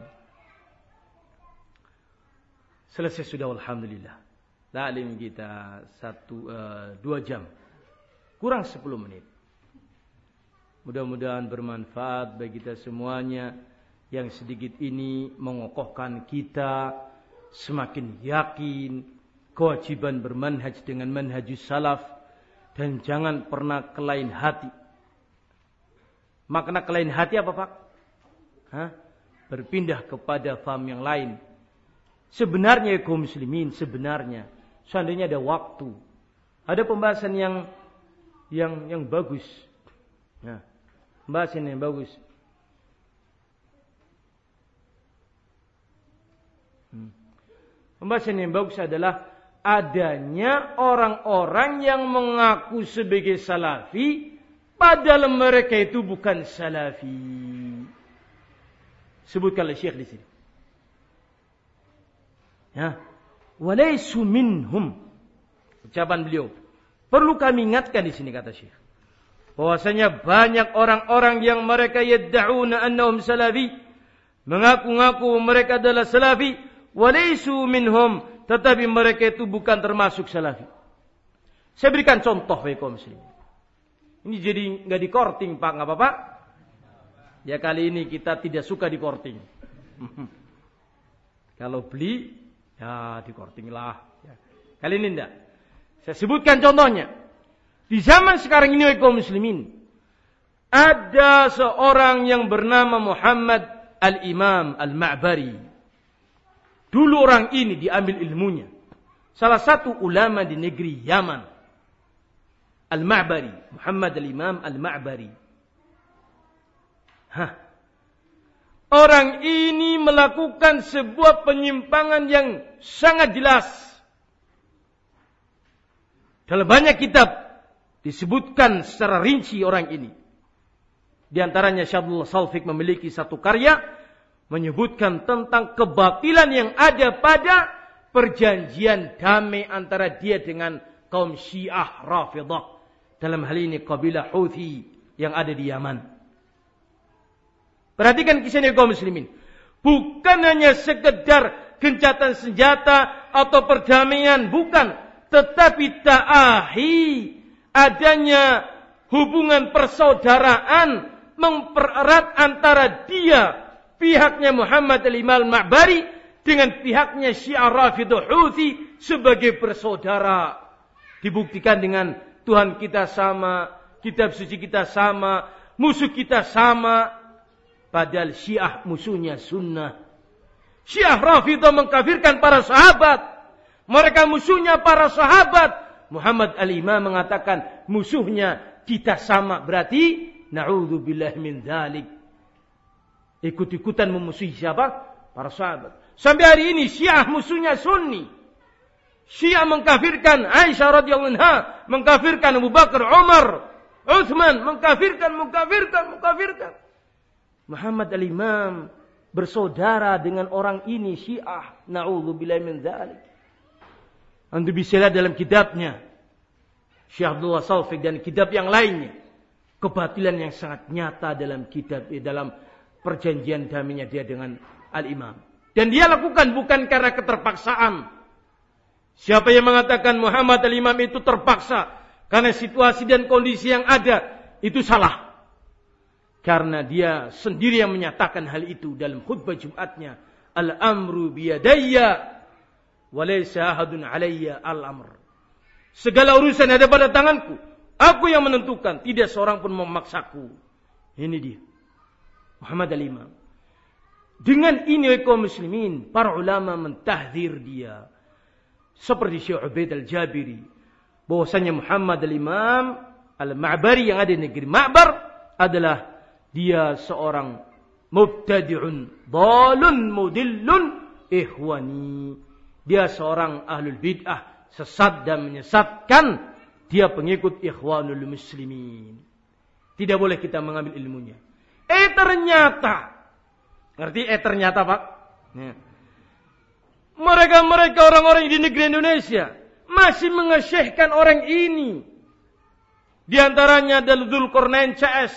Selesai sudah, alhamdulillah. Taklim kita satu uh, dua jam, kurang sepuluh menit. Mudah-mudahan bermanfaat bagi kita semuanya. Yang sedikit ini mengokohkan kita semakin yakin kewajiban bermanhaj dengan manhajus salaf dan jangan pernah kelain hati. Makna kelain hati apa, Pak? Hah? Berpindah kepada faham yang lain. Sebenarnya kaum muslimin, sebenarnya seandainya ada waktu, ada pembahasan yang yang yang bagus. Nah, pembahasan yang bagus. Hmm. Pembahasan yang bagus adalah adanya orang-orang yang mengaku sebagai salafi padahal mereka itu bukan salafi. Sebutkanlah Syekh di sini. Ya, walaisu minhum. Ucapan beliau. Perlu kami ingatkan di sini kata Syekh. Bahwasanya banyak orang-orang yang mereka yadda'una annahum salafi, mengaku-ngaku mereka adalah salafi, walaisu minhum, tetapi mereka itu bukan termasuk salafi. Saya berikan contoh bagi kaum muslimin. Ini jadi nggak di korting, Pak, nggak apa-apa? Ya kali ini kita tidak suka di korting. Kalau beli, ya di korting lah. Ya. Kali ini enggak. Saya sebutkan contohnya. Di zaman sekarang ini kaum muslimin, ada seorang yang bernama Muhammad Al-Imam Al-Ma'bari. Dulu orang ini diambil ilmunya. Salah satu ulama di negeri Yaman. Al-Ma'bari, Muhammad Al-Imam Al-Ma'bari. Hah. Orang ini melakukan sebuah penyimpangan yang sangat jelas. Dalam banyak kitab disebutkan secara rinci orang ini. Di antaranya Syekh Abdullah Salfik memiliki satu karya menyebutkan tentang kebatilan yang ada pada perjanjian damai antara dia dengan kaum Syiah Rafidah. Dalam hal ini kabilah Houthi yang ada di Yaman. Perhatikan kisah ini kaum muslimin. Bukan hanya sekedar gencatan senjata atau perdamaian, bukan. Tetapi ta'ahi, adanya hubungan persaudaraan, mempererat antara dia, pihaknya Muhammad al-Imam al-Ma'bari, dengan pihaknya Syiah Rafidah Houthi sebagai bersaudara. Dibuktikan dengan Tuhan kita sama, kitab suci kita sama, musuh kita sama. Padahal Syiah musuhnya sunnah. Syiah Rafidah mengkafirkan para sahabat. Mereka musuhnya para sahabat. Muhammad al-Imam mengatakan musuhnya kita sama. Berarti na'udzubillah min dzalik. Ikut-ikutan memusuhi siapa? Para sahabat. Sampai hari ini Syiah musuhnya Sunni. Syiah mengkafirkan Aisyah radhiyallahu anha, mengkafirkan Abu Bakar, Umar, Utsman, mengkafirkan, mengkafirkan, mengkafirkan. Muhammad al-Imam bersaudara dengan orang ini Syiah. Na'udzubillah min dzalik. Anda bisa lihat dalam kitabnya Syekh Abdullah Salfik dan kitab yang lainnya. Kebatilan yang sangat nyata dalam kitab, dalam perjanjian damainya dia dengan Al-Imam. Dan dia lakukan bukan karena keterpaksaan. Siapa yang mengatakan Muhammad Al-Imam itu terpaksa karena situasi dan kondisi yang ada, itu salah. Karena dia sendiri yang menyatakan hal itu dalam khutbah Jumatnya. Al-amru biyadayya walaysa ahadun alayya al-amr. Segala urusan ada pada tanganku. Aku yang menentukan, tidak seorang pun memaksaku. Ini dia Muhammad al-Imam. Dengan ini kaum muslimin, para ulama mentahdzir dia. Seperti Syekh Ubaid al-Jabiri, bahwasanya Muhammad al-Imam al-Ma'bari yang ada di negeri Ma'bar adalah dia seorang mubtadi'un, dhalun, mudillun, ikhwani. Dia seorang ahlul bid'ah, sesat dan menyesatkan. Dia pengikut ikhwanul muslimin. Tidak boleh kita mengambil ilmunya. Eh ternyata. Ngerti eh ternyata Pak? Ya. Mereka-mereka orang-orang di negeri Indonesia masih mengesyehkan orang ini. Di antaranya adalah Dzulqarnain C S.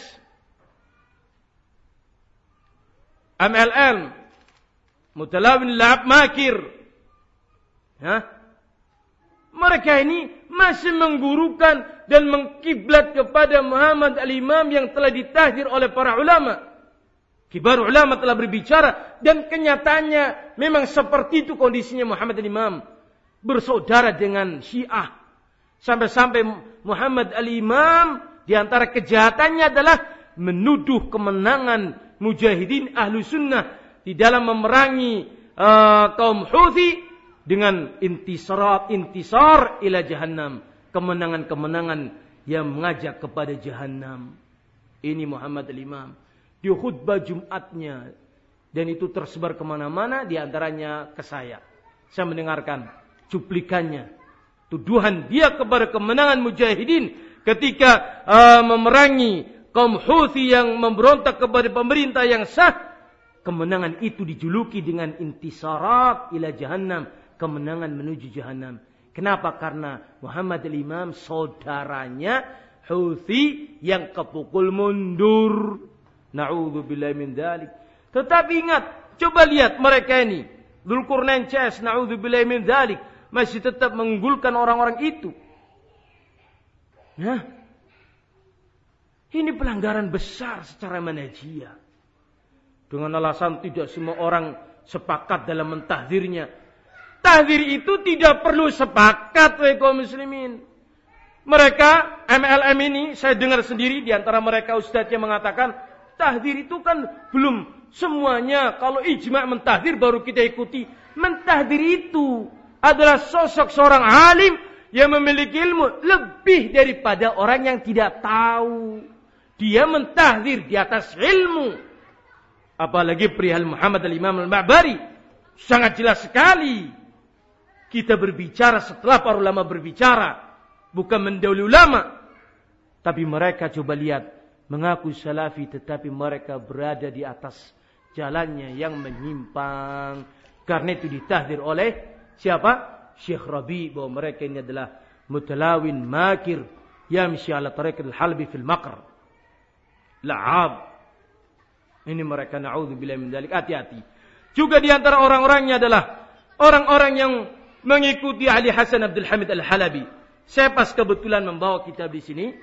M L M. Mutalawin La'ab Makir. Ya. Mereka ini masih menggurukan dan mengkiblat kepada Muhammad al-Imam yang telah ditahdir oleh para ulama. Kibar ulama telah berbicara dan kenyataannya memang seperti itu kondisinya Muhammad al-Imam. Bersaudara dengan Syiah. Sampai-sampai Muhammad al-Imam di antara kejahatannya adalah menuduh kemenangan mujahidin ahlu sunnah di dalam memerangi uh, kaum Houthi dengan intisar intisar ila jahannam, kemenangan-kemenangan yang mengajak kepada jahannam. Ini Muhammad al-Imam di khutbah Jumatnya, dan itu tersebar kemana-mana, di antaranya ke saya. Saya mendengarkan cuplikannya, tuduhan dia kepada kemenangan mujahidin ketika uh, memerangi kaum Houthi yang memberontak kepada pemerintah yang sah. Kemenangan itu dijuluki dengan intisarat ila jahannam, kemenangan menuju jahannam. Kenapa? Karena Muhammad al-Imam saudaranya Houthi yang kepukul mundur. Na'udzubillahi min dzalik. Tetapi ingat, coba lihat mereka ini. Dzulqarnain C S, na'udzubillahi min dzalik, masih tetap mengunggulkan orang-orang itu. Nah, ini pelanggaran besar secara manhajiyah. Dengan alasan tidak semua orang sepakat dalam mentahdzirnya. Tahdzir itu tidak perlu sepakat, wahai kaum muslimin. Mereka M L M ini saya dengar sendiri di antara mereka ustadz yang mengatakan tahdzir itu kan belum semuanya. Kalau ijma' mentahdzir baru kita ikuti. Mentahdzir itu adalah sosok seorang alim yang memiliki ilmu lebih daripada orang yang tidak tahu. Dia mentahdzir di atas ilmu. Apalagi perihal Muhammad al-Imam al-Ma'bari. Sangat jelas sekali. Kita berbicara setelah para ulama berbicara. Bukan mendahului ulama. Tapi mereka coba lihat, mengaku salafi tetapi mereka berada di atas jalannya yang menyimpang. Karena itu ditahdir oleh siapa? Syekh Rabi, bahwa mereka ini adalah mutalawin makir yamshi ala tariqil halbi fil maqr. La'ab. Ini mereka, na'udzubillah min dzalik. Hati-hati. Juga di antara orang-orangnya adalah orang-orang yang mengikuti Ali Hasan Abdul Hamid Al-Halabi. Saya pas kebetulan membawa kitab di sini.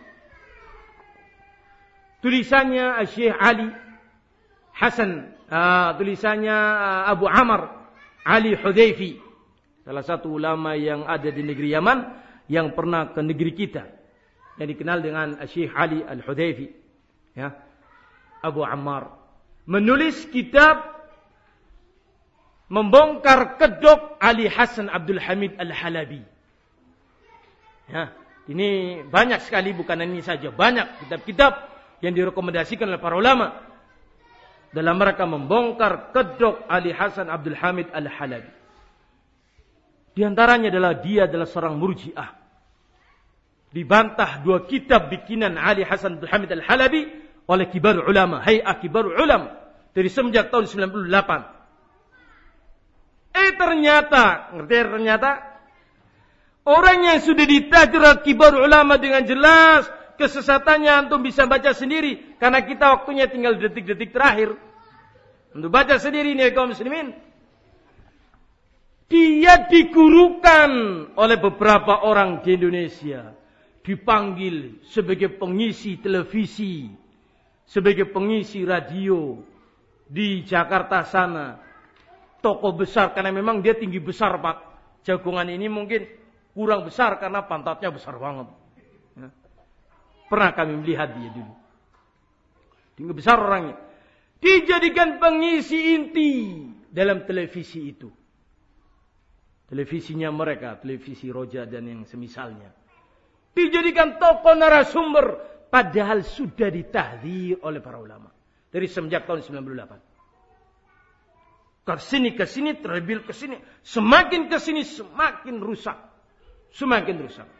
Tulisannya Syekh Ali Hasan, uh, tulisannya uh, Abu Amr Ali Hudayfi, salah satu ulama yang ada di negeri Yaman yang pernah ke negeri kita, yang dikenal dengan Syekh Ali Al-Hudayfi, ya. Abu Ammar menulis kitab membongkar kedok Ali Hasan Abdul Hamid Al-Halabi. Ya, ini banyak sekali, bukan ini saja, banyak kitab-kitab yang direkomendasikan oleh para ulama dalam mereka membongkar kedok Ali Hasan Abdul Hamid Al-Halabi. Di antaranya adalah dia adalah seorang murji'ah. Dibantah dua kitab bikinan Ali Hasan Abdul Hamid Al-Halabi oleh kibar ulama, hay'ah kibar ulama dari semenjak tahun sembilan puluh delapan. Eh ternyata, ngerti ternyata orang yang sudah ditahdir kibar ulama dengan jelas kesesatannya, antum bisa baca sendiri. Karena kita waktunya tinggal detik-detik terakhir. Untuk baca sendiri nih kaum muslimin. Dia digurukan oleh beberapa orang di Indonesia. Dipanggil sebagai pengisi televisi. Sebagai pengisi radio. Di Jakarta sana. Tokoh besar. Karena memang dia tinggi besar, Pak. Jagongan ini mungkin kurang besar karena pantatnya besar banget. Pernah kami melihat dia dulu. Tinggi besar orangnya. Dijadikan pengisi inti dalam televisi itu. Televisinya mereka, televisi Roja dan yang semisalnya. Dijadikan tokoh narasumber. Padahal sudah ditahdzir oleh para ulama. Dari semenjak tahun sembilan puluh delapan. Kesini, kesini, terlebih kesini. Semakin kesini, semakin rusak. Semakin rusak.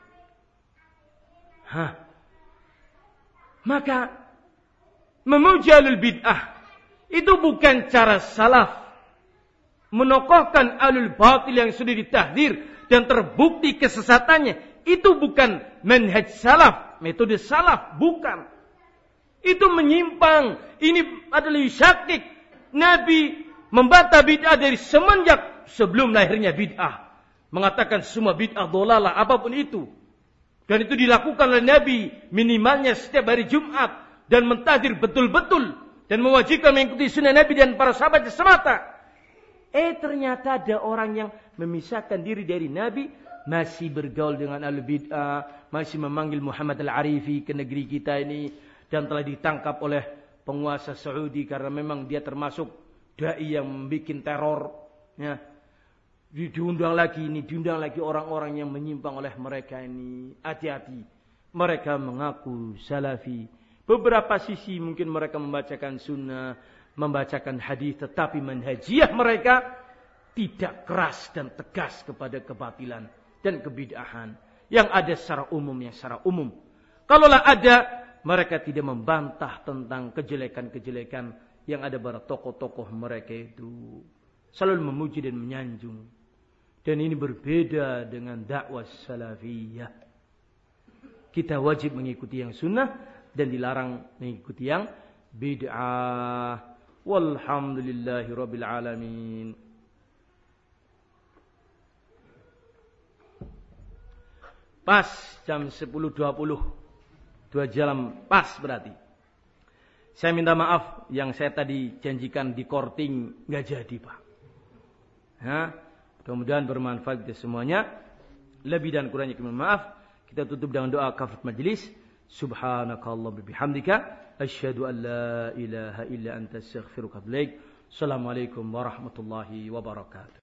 Hah. Maka memuji alul bid'ah itu bukan cara salaf. Menokohkan alul batil yang sudah ditahdir dan terbukti kesesatannya, itu bukan manhaj salaf, metode salaf, bukan. Itu menyimpang. Ini adalah syakik. Nabi membantah bid'ah dari semenjak sebelum lahirnya bid'ah, mengatakan semua bid'ah dhalalah, apapun itu. Dan itu dilakukan oleh Nabi minimalnya setiap hari Jumat. Dan mentahdir betul-betul. Dan mewajibkan mengikuti sunnah Nabi dan para sahabat semata. Eh ternyata ada orang yang memisahkan diri dari Nabi. Masih bergaul dengan al-bid'ah. Masih memanggil Muhammad Al-Arifi ke negeri kita ini. Dan telah ditangkap oleh penguasa Saudi. Karena memang dia termasuk da'i yang membuat teror. Ya. Diundang lagi ini, diundang lagi orang-orang yang menyimpang oleh mereka ini. Hati-hati. Mereka mengaku salafi. Beberapa sisi mungkin mereka membacakan sunnah, membacakan hadis, tetapi manhajiyah mereka tidak keras dan tegas kepada kebatilan dan kebid'ahan yang ada secara umum, yang secara umum. Kalaulah ada, mereka tidak membantah tentang kejelekan-kejelekan yang ada pada tokoh-tokoh mereka itu. Selalu memuji dan menyanjung. Dan ini berbeda dengan dakwah salafiyah. Kita wajib mengikuti yang sunnah dan dilarang mengikuti yang bid'ah. Walhamdulillahi rabbil alamin. Pas jam sepuluh dua puluh. Dua jam pas berarti. Saya minta maaf yang saya tadi janjikan di korting nggak jadi, Pak. Hah? Mudah-mudahan bermanfaat untuk semuanya. Lebih dan kurangnya kami maaf. Kita tutup dengan doa kafarat majlis. Subhanakallah bihamdika asyhadu an la ilaha illa anta astaghfiruka wa atubu ilaik. Assalamualaikum warahmatullahi wabarakatuh.